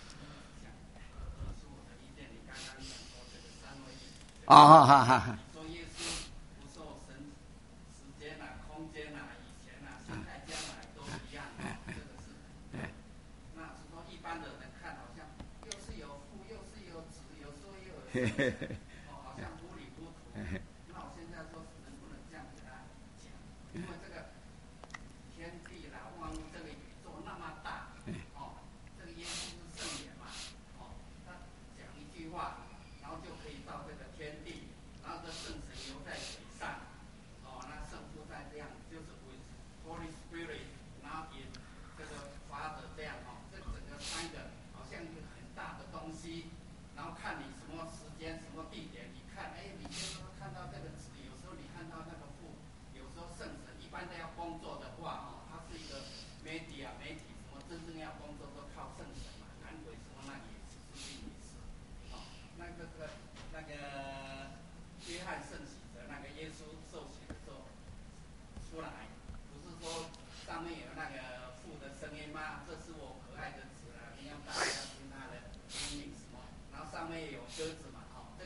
啊哈哈哈！ 说耶稣不受时间啊、空间啊、以前啊、现在、将来都一样，这个是。那是说一般的人看好像又是有父，又是有子，有时候又有神，好像糊里糊涂。那我现在说能不能这样给他讲？因为这个天地啦、万物这个宇宙那么大，这个耶稣是圣言嘛，他讲一句话。然后就可以到这个天地，然后这圣神留在水上，那圣父在这样，就是 with Holy Spirit，然后也这个 Father 这样这整个三个好像一个很大的东西，然后看你什么时间、什么地点，你看，你就是看到这个子，有时候你看到那个父，有时候圣神，一般都要工作的话，它是一个媒体，什么真正要工作都靠圣神嘛，赶鬼什么那也是是也是。那个约翰圣洗者，那个耶稣受洗的时候出来，不是说上面有那个父的声音吗？这是我可爱的子啊，你要大家听他的命令什么？然后上面也有鸽子嘛，这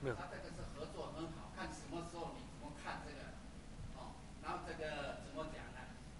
没有他这个是合作很好，看什么时候你怎么看这个，然后这个怎么讲呢？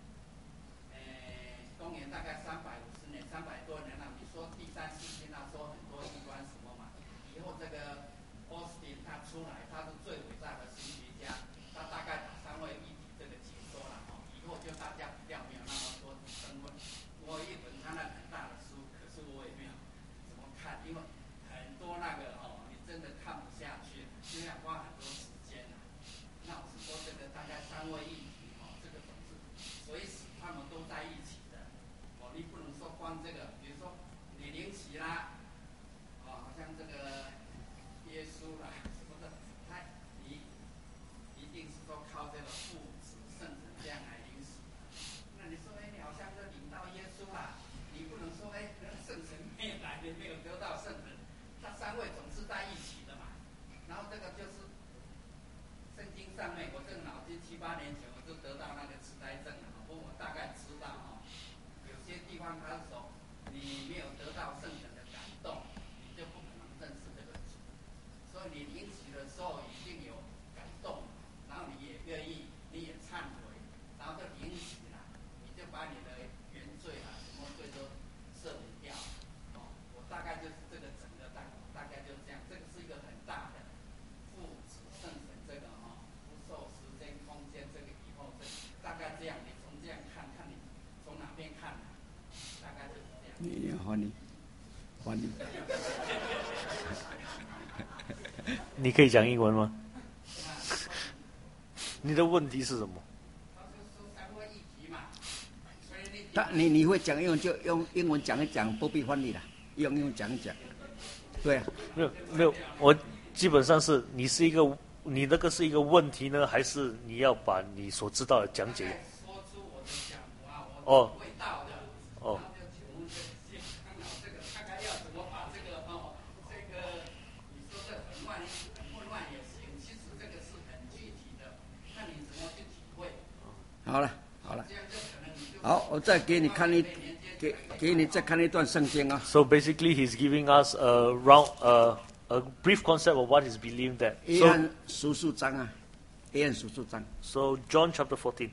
公元大概350年，300多年了。你说第三世纪那时候很多异端什么嘛，以后这个奥斯汀他出来，他是最伟大的神学家，他大概把三位一体这个解说了以后就大家比较没有那么多争论。我一本他那很大的书，可是我也没有怎么看，因为很多那个你真的看不下去，就要花很多时间那我是说这个大概三位一体这个总是随时他们都在一起的你不能说光这个，比如说你灵奇啦，好像这个耶稣啦什么的，你一定是说靠这个父子圣神这样来领洗。那你说你好像是领到耶稣啦，你不能说圣神没有来，你没有得到圣神，他三位总是在一起的嘛。然后这个就是圣经上面，我这个脑筋7、8年前我就得到那个痴呆症了，我大概知道有些地方他是说你没有得到圣神的感动，你就不可能认识这个主。所以你领洗的时候一定有感动，然后你也愿意，你也忏悔，然后就领洗了，你就把你的原罪什么罪都赦免掉。我大概就是这个整个大概就是这样，这个是一个很大的父子圣神这个不受时间空间这个以后大概这样，你从这样看看你从哪边看大概就是这样。 你换你。 你可以讲英文吗？你的问题是什么？ 你会讲英文就用英文讲一讲，不必翻译了，用英文讲一讲。对啊。 没有，我基本上是你那个是一个问题呢，还是你要把你所知道的讲解？ 说出我的想法， 哦。 味道的。 哦。 这个大概要怎么把这个你说这很混乱也行，其实这个是很具体的，看你怎么去体会。 好了。 这样就可能你就好，我再给你看给你再看一段圣经啊。 So basically, he's giving us a brief concept of what is believed that. 约翰十四章啊，约翰十四章。 So John chapter 14.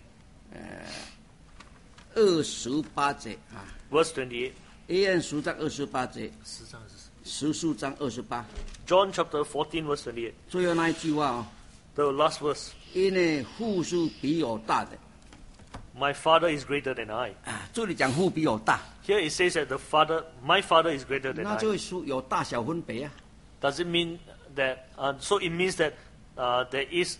28节啊。 Verse 28. 约翰10章28节。14章28。 John chapter 14 verse 28. 最后那一句话 The last verse. 因为父是比我大的。 My father is greater than I. 这里讲父比我大。 Here it says that my father is greater than 那 I. 就会说有大小分别啊。 Does it mean that? So it means that there is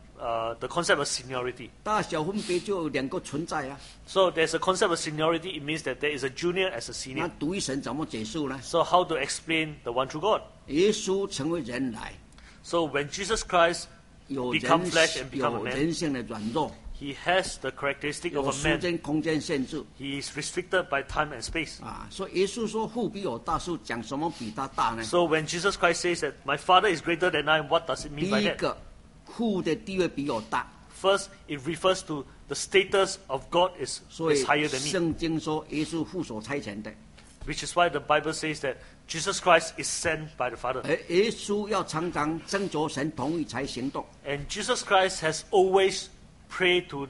the concept of seniority. 大小分别就两个存在啊。 So there's a concept of seniority. It means that there is a junior as a 那 senior. 独一神怎么解释呢？ So how to explain the one true God? 耶稣成为人来， So when Jesus Christ 有 become flesh and become 有 a man, 人性的软弱， he has the characteristic of 有 a 时 man. 间空间限制 He is restricted by time and space. 所以耶稣说父比我大，是讲什么比他大呢？ So when Jesus Christ says that my Father is greater than I, what does it 第 mean by 一 that? 个，父的地位比我大， First, it refers to the status of God is 所以 higher than me, 圣经说耶稣父所差遣的， which is why the Bible says that Jesus Christ is sent by the Father. 而耶稣要常常征求神同意才行动， And Jesus Christ has always prayed to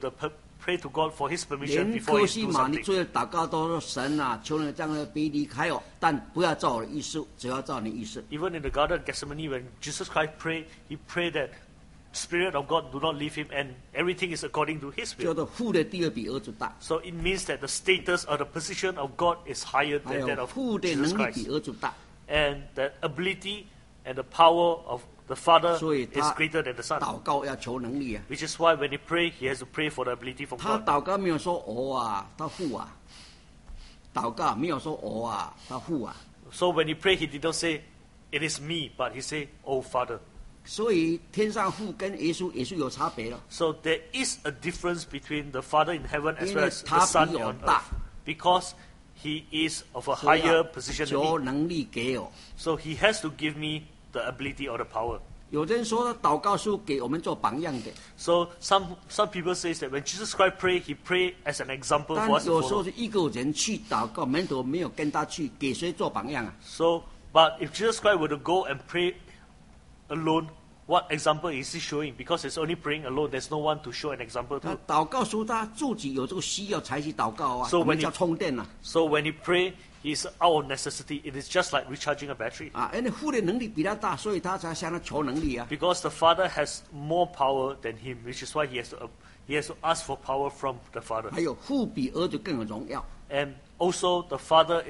God for His permission 连 before 科 He 西 do 玛你 something. 最后祷告都说神啊，求你这样的别离开我，但不要照我的意思，只要照你意思。 Even in the Garden of Gethsemane, when Jesus Christ prayed, He prayed that Spirit of God do not leave Him, and everything is according to His 叫 will. 做父的地位比儿子大， So it means that the status or the position of God is higher 还 than that 有 of 父的 Jesus 能力比 Christ. 儿子大。 And the ability and the power of the Father 所以 is 他 greater than the Son. 祷告要求能力啊， Which is why when he pray, he has to pray for the ability from 他 God. 祷告没有说我啊，他父啊，祷告没有说我啊，他父啊， So when he pray, he did not say, it is me, but he say, oh Father. 所以天上父跟耶稣也是有差别了。 So there is a difference between the Father in heaven as 因 well 为 as the 他 Son 比我 on 大。 earth. Because he is of a 所以 higher 要 position 求 than me. 能力给我。 So he has to give me the ability or the power. 有人说祷告是给我们做榜样的， So some people say that when Jesus Christ pray, he pray as an example 但 for us to 有时候 follow. 是一个人去祷告，门徒没有跟他去，给谁做榜样啊？ So, but if Jesus Christ were to go and pray alone, what example is he showing? Because he's only praying alone. There's no one to show an example 他 to. 祷告时候，他自己有这个需要才去祷告啊， So 我们 when 叫 he- 充电啊。 So when he pray, he's out of necessity. It is just like recharging a battery. 啊，因为父的能力比他大，所以他才向他求能力啊。 Because the Father has more power than him, which is why he has to ask for power from the Father. 还有父比儿子更有荣耀， And also the Father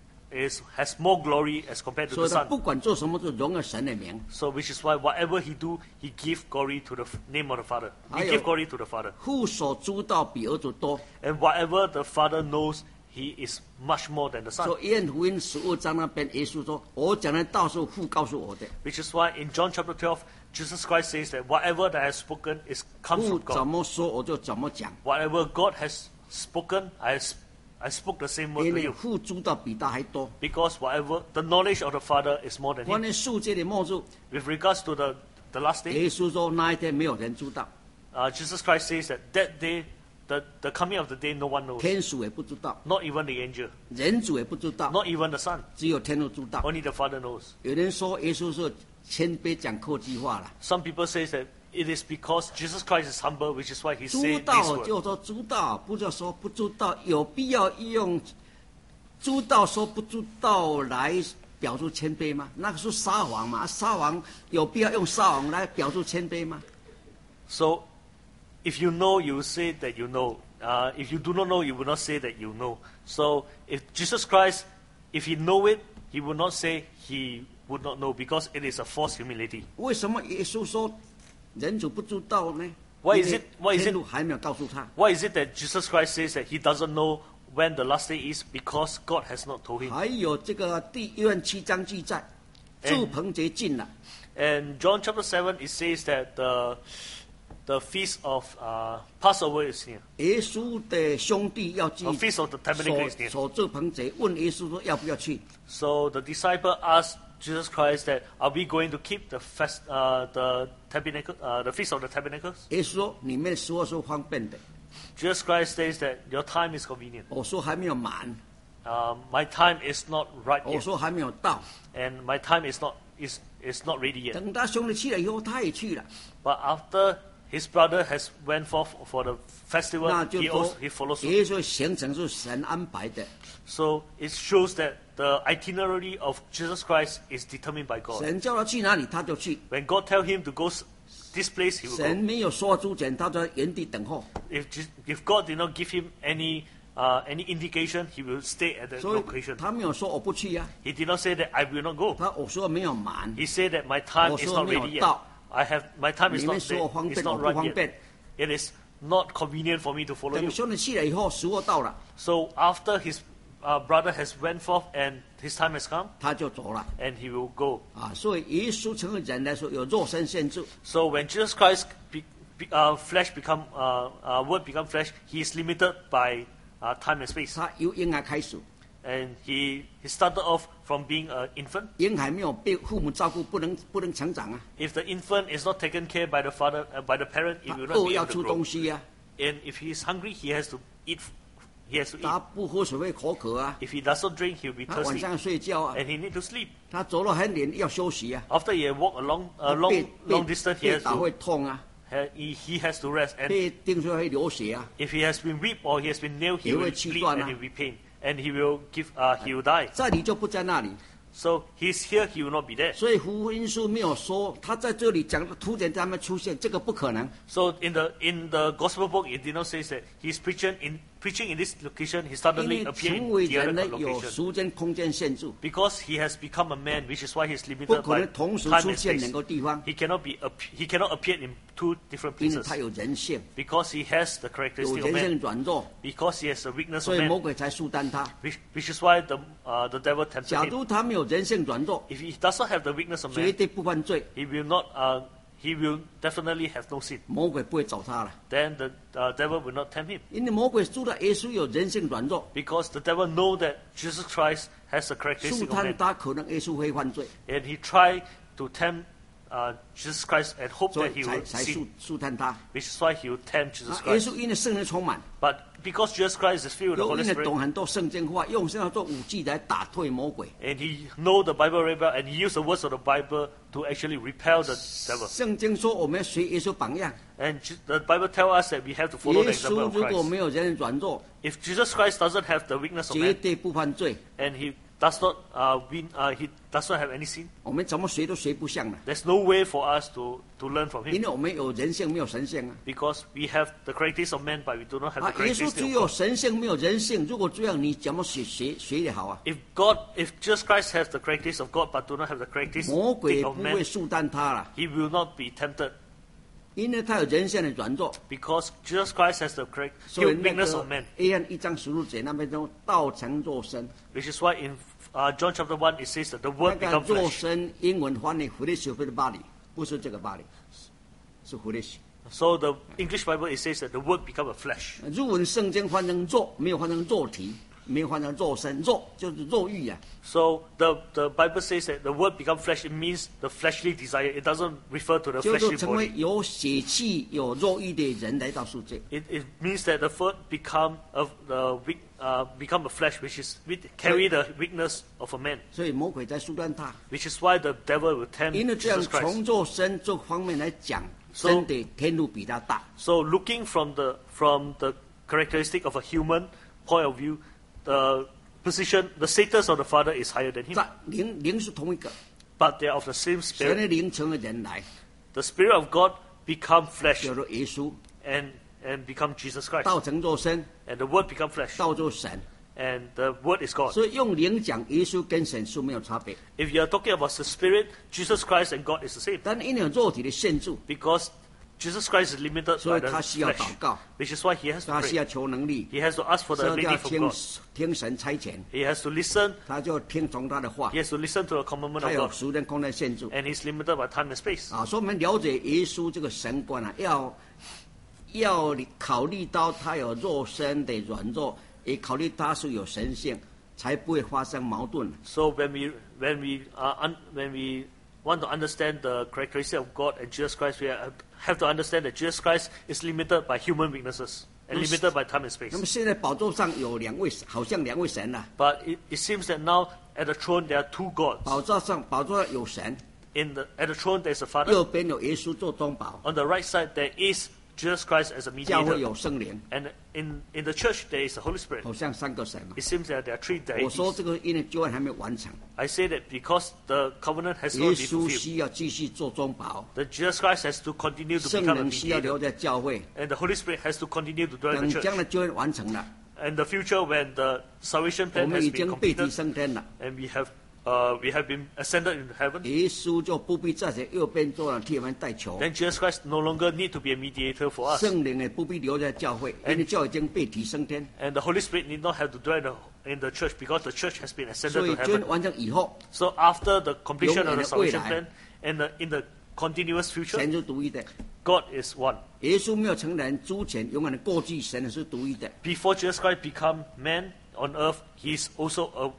has more glory as compared to 所 the 以他 Son. 不管做什么都荣耀神的名。 So which is why whatever he do, he give glory to the name of the Father. He 还有- give glory to the Father. 父所知道比儿子多， And whatever the Father knows, he is much more than the Son. 所以约翰福音15章那边，耶稣说：“我讲的道是父告诉我的， Which is why in John chapter 12, Jesus Christ says that whatever that I have spoken comes 父 from 怎 God. 么说我就怎么讲， Whatever God has spoken, I spoke the same word 因 to 为 you. 父知道比他还多。 Because whatever the knowledge of the Father is more than 关 him. 于世界的末日， With regards to the last day, 耶稣说那一天没有人知道， Jesus Christ says that day, the coming of the day, no one knows. 天使也不知道， Not even the angel. 人子也不知道， Not even the Son. 只有天父知道。 Only the Father knows. 有人说耶稣是谦卑讲客气话了， Some people say that it is because Jesus Christ is humble, which is why he 知 said 道 this word. 就说知道，不就说不知道，有必要用知道说不知道来表示谦卑吗？那个是撒谎嘛？撒谎有必要用撒谎来表示谦卑吗？ So, if you know, you will say that you know. If you do not know, you will not say that you know. So, if Jesus Christ, if he know it, he will not say he would not know, because it is a false humility. 为什么耶稣说人子不知道呢？ Why is it- 因为 why is it- 天父还没有告诉他。 Why is it that Jesus Christ says that he doesn't know when the last day is? Because God has not told him. 还有这个第约翰7章记载，祝棚节近了， And John chapter 7, it says that the feast of Passover is near. 耶稣的兄弟要去 The feast of the tabernacle is near. 守祝棚节，问耶稣说要不要去？ So the disciple asked Jesus Christ that, are we going to keep the tabernacle, the feast of the tabernacles? 耶稣说你们说是方便的， Jesus Christ says that your time is convenient. 我说还没有满， My time is not right 我 yet, 说还没有到。 and my time is not ready yet. 等他兄弟去了以后，他也去了， But after his brother has went forth for the festival, 那就 he 说 follows suit. 耶稣行程是神安排的， So it shows that the itinerary of Jesus Christ is determined by God. 神叫他去哪里他就去， When God tell him to go this place, he will 神 go. 没有说之前，他在原地等候。 If God did not give him any indication, he will stay at that 所以 location. 他没有说我不去呀、 He did not say that I will not go. 我说没有满， He said that my time is not 我说没有 ready yet. 到。 My time is 你 not 们说我方 there. It's 便，我 not 不 right 方 yet. 便。 It is not convenient for me to follow 等 you. 兄弟去了以后，时候到了， So after his brother has went forth and his time has come, 他就走了 and he will go. 啊。所以耶稣成为人来说，有肉身限制， So when Jesus Christ flesh become word become flesh, he is limited by time and space. 他由婴儿开始， And he started off from being an infant. 婴孩没有被父母照顾，不能成长啊。 If the infant is not taken care by the father, by the parent, he 他 will not 饿 be 要 able 出 to 东 grow. 西啊， And if he is hungry, he has to eat. He has to 他 eat. 不喝水会口渴啊， If he does not drink, he will be 他晚 thirsty, 上要睡觉啊， and he need to sleep. 他走了很远要休息啊， After he walk a long 他 long distance, he 被 has 打会 to 痛啊， he has to rest. And 被钉出来会流血啊。 if he has been whipped or he has been nailed, he 也 will 会气 bleed 断啊。 and he will be pain, and he will die. 在你就不在那里， So he's here, he will not be there. 所以福音书没有说他在这里讲突然他们出现，这个不可能。 So in the gospel book, it did not say that he's preaching in this location. He 因 suddenly 为 appeared 成 in 为 the 人 other 呢有 location 时间空间限制， because he has become a man, which is why he's 不 limited 可 by 能同时 time 出 and 现 space. 两个地方， He cannot appear in two different 因为 places 他有人性， because he has the 有 characteristic of 人 man, 性软弱， because he has the weakness 所 of 以魔 man, 鬼才负担他。 which is why the devil tempted 假 him. 如他没有人性软弱， If he does not have the weakness of 绝 man, 对不犯罪， he will definitely have no sin. 魔鬼不会找他了。 Then the devil will not tempt him 因为魔鬼知道耶稣有人性软弱， because the devil know that Jesus Christ has the 试 characteristic of 探 man, 他可能耶稣会犯罪， and he tried to tempt Jesus Christ and hope 所 that 以 he 才 will 才 sin, 试探他。 which is why he will tempt Jesus 那耶 Christ. 稣因为圣灵充满， But because Jesus Christ is filled with the 有 Holy 因为 Spirit, 懂很多圣经话，用圣经做武器来打退魔鬼。 and he know the Bible very well, and he used the words of the Bible to actually repel the devil. 圣经说我们要学耶稣榜样， And the Bible tells us that we have to follow 耶 the example 稣 of 如果 Christ. 没有人软弱， If Jesus Christ doesn't have the weakness of 绝 man, 对不犯罪。 and he does not he does not have any sin, 我们怎么学都学不像了， there's no way for us to learn from 因 him, 为我们有人性没有神性啊。 because we have the characteristics of man, but we do not have 啊 the， 耶稣 characteristics 只 of 有 God. 神性没有人性，如果这样，你怎么学得好啊？ If Jesus Christ has the characteristics of God, but do not have the 魔鬼 characteristics of 不 man, 会试探他了， he will not be tempted, 因为他有人性的软弱。 because Jesus Christ has the 所以那 weakness 个 of man, 约翰1章16节那边说道成肉身， which is why in John chapter 1 it says that the 那 word 个 become 肉 flesh. 身英文翻译 flesh of the body， 不是这个 body， 是 flesh。 So the English Bible it says that the word become a flesh. 日文圣经翻成肉，没有翻成肉体，没有翻成肉身，肉就是肉欲啊。 So the Bible says that the word become flesh, it means the fleshly desire. It doesn't refer to the 就是 fleshly 成为 body. 有血气、有肉欲的人来到世界。 It means that the word become a flesh, which is carry the weakness of a man. 所以魔鬼在试探他， Which is why the devil will tempt 因为这样 Jesus Christ. 从肉身这方面来讲， So- 真的天路比他大。 So looking from the characteristic of a human point of view, the status of the Father is higher than him. 在灵是同一个， But they are of the same 神 spirit. 的灵成了人来， The Spirit of God become flesh 叫做耶稣， and become Jesus Christ. 道成肉身， And the Word become flesh. 道做神。 And the Word is God. 所以用灵讲，耶稣跟神是没有差别， If you are talking about the Spirit, Jesus Christ and God is the same. 但因为有肉体的限制， Because Jesus Christ is limited 所 by 以 the 他需要 flesh. 祷告， Which is why he has to 他需要 pray. 求能力， He has to ask for 所 the 以他 ability from 听 God. 听神差遣， He has to listen. 他就听从他的话 He，has to listen to the commandment 他 of 有 God. 时间空间限制 And he's limited by time and space. 啊。所以我们了解耶稣这个神观啊，要考虑到他有肉身的软弱，也考虑他是有神性，才不会发生矛盾。 So when we want to understand the characteristics of God and Jesus Christ, we have to understand that Jesus Christ is limited by human weaknesses and limited by time and space. 那么现在宝座上有好像两位神啊， But it seems that now at the throne there are two gods. 宝座上有神， At the throne there is a Father. 右边有耶稣做中保， On the right side there is Jesus Christ as a 教会 mediator. 有圣灵， And in the church there is the Holy Spirit. 好像三个神嘛。 It seems that there are three 我说 deities. 这个因为救恩还没有完成， I say that because the covenant has 耶 not been 稣 fulfilled. 需要继续做中保， That Jesus Christ has to continue to 圣 become a 灵需要 mediator. 留在教会， And the Holy Spirit has to continue to dwell 等 in the 将 church. 来救恩完成了， And the future when the salvation 我 plan 们 has 已 been 经被提 completed 升天了， and we have been ascended into heaven, 耶稣就不必在右边做了替我们代求， then Jesus Christ no longer need to be a mediator for us. 圣灵也不必留在教会，因为教会已经被提升天， And the Holy Spirit need not have to dwell in the church because the church has been ascended 所以 to 救恩 heaven. 完成以后， So after the completion of the 永远的未来。 salvation plan and in the continuous future, 神是独一的。 God is one. 耶稣没有成人之前，永远的过去，神是独一的。 Before Jesus Christ become man on earth, he is also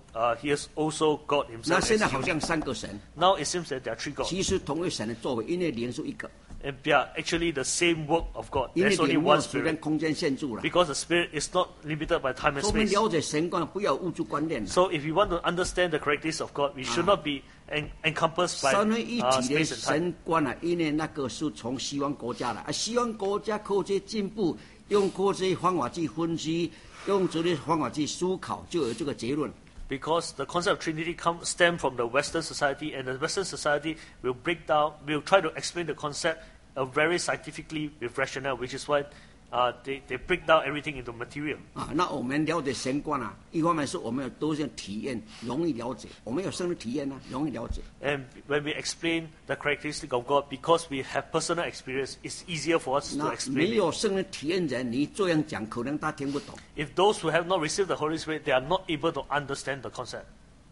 God 那 himself. 现 as 在好 human. 像三个神， Now it seems that there are three gods. 其实同一神的作为，因为灵是一个， And they are actually the same work of God. 因为 There's only 灵没有 one 时间 spirit. 空间限制了。 Because the spirit is not limited by time and 所以我们 space. 了解神观，不要有物质观念了。 So if we want to understand the characteristics of God, we should not be encompassed by 三位一体的 space and time. 神观啊，因为那个是从西方国家来，西方国家科学进步，用科学方法去分析，用哲学方法去思考，就有这个结论。 Because the concept of Trinity stem from the Western society, and the Western society will try to explain the concept very scientifically with rationale, which is why they break down everything into material. 啊，那我们了解神观啊，一方面是我们有多些体验，容易了解；我们有生的体验呢、容易了解。 And when we explain the characteristic of God, because we have personal experience, it's easier for us to 那 explain 没 it. 有生的体验人，你这样讲，可能他听不懂。 If those who have not received the Holy Spirit, they are not able to understand the concept.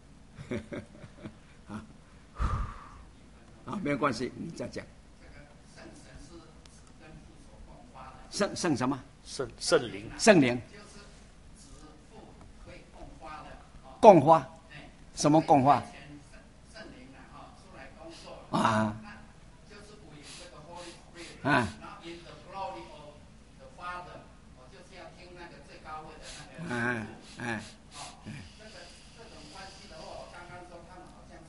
啊，没有关系，你再讲。 这个圣神是子跟父所共发的， 圣什么？ 圣灵。 圣灵就是子父可以共发的哦。 共发， 哎， 什么共发？ 前圣灵啊，哈，出来工作， 啊那就是为这个 Holy Spirit， 啊然后 in the glory of the Father，我就是要听那个最高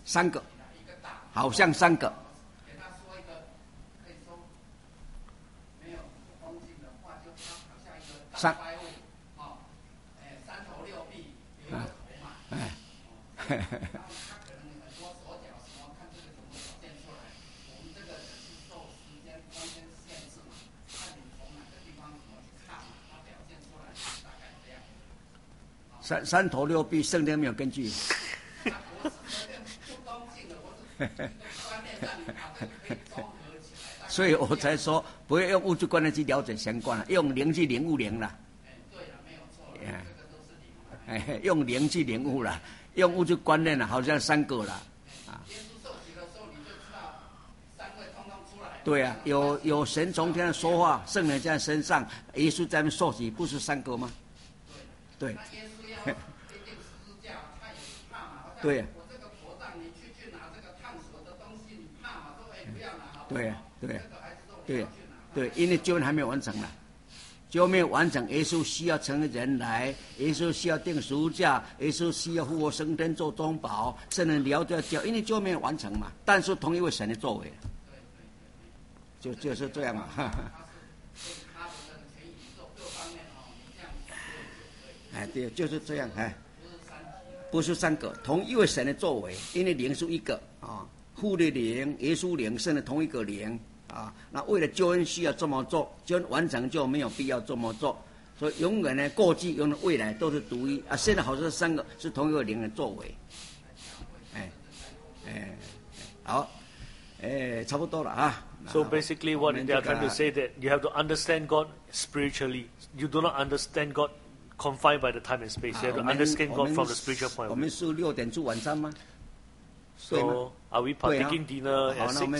3个，好像3个。 给他说一个，可以说没有不恭敬的话，就他好像一个大怪物，3头6臂，有一个头嘛，然后他可能很多手脚什么，看这个怎么表现出来。我们这个只是受时间、空间限制嘛，看你从哪个地方怎么去看嘛，它表现出来大概这样。 3头6臂，圣经没有根据。 我是不恭敬的，我是观念让你把这个可以综合起来。 所以我才说，不要用物质观念去了解神观了，用灵去领悟灵了。 对了，没有错，这个都是灵嘛。 用灵去领悟了，用物质观念了，好像3个了。 耶稣受洗的时候，你就知道3位通通出来。 对啊，有神从天上说话，圣灵在身上，耶稣在那边受洗，不是3个吗？对。 那耶稣要一定十字架，他也是怕嘛。 对。 我这个国杖，你去拿这个烫手的东西，你怕嘛？说不要拿，好不好？ 对对这个还是说我要去拿。 对，因为救恩还没有完成了。救恩没有完成，耶稣需要成为人来，耶稣需要定十字架，耶稣需要复活升天做中保，圣灵了解教，因为救恩没有完成嘛。但是同一位神的作为，就是这样嘛。 他的这个全宇宙各方面你这样就可以。 对，就是这样不是3个，同一位神的作为，因为灵是一个父的灵、耶稣灵，圣的同一个灵。那为了救恩需要这么做，救恩完成就没有必要这么做，所以永远的过去、永远的未来都是独一现在好像3个是同一个灵的作为，好，差不多了啊。 So basically, what they are trying to say that you have to understand God spiritually. You do not understand God confined by the time and space. You have to understand God from the spiritual point of view. 我们是6点吃晚餐吗？ So are we partaking dinner at 6?